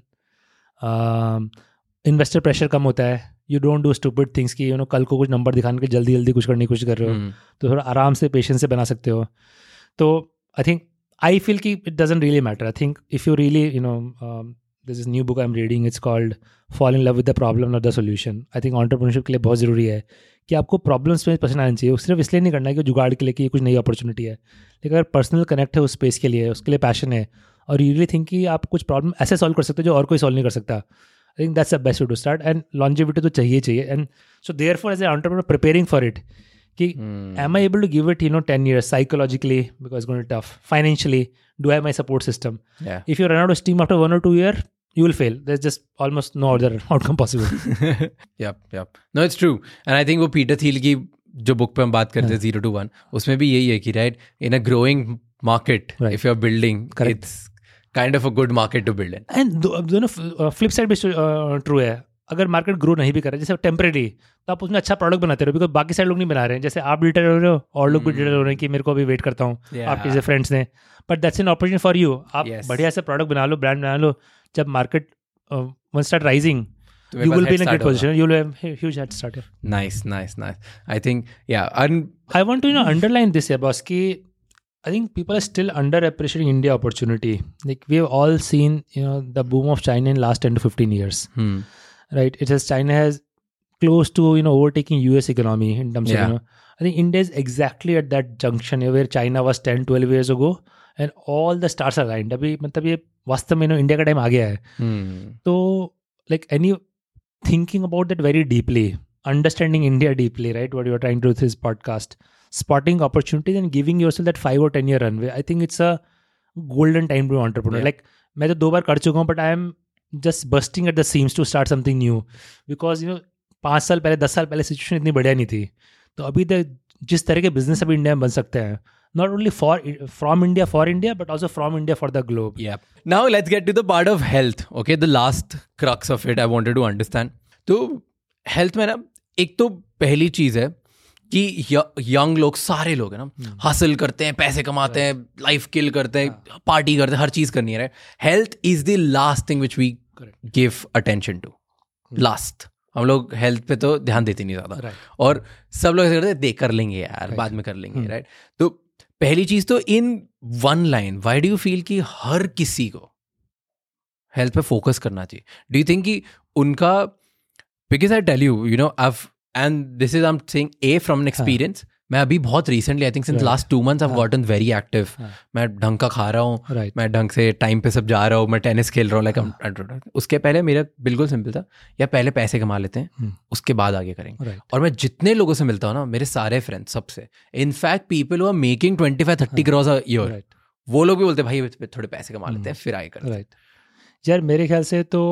um, investor pressure कम होता है. You don't do stupid things कि you know कल को कुछ नंबर दिखाने के जल्दी जल्दी कुछ करने की कोशिश कर रहे हो, hmm. तो थोड़ा आराम से पेशेंस से बना सकते हो. तो आई थिंक आई फील कि it doesn't really matter. I think if you really you know this is new book I am reading, it's called fall in love with the problem not the solution. I think entrepreneurship के लिए बहुत ज़रूरी है कि आपको problems में पसंद आना चाहिए. सिर्फ इसलिए नहीं करना है कि जुगाड़ के लिए कि ये कुछ नई अपॉर्चुनिटी है, लेकिन अगर पर्सनल कनेक्ट है उस स्पेस के लिए, उसके लिए पैशन है और यू रियली थिंक कि आप कुछ प्रॉब्लम ऐसे सॉल्व कर सकते हो जो और कोई सॉल्व नहीं कर सकता. I think that's the best way to start. And longevity तो चाहिए चाहिए. And so therefore as an entrepreneur preparing for it कि hmm. am I able to give it you know ten years psychologically because it's going to be tough, financially do I have my support system. Yeah. If you run out of steam after one or two year you will fail. There's just almost no other outcome possible. yep yep no it's true. And I think वो Peter Thiel की जो book पे हम बात करते हैं zero to one उसमें भी यही है कि right in a growing market if you are building it's kind of a good market to build in. And दोनों फ्लिप साइड भी ट्रू है. अगर मार्केट ग्रो नहीं भी कर रहा है जैसे टेम्परेरी तो आप उसमें अच्छा प्रोडक्ट बनाते रहो बिकॉज बाकी सारे लोग नहीं बना रहे हैं. जैसे आप डिटेल हो रहे हो और लोग भी डिटेल हो रहे हैं कि मेरे को अभी वेट करता हूँ yeah. आपके जैसे फ्रेंड्स ने. But that's an opportunity for you. आप yes. बढ़िया से प्रोडक्ट बना लो, ब्रांड बना लो. जब market one start rising you will be in a great position. You will have a huge head start. Nice, nice, nice. I think yeah. And I want to you know underline this here, boss. Ki I think people are still underappreciating India opportunity. Like we have all seen, you know, the boom of China in last ten to fifteen years, hmm. right? It has China has close to you know overtaking U S economy in terms yeah. of you know. I think India is exactly at that junction where China was ten, twelve years ago, and all the stars are aligned. अभी मतलब ये वास्तव में you know India का time आ गया है. hmm. तो like any thinking about that very deeply, understanding India deeply, right? What you are trying to do with this podcast. Spotting opportunities and giving yourself that five or ten year runway. I think it's a golden time to be entrepreneur. Yeah. Like मैं तो दो बार कर चुका हूँ but I am just bursting at the seams to start something new because you know पाँच साल पहले दस साल पहले सिचुएशन इतनी बढ़िया नहीं थी. तो अभी तक जिस तरह के बिजनेस अभी इंडिया में बन सकते हैं not only for from India for India but also from India for the globe. Yeah. Now let's get to the part of health. Okay, the last crux of it I wanted to understand. तो health में ना एक तो पहली चीज़ है कि young लोग सारे लोग हैं ना हासिल करते हैं, पैसे कमाते हैं, लाइफ किल करते हैं, पार्टी करते हैं, हर चीज़ करनी है. Right. Health is the last thing which we give attention to. Last हम लोग हेल्थ पे तो ध्यान देते नहीं ज़्यादा right. और सब लोग ऐसे करते हैं दे कर लेंगे यार right. बाद में कर लेंगे. राइट. तो पहली चीज़ तो in one line why do you feel कि हर किसी को हेल्थ पे फोकस करना चाहिए? डू यू थिंक कि उनका because I tell you you know I and this is I'm saying A from an experience. हाँ. मैं अभी बहुत recently I think since right. last two months I've हाँ. gotten very active. हाँ. मैं ढंग का खा रहा हूँ right. मैं ढंग से टाइम पे सब जा रहा हूँ, मैं टेनिस खेल रहा हूँ. लाइक हाँ. उसके पहले मेरा बिल्कुल सिंपल था या पहले पैसे कमा लेते हैं hmm. उसके बाद आगे करेंगे. right. और मैं जितने लोगों से मिलता हूँ ना मेरे सारे फ्रेंड्स सबसे in fact people who are making twenty five thirty crore a year वो लोग भी बोलते हैं भाई थोड़े पैसे कमा लेते हैं फिर आगे करते हैं. यार मेरे ख्याल से तो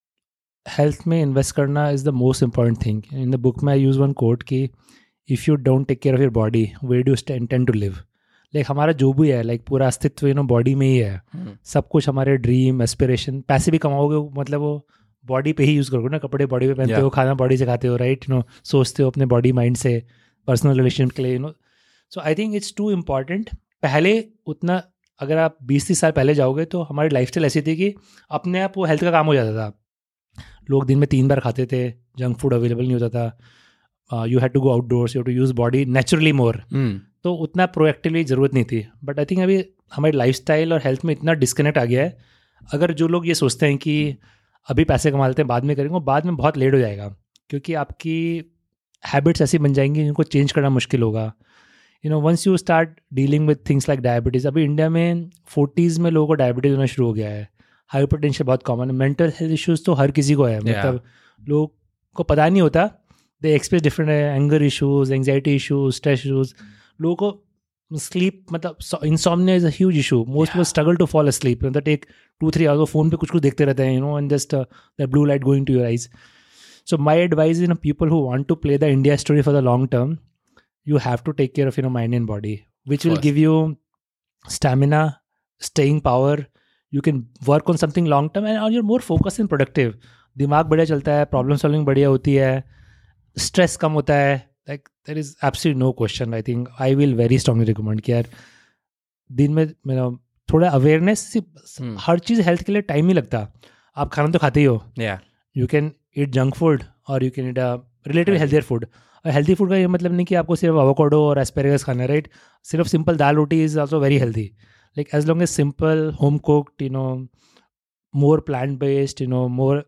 हेल्थ में इन्वेस्ट करना is the most important thing. In the book में आई यूज़ वन कोट कि if you don't take care of your body where do you intend to live. Like हमारा जो भी है लाइक पूरा अस्तित्व यू नो बॉडी में ही है. hmm. सब कुछ हमारे ड्रीम एस्पिरेशन पैसे भी कमाओगे मतलब वो बॉडी पे ही यूज़ करोगे ना. कपड़े बॉडी पे पहनते yeah. हो, खाना बॉडी से खाते हो. राइट. यू नो सोचते हो अपने बॉडी माइंड से पर्सनल रिलेशन के लिए. You know so I think it's too important पहले उतना, अगर आप बीस तीस साल पहले जाओगे तो हमारी लाइफस्टाइल ऐसी थी कि अपने आप वो हेल्थ का काम हो जाता था। लोग दिन में तीन बार खाते थे, जंक फूड अवेलेबल नहीं होता था, you had to go outdoors, you have to use body naturally more, तो उतना प्रोएक्टिवली ज़रूरत नहीं थी। बट आई थिंक अभी हमारी लाइफस्टाइल और हेल्थ में इतना डिस्कनेक्ट आ गया है, अगर जो लोग ये सोचते हैं कि अभी पैसे कमा लेते हैं बाद में करेंगे, बाद में बहुत लेट हो जाएगा, क्योंकि आपकी हैबिट्स ऐसी बन जाएंगी जिनको चेंज करना मुश्किल होगा। You know once you start dealing with things like diabetes, अभी इंडिया में फोर्टीज़ में लोगों को डायबिटीज़ होना शुरू हो गया है, हाइपरटेंशन बहुत कॉमन है, मेंटल हेल्थ इश्यूज़ तो हर किसी को है, मतलब लोगों को पता नहीं होता, दे एक्सप्रेस डिफरेंट है, anger issues, anxiety issues, stress issues, लोगों को स्लीप, मतलब insomnia is a huge issue, most people struggle to fall asleep, मतलब take two three hours phone पे कुछ कुछ देखते रहते हैं, you know, and just the blue light going to your eyes. So my advice is, you know, people who want to play the India story for the long term, you have to take care of, you know, mind and body, which will give you stamina, staying power. You can work on something long term and you're more focused and productive. दिमाग बढ़िया चलता है, problem solving बढ़िया होती है, stress कम होता है. Like there is absolutely no question. I think I will very strongly recommend कि यार दिन में मेरा थोड़ा अवेयरनेस, हर चीज़ हेल्थ के लिए टाइम ही लगता. आप खाना तो खाते ही हो, you can eat junk food और you can eat a relatively healthier food. और हेल्थी फूड का ये मतलब नहीं कि आपको सिर्फ एवोकाडो और एस्पेरेगस खाना है, राइट? सिर्फ simple dal roti is also very healthy. Like as long as simple, home cooked, you know, more plant based, you know, more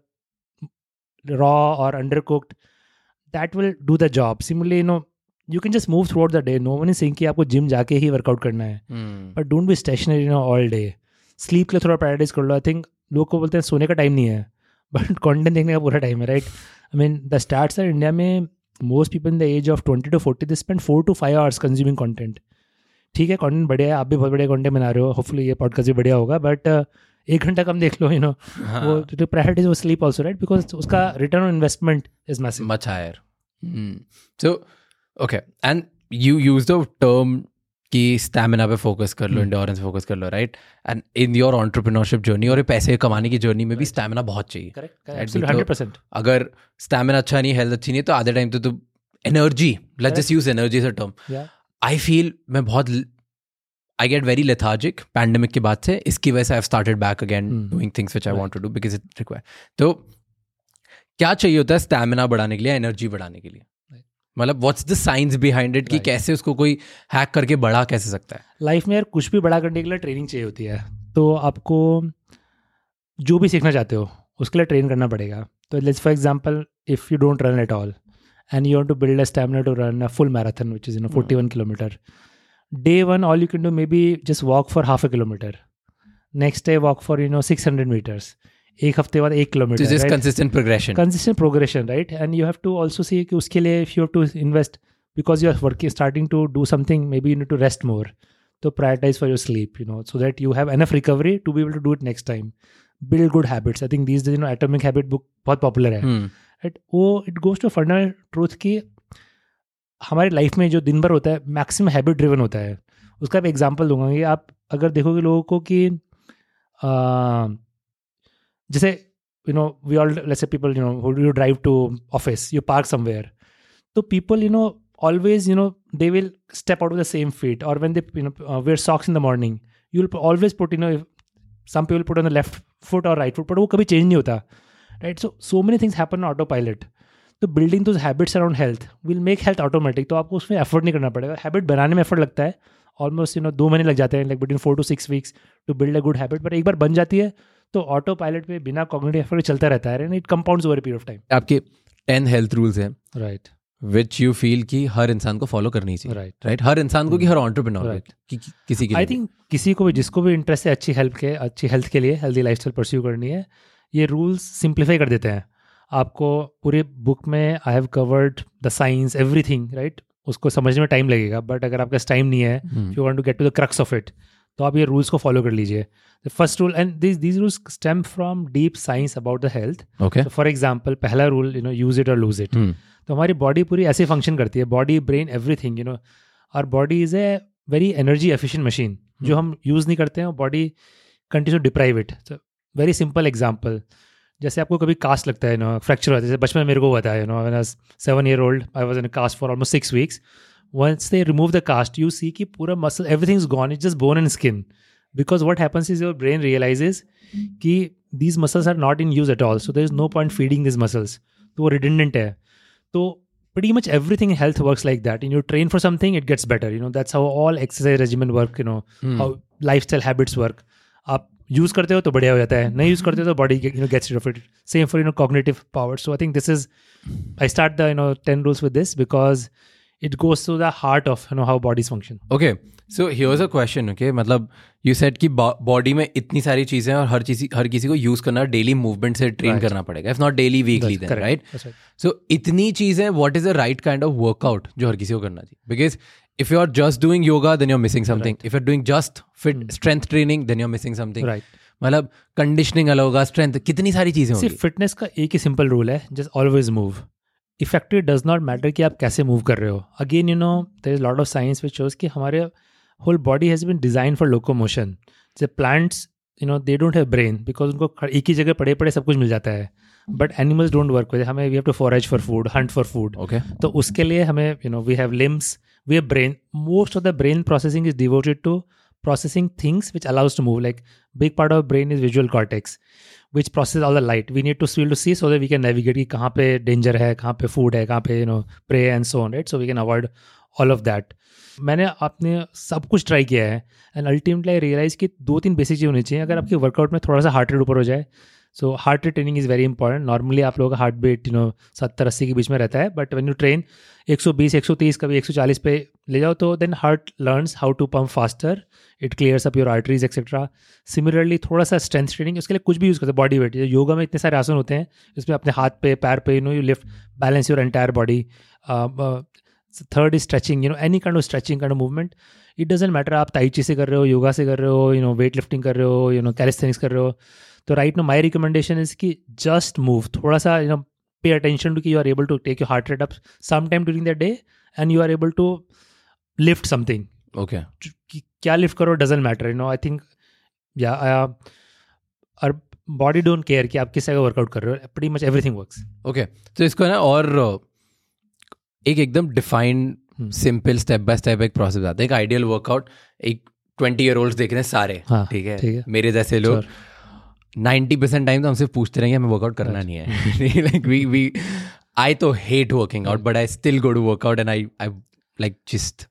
raw और under cooked, that will do the job. Similarly, you know, you can just move throughout the day. No one is saying कि आपको gym जाके ही workout करना है, but don't be stationary, you know, all day. Sleep के लिए थोड़ा prioritise कर लो. I think लोग को बोलते हैं सोने का टाइम नहीं है, बट कंटेंट देखने का पूरा टाइम है, right? I mean the stats are India में most people in the age of twenty to forty they spend four to five hours consuming content. ठीक है, कंटेंट बढ़िया है, आप भी बहुत बढ़िया कंटेंट बना रहे हो, होपफुली ये पॉडकास्ट भी बढ़िया होगा, बट uh, एक घंटा कम देख लो, यू नो. वो तो प्रायोरिटीज वो स्लीप ऑल्सो, राइट? बिकॉज उसका return on investment is massive, much higher. So okay, and you use the term कि स्टैमिना पे फोकस कर लो, एंड्योरेंस फोकस कर लो, right? And in your entrepreneurship journey और पैसे कमाने की जर्नी में भी स्टैमिना बहुत चाहिए. Hundred percent. अगर स्टैमिना अच्छा नहीं, हेल्थ अच्छी नहीं, तो आधे टाइम तो तो energy, let's just use energy as a term. I feel मैं बहुत I get very lethargic pandemic के बाद से. इसकी वजह से I have started back again doing things which I want to do because it require. तो क्या चाहिए होता है स्टैमिना बढ़ाने के लिए, एनर्जी बढ़ाने के लिए? मतलब what's the science behind it कि कैसे उसको कोई हैक करके बढ़ा कैसे सकता है? लाइफ में यार कुछ भी बड़ा करने के लिए ट्रेनिंग चाहिए होती है. तो आपको जो भी सीखना चाहते हो उसके लिए ट्रेन करना पड़ेगा. तो let's for example, if you don't run at all and you want to build a stamina to run a full marathon which is, you know, forty one kilometre. Day one all you can do maybe just walk for half a kilometre. Next day walk for, you know, six hundred metres. एक हफ्ते बाद एक kilometre. Just consistent progression. Consistent progression, right? And you have to also see कि उसके लिए if you have to invest, because you are working, starting to do something, maybe you need to rest more. So prioritize for your sleep, you know, so that you have enough recovery to be able to do it next time. Build good habits. I think these days, you know, Atomic Habit book बहुत popular है, hmm. right? वो it goes to fundamental truth कि हमारी life में जो दिन भर होता है मैक्सिमम हैबिट ड्रिवन होता है. उसका एक एग्जाम्पल दूंगा कि आप अगर देखोगे लोगों को कि जैसे, you know, we all, let's say people, you know, who you drive to office, you park somewhere. So people, you know, always, you know, they will step out with the same feet, or when they, you know, uh, wear socks in the morning, you'll always put, you know, some people put on the left foot or right foot, but वो कभी change नहीं होता, right? So, so many things happen on autopilot. तो building those habits around health will make health automatic. तो आपको उसमें effort नहीं करना पड़ेगा. Habit बनाने में effort लगता है, almost, you know, दो महीने लग जाते हैं, like between four to six weeks to build a good habit. पर एक बार बन जाती है तो ऑटो पायलट पे बिना कॉग्निटिव एफर्ट चलता रहता है, and it compounds over a period of time. आपके टेन हेल्थ रूल्स हैं, राइट, व्हिच यू फील कि हर इंसान को फॉलो करनी चाहिए, राइट राइट हर इंसान को, कि हर एंटरप्रेन्योर, राइट, कि, कि, किसी के आई थिंक किसी को भी, जिसको भी इंटरेस्ट है अच्छी हेल्थ के, अच्छी हेल्थ के लिए हेल्दी लाइफस्टाइल परस्यू करनी है, ये रूल्स सिंप्लीफाई कर देते हैं आपको. पूरे बुक में I have covered the science, everything, right? उसको समझने में टाइम लगेगा, बट अगर आपका टाइम नहीं है, you want to get to the crux of it, तो आप ये रूल्स को फॉलो कर लीजिए. The first rule, and this these rules stem from deep science about the health. Okay, for example, पहला rule, you know, use it और lose it. तो हमारी बॉडी पूरी ऐसे फंक्शन करती है, body, brain, everything, you know. Our body is a very energy efficient machine. जो हम यूज़ नहीं करते हैं वो body continue deprive it. Very simple example, जैसे आपको कभी कास्ट लगता है, नो, फ्रैक्चर होता है, जैसे बचपन में मेरे को हुआ था, you know, when I was seven year old, I was in a cast for almost six weeks. once they remove the cast, you see कि पूरा muscle, everything's gone, it's just bone and skin. Because what happens is your brain realizes कि these muscles are not in use at all, so there is no point feeding these muscles. तो वो redundant है. तो pretty much everything in health works like that. And you train for something, it gets better. You know, that's how all exercise regimen work, you know, hmm. how lifestyle habits work. आप use करते हो तो बढ़िया हो जाता है, नहीं use करते हो तो body you know gets rid of it. Same for you know cognitive power. So I think this is, I start the you know ten rules with this because it goes to the heart of you know how bodies function. Okay, so here's a question. Okay, मतलब you said कि body में इतनी सारी चीजें और हर चीज हर किसी को यूज करना डेली मूवमेंट से ट्रेन करना पड़ेगा, if not daily weekly then, right? So इतनी चीजें, what is the right kind of workout जो हर किसी को करना चाहिए? Because if you're just doing yoga, then you're missing something. Right. If you're doing just fit mm. strength training, then you're missing something. Right. मतलब conditioning अलग होगा, strength, कितनी सारी चीजें होंगी. फिटनेस का एक ही सिंपल रूल है, just always move. Effective does not matter कि आप कैसे मूव कर रहे हो. Again you know there is lot of science which shows कि हमारे whole body has been design for locomotion. जैसे plants you know they don't have brain because उनको एक ही जगह पड़े पड़े सब कुछ मिल जाता है. But animals don't work with, हमें we have to forage for food, hunt for food. Okay, तो उसके लिए हमें you know we have limbs, we have brain. Most of the brain processing is devoted to processing things which allows to move. Like big part of brain is visual cortex, which processes all the light. We need to be able to see so that we can navigate कि कहाँ पे danger है, कहाँ पे food है, कहाँ पे you know prey and so on, right? So we can avoid all of that. मैंने आपने सब कुछ ट्राई किया है and ultimately I realized कि दो तीन बेसिक चीज़ होनी चाहिए. अगर आपके वर्कआउट में थोड़ा सा हार्ट रेट ऊपर हो जाए, so heart rate training is very important. Normally आप लोगों का हार्ट बीट यू नो सत्तर अस्सी के बीच में रहता है, बट व्हेन यू ट्रेन एक सौ बीस एक सौ तीस कभी एक सौ चालीस पे ले जाओ तो then heart learns how to pump faster, it clears up your arteries etcetera. Similarly थोड़ा सा स्ट्रेंथ ट्रेनिंग, उसके लिए कुछ भी यूज़ करते हैं. बॉडी वेट, योगा में इतने सारे आसन होते हैं, इसमें अपने हाथ पे पैर पे you know you lift balance your entire body. Third is stretching, you know any kind of stretching kind of movement. It doesn't matter आप ताई ची से कर रहे हो, योगा से कर रहे हो, यू नो वेट लिफ्टिंग कर रहे हो, यू नो कैलिस्थेनिक्स कर रहे हो. तो right no my recommendation is कि जस्ट मूव. थोड़ा सा you know pay attention to कि you are able to take your heart rate up some time during the day and you are able to lift something. Okay, क्या lift करो doesn't matter, you know I think या और body don't care कि आप किस तरह का workout कर रहे हो, pretty much everything works. Okay, तो इसको ना और एक एकदम defined simple step by step एक प्रोसेस आता है. एक आइडियल वर्कआउट एक ट्वेंटी ईयर ओल्ड देख रहे हैं सारे, ठीक है, मेरे जैसे लोग नाइन्टी परसेंट टाइम तो हमसे पूछते रहेंगे हमें वर्कआउट करना नहीं है. लाइक वी वी आई तो hate working out but I still go to workout and I I like just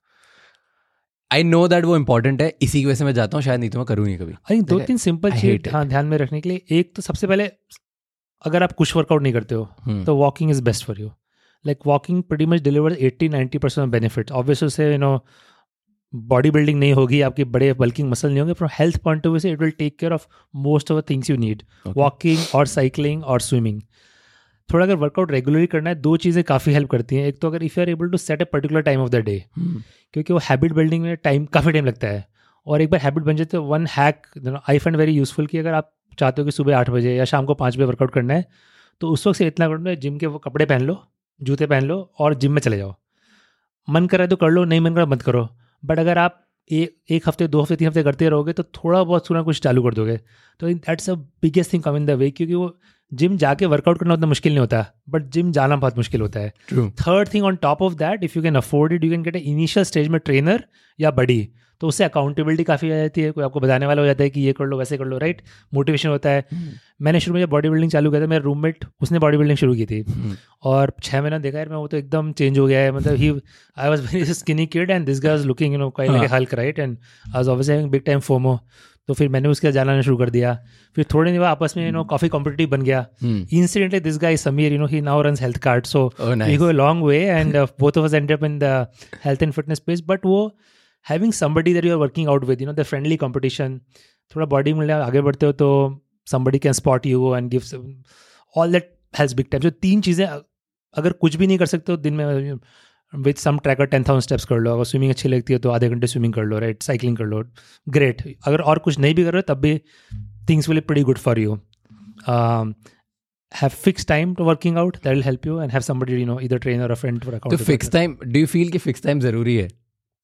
I know that वो इंपॉर्टेंट है, इसी की वजह से मैं जाता हूँ. शायद नहीं तो मैं करूँ नहीं कभी. आई थिंक दो तीन सिंपल चीज हाँ ध्यान में रखने के लिए. एक तो सबसे पहले अगर आप कुछ वर्कआउट नहीं करते हो तो walking is best for you. Like walking pretty much delivers eighty ninety percent of benefit. Obviously उससे यू नो बॉडी बिल्डिंग नहीं होगी, आपके बड़े बल्किंग मसल नहीं होंगे. From health point of view से it will take care of most of the things you need. Walking और cycling और स्विमिंग. थोड़ा अगर वर्कआउट रेगुलरली करना है, दो चीज़ें काफ़ी हेल्प करती हैं. एक तो अगर if you are able to set a particular time of the day, क्योंकि वो हैबिट बिल्डिंग में टाइम काफ़ी टाइम लगता है. और एक बार हैबिट बन जाए तो one hack I find very useful कि अगर आप चाहते हो कि सुबह आठ बजे या शाम को पाँच बजे वर्कआउट करना है तो उस वक्त से इतना करो, जिम के वो कपड़े पहन लो, जूते पहन लो और जिम में चले जाओ. मन कर रहा है तो कर लो, नहीं मन कर मत करो. बट अगर आप एक एक हफ्ते दो हफ्ते तीन हफ्ते करते रहोगे तो थोड़ा बहुत सुना कुछ चालू कर दोगे. तो that's a biggest thing come in the way, क्योंकि वो जिम जाके वर्कआउट करना उतना मुश्किल नहीं होता, बट जिम जाना बहुत मुश्किल होता है. Third thing on top of that, if you can afford it, you can get a initial stage में ट्रेनर या बडी. तो उससे अकाउंटेबिलिटी काफ़ी आ जाती है, कोई आपको बताने वाला हो जाता है कि ये कर लो वैसे कर लो, राइट. मोटिवेशन होता है. hmm. मैंने शुरू में जब बॉडी बिल्डिंग चालू किया था, मेरा रूममेट उसने बॉडी बिल्डिंग शुरू की थी hmm. और छः महीना देखा यार मैं वो तो एकदम चेंज हो गया है. मतलब ही I was very skinny kid and this guy was looking you know quite like a hulk, right. And I was obviously having big time FOMO. तो फिर मैंने उसके साथ जाना शुरू कर दिया. फिर थोड़े दिन बाद आपस में यू नो काफ़ी कॉम्पिटिटिव बन गया. Incidentally this guy Sameer, you know he now runs health card, so we go a long way and both of us end up in the health and fitness space. But वो having somebody that you are working out with, you know, the friendly competition, थोड़ा body में आगे बढ़ते हो तो somebody can spot you and give some, all that helps big time. So तीन चीज़ें अगर कुछ भी नहीं कर सकते हो दिन में, with some tracker ten thousand steps कर लो. अगर स्विमिंग अच्छी लगती है तो आधे घंटे स्विमिंग कर लो, राइट. साइकिलिंग कर लो, ग्रेट. अगर और कुछ नहीं भी कर रहे हो तब भी things will be pretty good for you. Um, have fixed time to working out, that will help you, and have somebody, you know, either trainer or a friend to work out. तो fixed time, do you feel कि fixed time ज़रूरी है?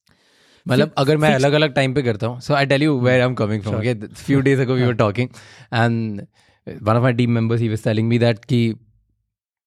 मतलब अगर मैं अलग अलग time पे करता हूँ, so I tell you where I am coming from. Okay, few days ago we were talking and one of my team members he was telling me that कि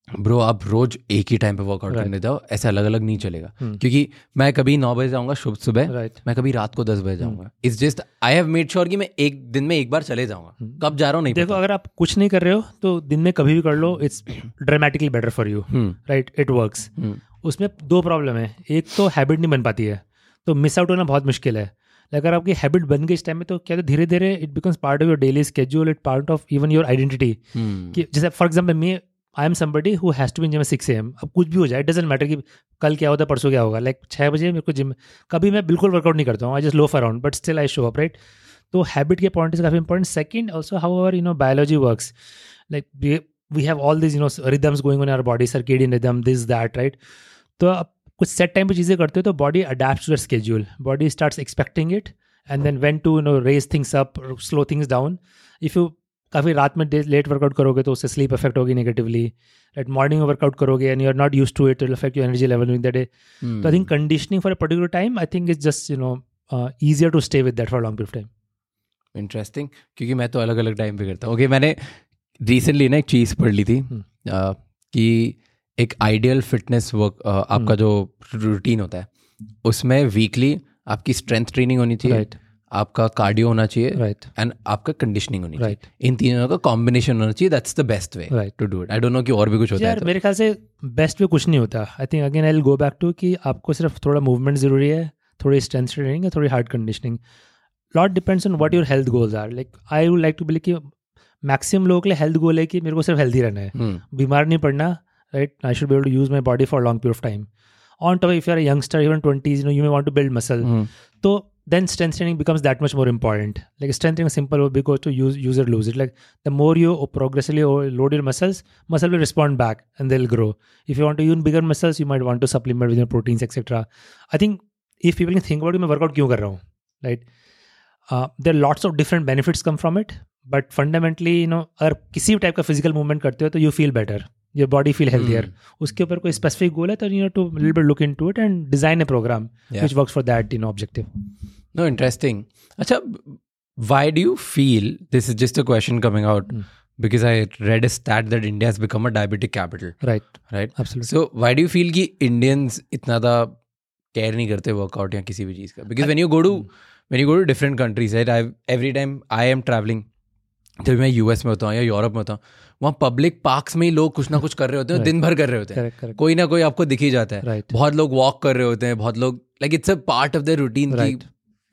ब्रो आप रोज एक ही टाइम पे वर्कआउट Right. करने जाओ, ऐसे अलग अलग नहीं चलेगा. Hmm. क्योंकि मैं कभी नौ बजे जाऊंगा शुभ सुबह, Right. मैं कभी रात को दस बजे जाऊंगा. It's just I have made sure कि मैं एक दिन में एक बार चले जाऊंगा. कब जा रहा हूँ नहीं देखो पता. अगर आप कुछ नहीं कर रहे हो तो दिन में कभी भी कर लो, it's dramatically better for you, right, it works. उसमें दो प्रॉब्लम है. एक तो हैबिट नहीं बन पाती है, तो मिस आउट होना बहुत मुश्किल है. अगर आपकी हैबिट बन गई इस टाइम में तो क्या धीरे धीरे it becomes part of your daily schedule, it part of even your identity. कि जैसे for example me I am somebody who has to be gym six A M. अब कुछ भी हो जाए, इट डजंट मैटर कि कल क्या होता है, परसों क्या होगा. लाइक छः बजे मेरे को जिम, कभी मैं बिल्कुल वर्कआउट नहीं करता हूँ, I just loaf around, but still I show up, right. तो हैबिट के पॉइंट इज काफी important. Second also however you know biology works, like we have all this you know rhythms going on our body, circadian rhythm, this that, right. तो आप कुछ set time पे चीज़ें करते हो तो body adapts to the schedule, body starts expecting it and then when to you know raise things up, slow things down. If you काफ़ी रात में लेट वर्कआउट करोगे तो उससे स्लीप इफेक्ट होगी नेगेटिवली, राइट. मॉर्निंग में वर्कआउट करोगे and you are not used to it, will affect your energy level in the day. तो I think conditioning for a particular time, I think it's just you know easier to stay with that for long period of time. Interesting, क्योंकि मैं तो अलग अलग time पे करता हूँ. Okay, मैंने रिसेंटली ना एक चीज़ पढ़ ली थी uh, कि एक आइडियल फिटनेस वर्क आपका जो रूटीन होता है उसमें वीकली आपकी स्ट्रेंथ ट्रेनिंग होनी चाहिए, राइट, आपका कार्डियो होना चाहिए, राइट, एंड आपका कंडीशनिंग होनी राइट. चाहिए. इन तीनों का कॉम्बिनेशन होना चाहिए. That's the best way Right. To do it. I don't know कि और भी कुछ होता है यार तो. मेरे ख्याल से बेस्ट वे कुछ नहीं होता. I think again I will go back to कि आपको सिर्फ थोड़ा मूवमेंट ज़रूरी है, थोड़ी स्ट्रेंथ ट्रेनिंग है, थोड़ी hard conditioning. Lot depends on what your health goals are. Like I would like to believe कि मैक्सिमम लोगों के लिए हेल्थ गोल है कि मेरे को सिर्फ हेल्दी रहना है, Hmm. बीमार नहीं पड़ना, right. I should be able to use my body for long period of time. On top if you are a youngster, even twenties, you know you may want to build muscle, Hmm. तो then strength training becomes that much more important. Like strength training is simple because to use use it lose it. Like the more you progressively load your muscles, muscle will respond back and they'll grow. If you want to use bigger muscles, you might want to supplement with your proteins, et cetera. I think if people can think about it, मैं workout क्यों कर रहा हूँ, right? Uh, there are lots of different benefits come from it, but fundamentally, you know, अगर किसी भी type का physical movement करते हो तो you feel better. Your body feel healthier. उसके ऊपर कोई specific goal है तो you know to little bit look into it and design a program Yeah. which works for that you know objective. No, interesting. Acha, why do you feel, this is just a question coming out, Hmm. because I read a stat that India has become a diabetic capital, Right. right? Absolutely. So why do you feel कि Indians इतना दा care नहीं करते workout या किसी भी चीज़ का? Because when you go to when you go to different countries, right? I every time I am traveling, जब मैं यूएस में होता हूँ या यूरोप में होता हूँ, वहाँ पब्लिक पार्क्स में ही लोग कुछ ना कुछ कर रहे होते हैं, Right. दिन भर कर रहे होते हैं. Correct, correct. कोई ना कोई आपको दिख ही जाता है. Right. बहुत लोग वॉक कर रहे होते हैं, बहुत लोग like it's a part of their routine. Right.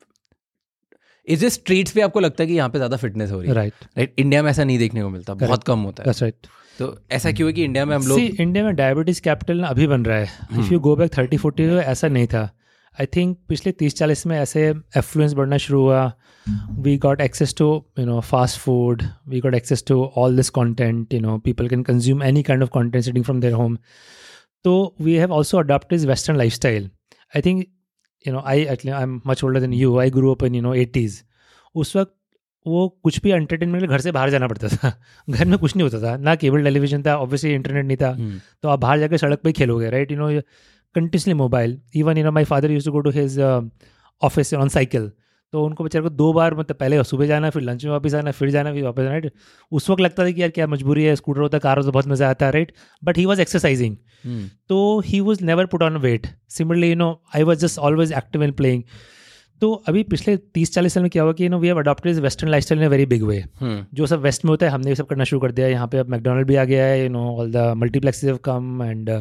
इस स्ट्रीट्स पे आपको लगता है कि यहाँ पे ज्यादा फिटनेस हो रही है, राइट, राइट? इंडिया में ऐसा नहीं देखने को मिलता, बहुत कम होता है. That's right. तो ऐसा क्यों है कि इंडिया में हम लोग, सी इंडिया में डायबिटीज कैपिटल अभी बन रहा है. If you go back thirty forty तो ऐसा नहीं था. आई थिंक पिछले तीस चालीस में ऐसे एफ्लुएंस बढ़ना शुरू हुआ. We got access to you know fast food, we got access to all this content, you know people can consume any kind of content sitting from their home. तो we have also adopted western life style. I think you know I I am much older than you. I grew up in you know eighties. उस वक्त वो कुछ भी entertainment के लिए घर से बाहर जाना पड़ता था. घर में कुछ नहीं होता था, ना केबल टेलीविजन था, ऑब्वियसली इंटरनेट नहीं था. तो आप बाहर जाकर सड़क पे ही खेलोगे, right. You know continuously mobile. Even you know my father used to go to his office on cycle. तो उनको बेचारे को दो बार मतलब पहले सुबह जाना, फिर लंच में वापस आना, फिर जाना, फिर वापस आना, राइट. उस वक्त लगता था कि यार क्या मजबूरी है, स्कूटर होता, कार होता, तो बहुत मज़ा आता है, right. But he was exercising, तो he was never put on weight. Similarly you know I was just always active in playing. तो अभी पिछले तीस चालीस साल में क्या हुआ कि you know we have adopted western lifestyle in a very big way. जो सब वेस्ट में होता है हमने ये सब करना शुरू कर दिया है. यहाँ पे अब मैकडोनल्ड भी आ गया है, you know all the multiplexes have come and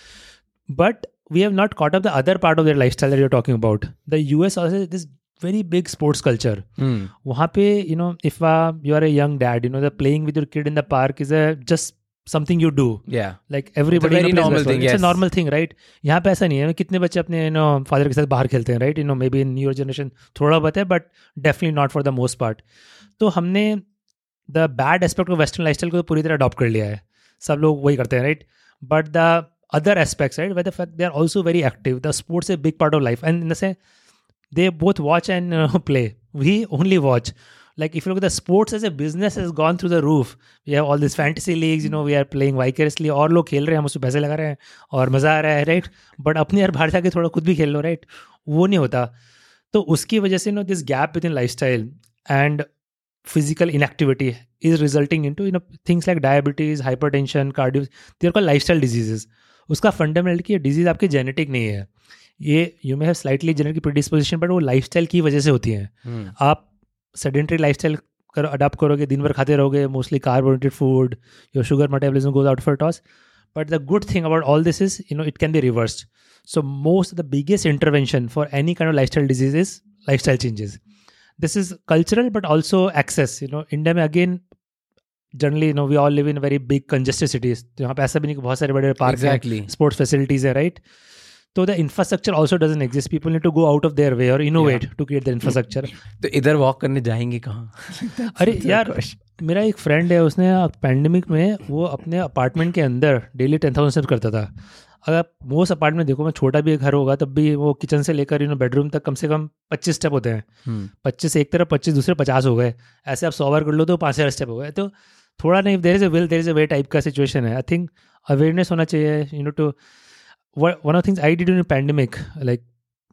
but we have not caught up the other part of their lifestyle that you are talking about. The US also this very big sports culture. hmm. वहाँ पे you know if uh, you are a young dad, you know the playing with your kid in the park is a just something you do. Yeah. Like everybody it's a very you know, normal thing. It's Yes. a normal thing, right? यहाँ पे ऐसा नहीं है. कितने बच्चे अपने you know father के साथ बाहर खेलते हैं, right? You know maybe in your generation थोड़ा बहुत है, but definitely not for the most part. तो हमने the bad aspect of western lifestyle को पूरी तरह adopt कर लिया है. सब लोग वही करते हैं, right? But the other aspects, right? Where the fact they are also very active. The sports is a big part of life, and in the sense they both watch and uh, play. We only watch. Like if you look at the sports as a business has gone through the roof. We have all these fantasy leagues, you know, we are playing vicariously. और लोग खेल रहे हैं, हम उसमें पैसे लगा रहे हैं और मज़ा आ रहा है, राइट. बट अपने यार बाहर जाके थोड़ा खुद भी खेल लो, राइट. वो नहीं होता. तो उसकी वजह से no this gap within life style. And physical inactivity is resulting into you know things like diabetes, hypertension, cardio. They are called lifestyle diseases. उसका फंडामेंटल की डिजीज आपकी जेनेटिक नहीं है, ये you may have slightly genetic predisposition, but वो lifestyle की वजह से होती हैं. hmm. आप सेडेंटरी लाइफस्टाइल करो, अडॉप्ट करोगे, दिन भर खाते रहोगे mostly carbohydrated food, your sugar metabolism goes out for toss. But the good thing about all this is you know it can be reversed. So most the biggest intervention for any kind of lifestyle disease is lifestyle changes. This is cultural, but also access. You know, India में again, generally, you know, we all live in very big congested cities. तो यहाँ पे ऐसा भी नहीं कि बहुत सारे बड़े पार्क हैं, sports facilities है, right? So the infrastructure also doesn't exist. People need to go out of their way or innovate yeah. to create the infrastructure. तो इधर वॉक करने जाएंगे कहाँ? अरे यार, मेरा एक फ्रेंड है, उसने पैंडेमिक में वो अपने अपार्टमेंट के अंदर डेली टेन थाउजेंड स्टेप करता था. अगर मोस्ट अपार्टमेंट देखो, मैं छोटा भी घर होगा तब भी वो किचन से लेकर यू नो बेडरूम तक कम से कम पच्चीस स्टेप होते हैं. पच्चीस एक तरफ, पच्चीस दूसरे, पचास हो गए. ऐसे आप सौ बार कर लो तो पाँच हज़ार स्टेप हो गए. तो थोड़ा नहीं, there is a will, there is a way type का सिचुएशन है. आई थिंक अवेयरनेस होना चाहिए. You know to one of things I did in pandemic, like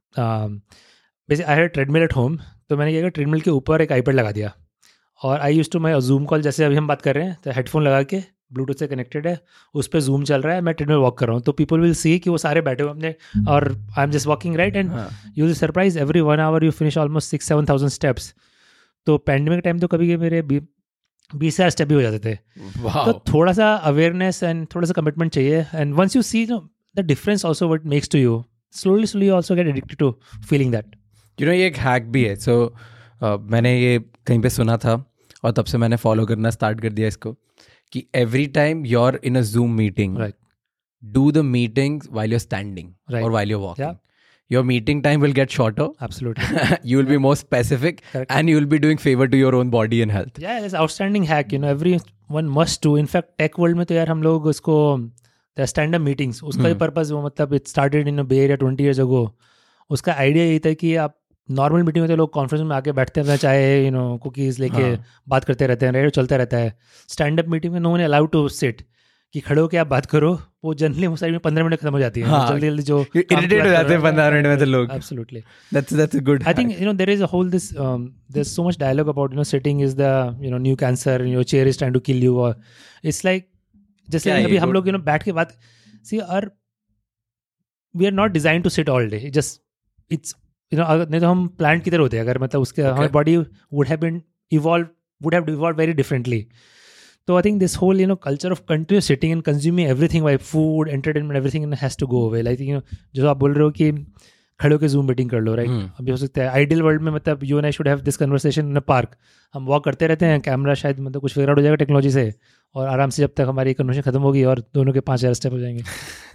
basic I had treadmill at home. तो मैंने क्या किया, ट्रेडमिल के ऊपर एक आईपैड लगा दिया और I use to my Zoom call, जैसे अभी हम बात कर रहे हैं तो हेडफोन लगा के ब्लूटूथ से कनेक्टेड है, उस पर जूम चल रहा है, मैं ट्रेडमिल वॉक कर रहा हूँ. तो पीपल विल सी कि वो सारे बैठे हुए अपने, और I am just walking right, and you will surprise every one hour you finish almost six seven thousand steps. तो पैंडेमिक टाइम तो कभी मेरे बीस हज़ार स्टेप भी हो जाते थे. तो थोड़ा सा अवेयरनेस एंड थोड़ा सा कमिटमेंट चाहिए. And once you see the difference also what makes to you, slowly slowly also get addicted to feeling that. You know ये एक हैक भी है. सो so, uh, मैंने ये कहीं पे सुना था और तब से मैंने फॉलो करना स्टार्ट कर दिया इसको, कि every time you're in a Zoom meeting, right, do the meetings while you're standing, right, or while you're walking. Yeah. Your meeting time will get shorter. Absolutely. You will be more specific. Correct. And you will be doing favor to your own body and health. Yeah, it's outstanding hack. You know, everyone must do. In fact, tech world में तो यार हम लोग उसको the stand-up meetings, उसका भी purpose वो मतलब it started in a Bay Area twenty years ago. उसका आइडिया यही था कि आप नॉर्मल मीटिंग में तो लोग कॉन्फ्रेंस में आके बैठते हैं, चाहे यू नो कुकीज़ लेके हाँ. बात करते रहते हैं, रेडियो चलता रहता है. स्टैंड अप मीटिंग में no one allowed to sit, कि खड़े होकर आप बात करो. वो जनरली साइड में पंद्रह मिनट खत्म हो जाती है. हाँ. जल्दी जल्दी जो इरिटेट हो जाते हैं पंद्रह मिनट में तो लोग. Absolutely, that's that's a good. I think you know there is a whole this there is so much dialogue about you know sitting is the you know new cancer, your chair is trying to kill you. और it's like जैसे अभी हम लोग you no बैठ के बात सी, और we are not design to sit all day. Just it's you know अगर नहीं तो हम प्लांट की तरह होते हैं, अगर मतलब उसके हमारी body would have been evolve would have evolve very differently. तो I think this whole you know culture of continuous sitting and consuming everything by food, entertainment, everything has to go away. Like you know जो आप बोल रहे हो कि खड़े होकर zoom meeting कर लो, राइट right? hmm. अभी हो सकता है आइडियल वर्ल्ड में मतलब you and I should have this conversation in a park. हम वॉक करते रहते हैं, कैमरा शायद मतलब कुछ फिगर आउट हो जाएगा टेक्नोलॉजी से, और आराम से जब तक हमारी कन्वर्सेशन खत्म होगी और दोनों के पाँच हज़ार स्टेप हो जाएंगे.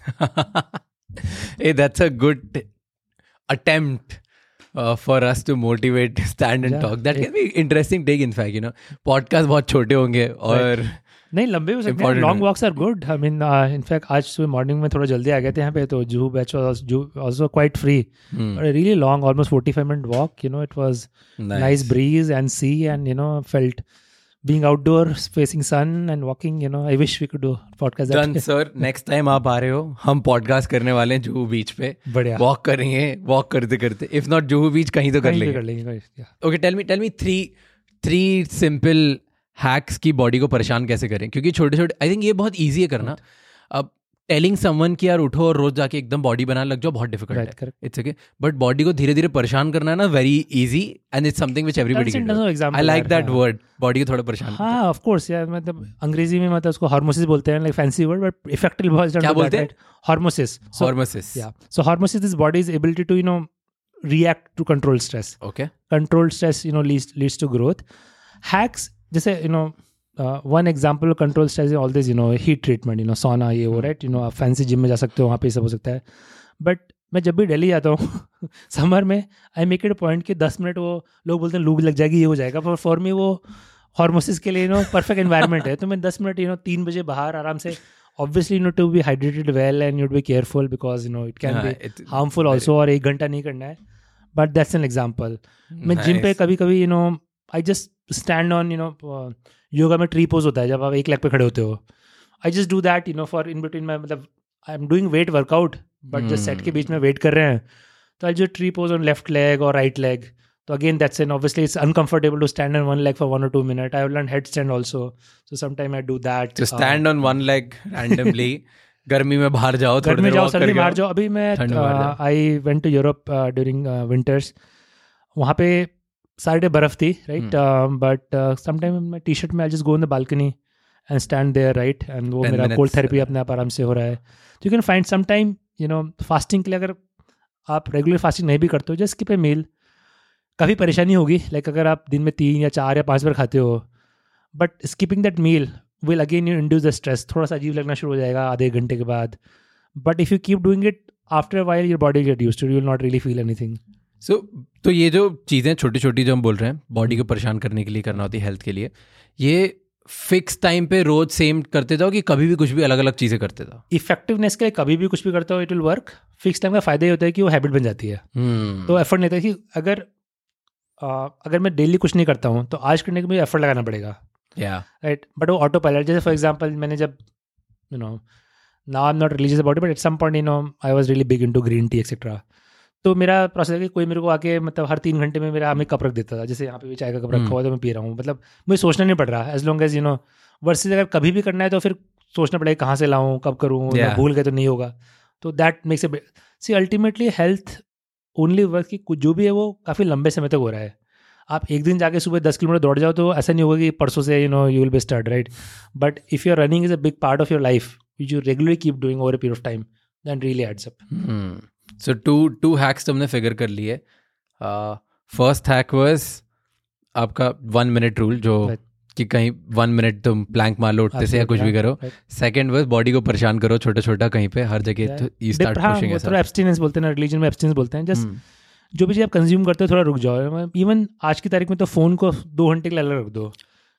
Hey, that's a good attempt Uh, for us to motivate, stand and yeah, talk. That yeah. can be interesting take, in fact, you know. Podcast बहुत छोटे होंगे और नहीं लंबे हो सकते हैं. Long walks are good. I mean in fact आज सुबह मॉर्निंग में थोड़ा जल्दी आ गए थे यहाँ पे, तो Juhu beach was also quite free. Really long, almost forty five minute walk. You know it was nice breeze and sea, and you know felt being outdoor, facing sun and walking, you know, I wish we could do podcast. Done, sir. Next time आप आ रहे हो, हम podcast करने वाले हैं जुहू बीच पे. बढ़िया. Walk करेंगे, walk करते करते. If not जुहू बीच, कहीं तो कर लेंगे. कर लेंगे. Okay, tell me, tell me three, three simple hacks की body को परेशान कैसे करें, क्योंकि छोटे छोटे, I think ये बहुत easy है करना. अब टेलिंग समवन कि यार उठो और रोज जाके एकदम बॉडी बनाने लग जाओ बहुत डिफिकल्ट है. इट्स ओके, बट बॉडी को धीरे धीरे परेशान करना है ना, very easy, and it's something which everybody can do. I like that word, body को थोड़ा परेशान. हाँ ऑफ कोर्स यार, मतलब अंग्रेजी में मतलब उसको हार्मोसिस बोलते हैं, like fancy word, but effectively बहुत क्या बोलते हैं? हार्मोसिस. हार्मोसिस, या so hormesis, this body's ability to you know react to control stress. Okay. Controlled stress, you know, leads leads to growth. Hacks, जैसे you know, uh, one example of controlled stress is all this, you know, heat treatment, you know, sauna ये वो, right? You know, आप fancy gym में जा सकते हो, वहाँ पे सब हो सकता है. But मैं जब भी दिल्ली जाता हूँ समर में, I make it a point कि दस मिनट वो लोग बोलते हैं लू लग जाएगी, ये हो जाएगा, पर फॉर मी वो हार्मोसिस के लिए, you know, perfect environment है. तो मैं दस मिनट, you know, तीन बजे बाहर आराम से, obviously you know to be hydrated well and you have to be careful because you know it can yeah, be harmful also, और एक घंटा नहीं करना है. But that's an example. मैं जिम पे कभी कभी you know I just stand on you know yoga में ट्री पोज होता है जब आप एक लेग पे खड़े होते हो. I just do that you know for in between my मतलब I am doing weight workout but just set के बीच में वेट कर रहे हैं, तो I just tree pose on left leg or right leg. So again, that's an obviously it's uncomfortable to stand on one leg for one or two minutes. I have learned headstand also, so sometimes I do that. So stand uh, on one leg randomly. गर्मी में बाहर जाओ, गर्मी में जाओ, सर्दी बाहर जाओ. अभी मैं I went to Europe uh, during uh, winters. वहाँ पे सारे डे बर्फ थी, right? Hmm. Uh, but uh, sometimes मैं टी शर्ट में I just go on the balcony and stand there, right? And वो मेरा cold therapy अपने आप आराम से हो रहा है. So you can find some time, you know, fasting के लिए अगर आप regular fasting नहीं भी करते हो, just skip a meal. काफ़ी परेशानी होगी, लाइक अगर आप दिन में तीन या चार या पांच बार खाते हो, but skipping that meal will again you induce the stress. थोड़ा सा अजीब लगना शुरू हो जाएगा आधे घंटे के बाद, but if you keep doing it after a while your body get used to, you will not really feel anything. So तो ये जो चीज़ें छोटी छोटी जो हम बोल रहे हैं बॉडी को परेशान करने के लिए करना होती है हेल्थ के लिए, ये फिक्स टाइम पे रोज सेम करते जाओ कि कभी भी कुछ भी अलग अलग चीज़ें करते जाओ? इफेक्टिवनेस के लिए कभी भी कुछ भी करते हो it will work. Fix time का फायदा ये होता है कि वो हैबिट बन जाती है. hmm. तो एफर्ट नहीं होता कि अगर Uh, अगर मैं डेली कुछ नहीं करता हूँ तो आज करने के मुझे एफर्ट लगाना पड़ेगा, राइट? बट वो ऑटो पायलट, जैसे फॉर एग्जांपल मैंने जब you know now I am not religious about it, but at some point you know I was really big into green tea etcetera. तो मेरा प्रोसेस है कि कोई मेरे को आके मतलब हर तीन घंटे में मेरा हमें कप रख देता था, जैसे यहाँ पे भी चाय का कप रखा हुआ है तो मैं पी रहा हूँ. मतलब मुझे सोचना नहीं पड़ रहा, as long as you know. Versus अगर कभी भी करना है तो फिर सोचना पड़ेगा कहाँ से लाऊँ, कब करूँ, भूल गए तो नहीं होगा. तो that makes a see ultimately health only work की कुछ जो भी है वो काफ़ी लंबे समय तक हो रहा है. आप एक दिन जाके सुबह दस किलोमीटर दौड़ जाओ तो ऐसा नहीं होगा कि परसों से you know you will be start, right? But if you are running is a big part of your life which you regularly keep doing over a period of time, then really adds up. So two two hacks तुमने figure कर लिए. First hack was आपका one minute rule, जो right. कि कहीं one minute तुम Planck मार लो उठते से या कुछ भी करो. सेकंड वाज बॉडी को परेशान करो छोटा छोटा कहीं पे हर जगह यू स्टार्ट पुशिंग. थोड़ा एब्स्टिनेंस बोलते हैं ना, रिलीजन में एब्स्टिनेंस बोलते हैं. जस्ट जो भी चीज़ आप कंज्यूम करते हो थोड़ा रुक जाओ. इवन आज की तारीख में तो फोन को दो घंटे के लिए अलग रख दो.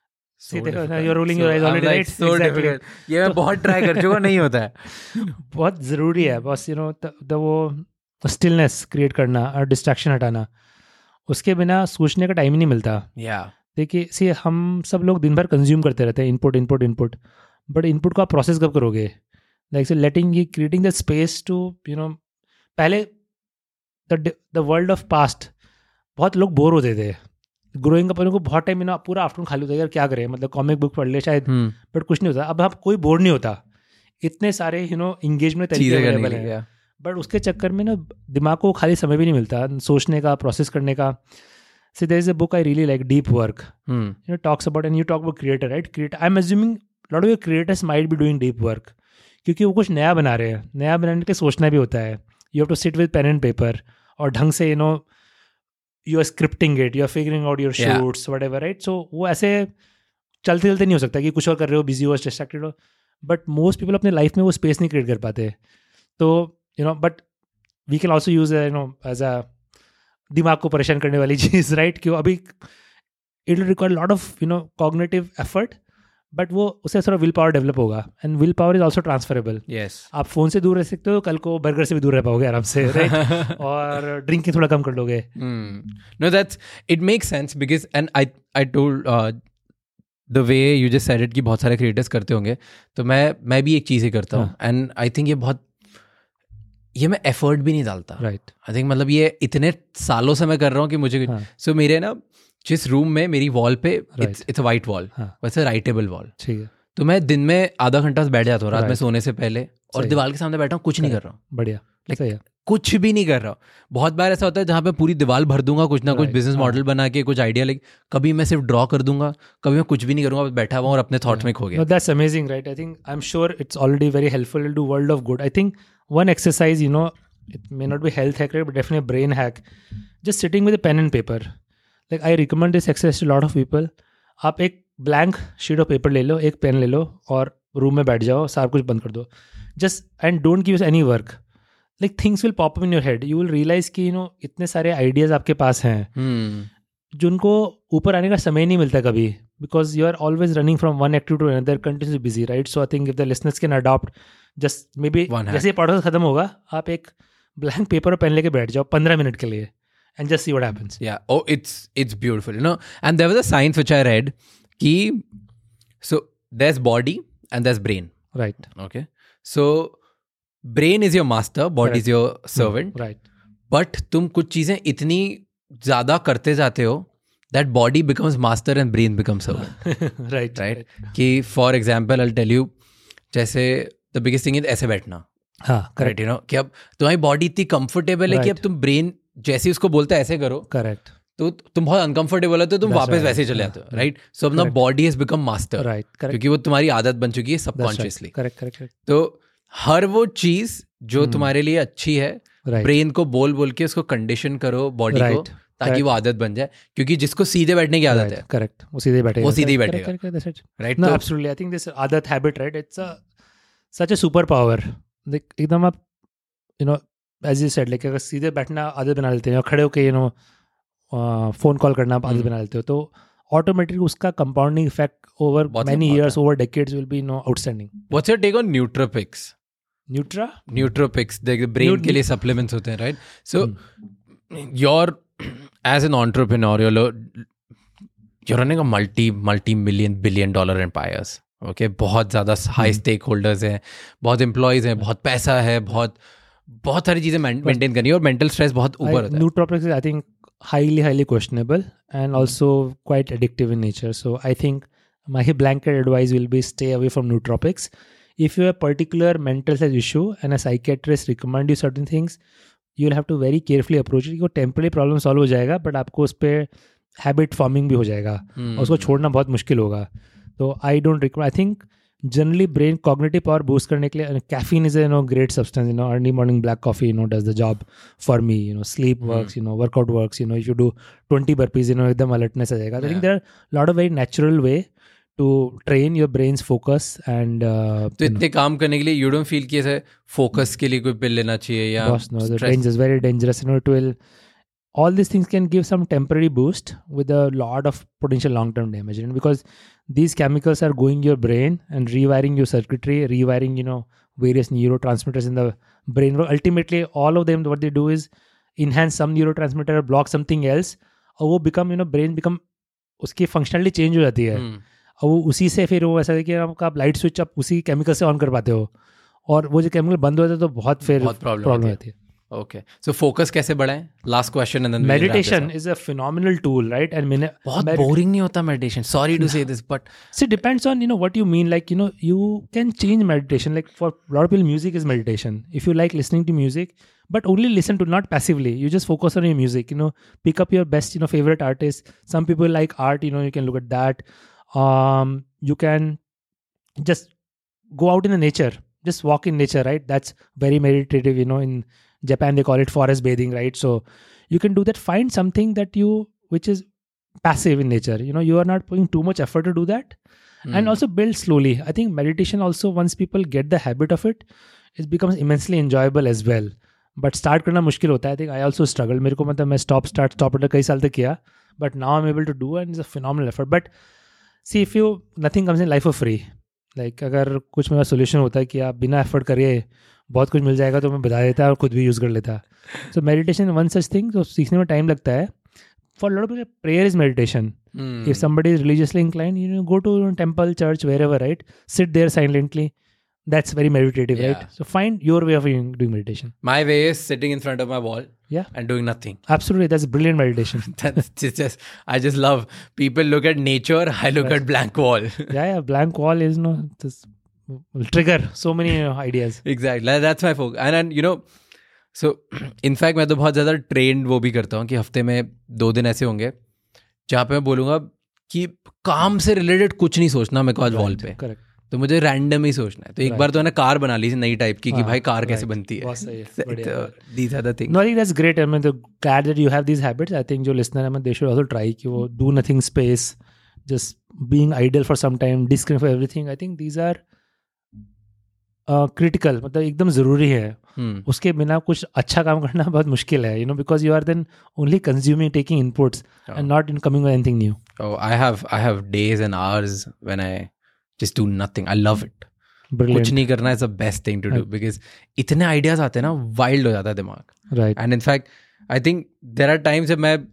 ये मैं बहुत ट्राई कर चुका, नहीं होता है. बहुत ज़रूरी है बस यू नो द वो स्टिलनेस क्रिएट करना और डिस्ट्रैक्शन हटाना. उसके बिना सोचने का टाइम ही नहीं मिलता. देखिए सी हम सब लोग दिन भर कंज्यूम करते रहते हैं, input input input. But input को आप प्रोसेस कब करोगे? लाइक से लेटिंग ये creating the space to you know. पहले the the world of past बहुत लोग बोर होते थे ग्रोइंग अप. उनको बहुत टाइम ना पूरा आफ्टरनून खाली होता है, यार क्या करें, मतलब कॉमिक बुक पढ़ ले शायद, बट hmm. कुछ नहीं होता. अब आप कोई बोर नहीं होता, इतने सारे यू नो इंगेजमेंट तरीके अवेलेबल हैं. बट उसके चक्कर में ना दिमाग को खाली समय भी नहीं मिलता सोचने का, प्रोसेस करने का. So there is a book I really like, Deep Work. Hmm. You know, talks about, and you talk about creator, right? Creator. I'm assuming a lot of your creators might be doing deep work, क्योंकि वो कुछ नया बना रहे हैं. नया बनाने के सोचना भी होता है. You have to sit with pen and paper और ढंग से you know you are scripting it, you are figuring out your shoots, yeah. whatever, right? So वो ऐसे चलते चलते नहीं हो सकता कि कुछ और कर रहे हो, बिजी हो, डिस्ट्रैक्टेड हो. बट मोस्ट पीपल अपने लाइफ में वो स्पेस नहीं क्रिएट कर पाते. तो you know but we can also use you know as a दिमाग को परेशान करने वाली चीज़, राइट? क्यों अभी it will require lot of you know cognitive effort, but वो उससे थोड़ा विल पावर डेवलप होगा. And will power is also transferable. Yes, आप फोन से दूर रह सकते हो, कल को बर्गर से भी दूर रह पाओगे आराम से, राइट? और ड्रिंकिंग थोड़ा कम कर लोगे. No that's it makes sense because and I I told the way you just said it कि बहुत सारे क्रिएटर्स करते होंगे, तो मैं मैं भी एक चीज़ ही करता हूँ. एंड आई थिंक ये बहुत ये मैं एफर्ट भी नहीं डालता, राइट? आई थिंक मतलब ये इतने सालों से मैं कर रहा हूँ कि मुझे सो हाँ. so, मेरे ना जिस रूम में मेरी वॉल पे इट्स अ वाइट वॉल, वैसे राइटेबल वॉल, ठीक है. तो मैं दिन में आधा घंटा बैठ जाता हूँ रात में सोने से पहले, और दीवार के सामने बैठा हूँ, कुछ नहीं कर रहा हूँ. बढ़िया, like, कुछ भी नहीं कर रहा हूँ. बहुत बार ऐसा होता है जहाँ पे पूरी दीवार भर दूंगा कुछ ना कुछ बिजनेस मॉडल बना के, कुछ आइडिया, लाइक कभी मैं सिर्फ ड्रॉ कर दूंगा, कभी मैं कुछ भी नहीं करूंगा, बैठा हुआ और अपने थॉट में खो गया. That's amazing, right? I think I am sure it's already very helpful to world of good. I think one exercise, you know, it may not be health hack, right, but definitely a brain hack. Just sitting with a pen and paper. Like I recommend this exercise to a lot of people. आप एक blank sheet of paper ले लो, एक pen ले लो और room में बैठ जाओ, सारा कुछ बंद कर दो. Just and don't give us any work. Like things will pop up in your head. You will realize कि you know इतने सारे ideas आपके पास हैं, hmm. जिनको ऊपर आने का समय नहीं मिलता कभी, because you are always running from one activity to another, continuously busy, right? So I think if the listeners can adopt, just maybe जैसे पॉडकास्ट खत्म होगा, आप एक ब्लैंक पेपर और पेन लेके बैठ जाओ पंद्रह मिनट के लिए, and just see what happens. Yeah. Oh, it's it's beautiful, you know. And there was a science which I read कि so there's body and there's brain. Right. Okay. So brain is your master, body right. is your servant. Mm, right. But तुम कुछ चीज़ें इतनी ज़्यादा करते जाते हो, that body becomes master and brain becomes servant. right right? कि for example, I'll tell you, जैसे the biggest thing is ऐसे बैठना. हाँ, correct. You know, कि अब तुम्हारी body इतनी comfortable है कि अब तुम brain जैसे उसको बोलता है ऐसे करो. Correct. तो तुम बहुत अनकंफर्टेबल होते हो, तुम वापस वैसे ही चले जाते हो, राइट? सो अपना body has become master, right? क्योंकि वो तुम्हारी आदत बन चुकी है सबकॉन्शियसली. Correct correct. तो हर वो चीज जो तुम्हारे लिए अच्छी है, ब्रेन को बोल बोल के उसको कंडीशन करो बॉडी को, ताकि वो आदत बन जाए, क्योंकि जिसको सीधे बैठने की आदत है, करेक्ट, वो सीधे बैठेगा, वो सीधे ही बैठेगा, right? No absolutely, I think this आदत habit, right, it's a such a super power. एकदम आप you know as you said, like अगर सीधे बैठना आदत बना लेते हैं, खड़े होके यू नो फोन कॉल करना आप आदत बना लेते हो, तो ऑटोमेटिकली उसका compounding effect over many years, over decades will be no outstanding. What's your take on nootropics? Nootro nootropics brain के लिए सप्लीमेंट्स होते हैं, right? So your as an entrepreneur, you're running a multi multi million billion dollar empires. Okay, बहुत ज़्यादा high stake holders हैं, बहुत employees हैं, बहुत पैसा है, बहुत बहुत सारी चीज़ें मेंटेन करनी है, और मेंटल स्ट्रेस बहुत ऊपर होता है. Nootropics I think highly highly questionable and also quite addictive in nature. So I think my blanket advice will be stay away from nootropics. If you have a particular mental health issue and a psychiatrist recommend you certain things, you'll have to very carefully approach it. Your temporary problem solve हो जाएगा, but आपको उस पर habit forming भी हो जाएगा, और उसको छोड़ना बहुत मुश्किल होगा. तो I don't recommend. I think generally brain cognitive power boost करने के लिए caffeine is a you know great substance. You know, early morning black coffee you know does the job for me. You know, sleep works. You know, workout works. You know, if you do twenty burpees, you know, एकदम alertness आ जाएगा. I think there are a lot of very natural way to train your brain's focus and. Uh, तो इतने काम करने के लिए you don't feel कि ऐसे focus के लिए कोई pill लेना चाहिए या? Boss, no, the dangerous, very dangerous. You know, it will. All these things can give some temporary boost with a lot of potential long-term damage, and because these chemicals are going your brain and rewiring your circuitry, rewiring you know various neurotransmitters in the brain. Ultimately, all of them what they do is enhance some neurotransmitter, block something else, और वो become you know brain become उसकी functionality change हो जाती है, और वो उसी से फिर वो ऐसा है कि आपका आप लाइट स्विच आप उसी केमिकल से ऑन कर पाते हो, और वो जो केमिकल बंद हो जाता है तो बहुत फिर प्रॉब्लम होती है. Okay, so focus कैसे बढ़ाएं? Last question and then meditation is a phenomenal tool, right? And मैंने बहुत boring नहीं होता meditation. Sorry to say this, but see, depends on you know what you mean. Like you know, you can change meditation. Like for a lot of people, music is meditation. If you like listening to music, but only listen to, not passively. You just focus on your music. You know, pick up your best you know favorite artists. Some people like art. You know, you can look at that. Um, you can just go out in the nature. Just walk in nature, right? That's very meditative. You know, in Japan they call it forest bathing, right? So you can do that. Find something that you which is passive in nature. You know, you are not putting too much effort to do that, mm. and also build slowly. I think meditation also, once people get the habit of it, it becomes immensely enjoyable as well. But start करना मुश्किल होता है. I think I also struggled. मेरे को मतलब मैं stop start stop कई साल तक किया, but now I'm able to do it, and it's a phenomenal effort. But see, if you nothing comes in life for free. Like अगर कुछ मेरा solution होता है कि आप बिना effort करिए बहुत कुछ मिल जाएगा, तो मैं बता देता और खुद भी यूज़ कर लेता. So meditation one such thing, तो सीखने में टाइम लगता है. For lot of people prayer is meditation. If somebody is religiously inclined, you know, go to temple, church, wherever, right, sit there silently. That's very meditative, yeah. right? So find your way of doing meditation. My way is sitting in front of my wall, yeah, and doing nothing. Absolutely, that's brilliant meditation. That's just, I just love. People look at nature, I look right. at blank wall. yeah, yeah, blank wall is no, this will trigger so many you know, ideas. Exactly, that's my focus. And, and you know, so in fact मैं तो बहुत ज़्यादा trained वो भी करता हूँ कि हफ्ते में दो दिन ऐसे होंगे जहाँ पे मैं बोलूँगा कि काम से रिलेटेड कुछ नहीं सोचना मेरे को आज वॉल पे. Correct. तो मुझे रैंडम ही सोचना है. तो एक बार तो मैंने कार बना ली नई टाइप की, कि भाई कार कैसे बनती है. These are the things. No, I think that's great. I mean, glad that you have these habits. I think जो listener है, they should also try कि वो do nothing space, just being idle for some time, disconnect for everything. I think these are critical. मतलब एकदम ज़रूरी है. उसके बिना कुछ अच्छा काम करना बहुत मुश्किल है. You know, because you are then only consuming, taking inputs, and not in coming with anything new. Oh, I have I have days and hours when I just do nothing. I love it. Brilliant. कुछ नहीं करना is the best thing to do, because इतने ideas आते हैं ना, wild हो जाता है दिमाग. Right. And in fact, I think there are times जब मैं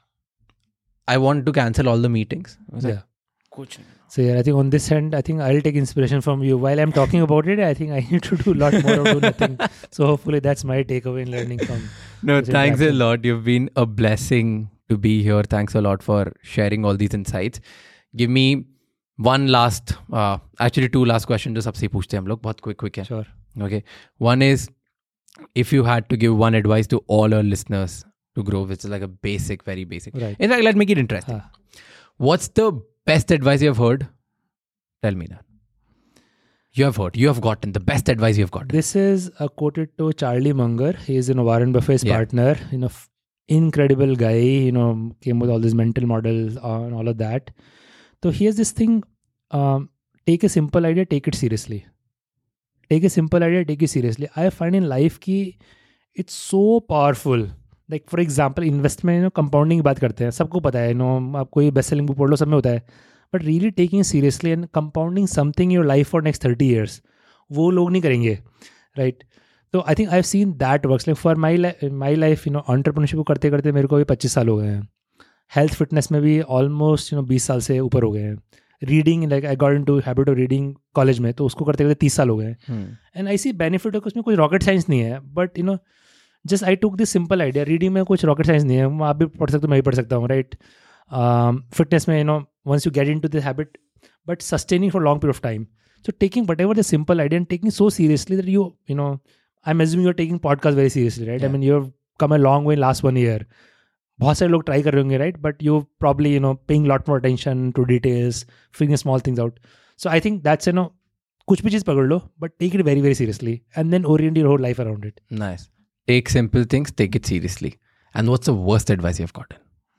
I want to cancel all the meetings. Yeah. Like, कुछ नहीं. So yeah, I think on this end, I think I'll take inspiration from you. While I'm talking about it, I think I need to do a lot more of do nothing. So hopefully that's my takeaway in learning from. No, thanks a lot. You've been a blessing to be here. Thanks a lot for sharing all these insights. Give me one last, uh, actually two last questions जो सबसे पूछते हैं हम लोग, बहुत quick quick है. Sure. Okay. One is, if you had to give one advice to all our listeners to grow, which is like a basic, very basic. Right. In fact, let's make it interesting. Huh. What's the best advice you have heard? Tell me that. You have heard, you have gotten the best advice you have gotten. This is uh, quoted to Charlie Munger. He is, you know, Warren Buffett's Yeah. partner. You know, f- incredible guy. You know, came with all these mental models uh, and all of that. So here's this thing: um, take a simple idea, take it seriously. Take a simple idea, take it seriously. I find in life कि it's so powerful. Like for example, investment, you know, compounding की बात करते हैं. सबको पता है, you know, आप कोई बेस्ट सेलिंग बुक पढ़ लो, सब में होता है. But really taking it seriously and compounding something in your life for next thirty years, वो लोग नहीं करेंगे, right? So I think I've seen that works. Like for my life, my life, you know, entrepreneurship को करते करते मेरे को अभी पच्चीस साल हो गए हैं. Health fitness में भी almost, you know, बीस साल से ऊपर हो गए हैं. Reading, like I got into habit of reading college में, तो उसको करते करते तीस साल हो गए हैं. Hmm. And I see benefit है, उसमें कोई rocket science नहीं है. But you know, just I took this simple idea. Reading में कुछ rocket science नहीं है. आप भी पढ़ सकते हो, मैं भी पढ़ सकता हूँ, right? Um, fitness में, you know, once you get into the habit, but sustaining for a long period of time. So taking whatever the simple idea and taking so seriously that you, you know, I'm assuming you're taking podcast very seriously, right? Yeah. I mean, you've come a long way in last one year. बहुत सारे लोग try कर रहे होंगे, right? But you probably, you know, paying lot more attention to details, figuring small things out. So I think that's, you know, कुछ भी चीज़ पकड़ लो, but take it very, very seriously and then orient your whole life around it. Nice. Take simple things, take it seriously. And what's the worst advice you've gotten?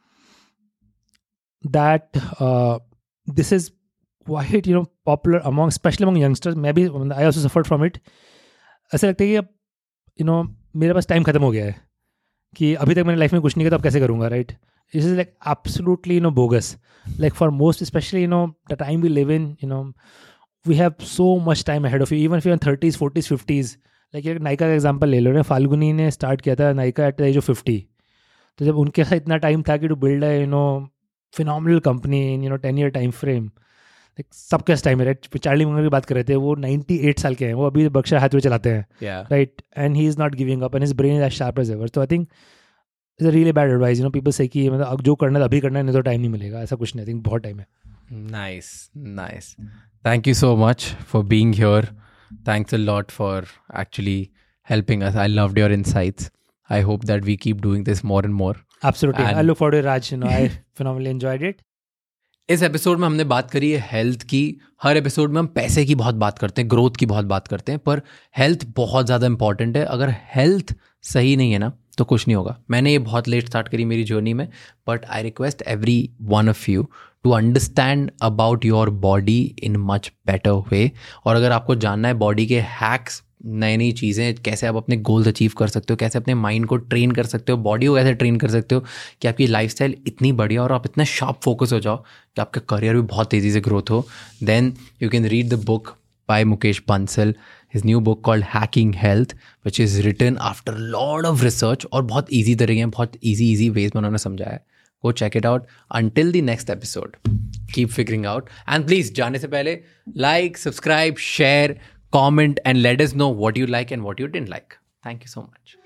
That uh, this is quite, you know, popular among, especially among youngsters. Maybe I also suffered from it. ऐसा लगता है कि अब, you know, मेरे पास time खत्म हो गया है कि अभी तक मैंने लाइफ में कुछ नहीं किया, तो अब कैसे करूँगा, right? This is like absolutely, you know, bogus. Like for most, especially, you know, the time we live in, you know, we have so much time ahead of you. Even if you're in thirties, forties, fifties. Like एक नायका का example ले लो ना, फाल्गुनी ने start किया था Nykaa at the age of fifty. तो जब उनके साथ इतना टाइम था कि टू बिल्ड है, you know, phenomenal company in, you know, ten year time frame. Like सबके टाइम है, राइट? चार्ली मंगर की बात कर रहे थे, वो अट्ठानवे साल के हैं, वो अभी बर्कशायर हाथवे चलाते हैं, Yeah. Right? And he is not giving up and his brain is as sharp as ever. So I think it's a really bad advice. You know, people say कि मतलब अब जो करना है अभी करना है, नहीं तो टाइम नहीं मिलेगा. ऐसा कुछ नहीं. आई थिंक बहुत टाइम है. Nice, nice. Thank you so much for being here. Thanks a lot for actually helping us. I loved your insights. I hope that we keep doing this more and more. Absolutely. And- I look forward to Raj. You know, I phenomenally enjoyed it. इस episode में हमने बात करी है health की. हर episode में हम पैसे की बहुत बात करते हैं, ग्रोथ की बहुत बात करते हैं, पर हेल्थ बहुत ज़्यादा इंपॉर्टेंट है. अगर हेल्थ सही नहीं है ना, तो कुछ नहीं होगा. मैंने ये बहुत लेट स्टार्ट करी मेरी जर्नी में, but I request every one of you to understand about your body in much better way. और अगर आपको जानना है बॉडी के हैक्स, नई नई चीज़ें, कैसे आप अपने गोल्स अचीव कर सकते हो, कैसे अपने माइंड को ट्रेन कर सकते हो, बॉडी को कैसे ट्रेन कर सकते हो कि आपकी लाइफस्टाइल इतनी बढ़िया और आप इतना शार्प फोकस हो जाओ कि आपका करियर भी बहुत तेज़ी से ग्रोथ हो, then you can read the book by Mukesh Bansal, his new book called hacking health, which is written after lot of research और बहुत ईजी तरीके, बहुत ईजी ईजी वेज में उन्होंने समझाया है. Go check it out. Until the next episode, keep figuring out. And please, जाने से पहले like, subscribe, share, comment, and let us know what you like and what you didn't like. Thank you so much.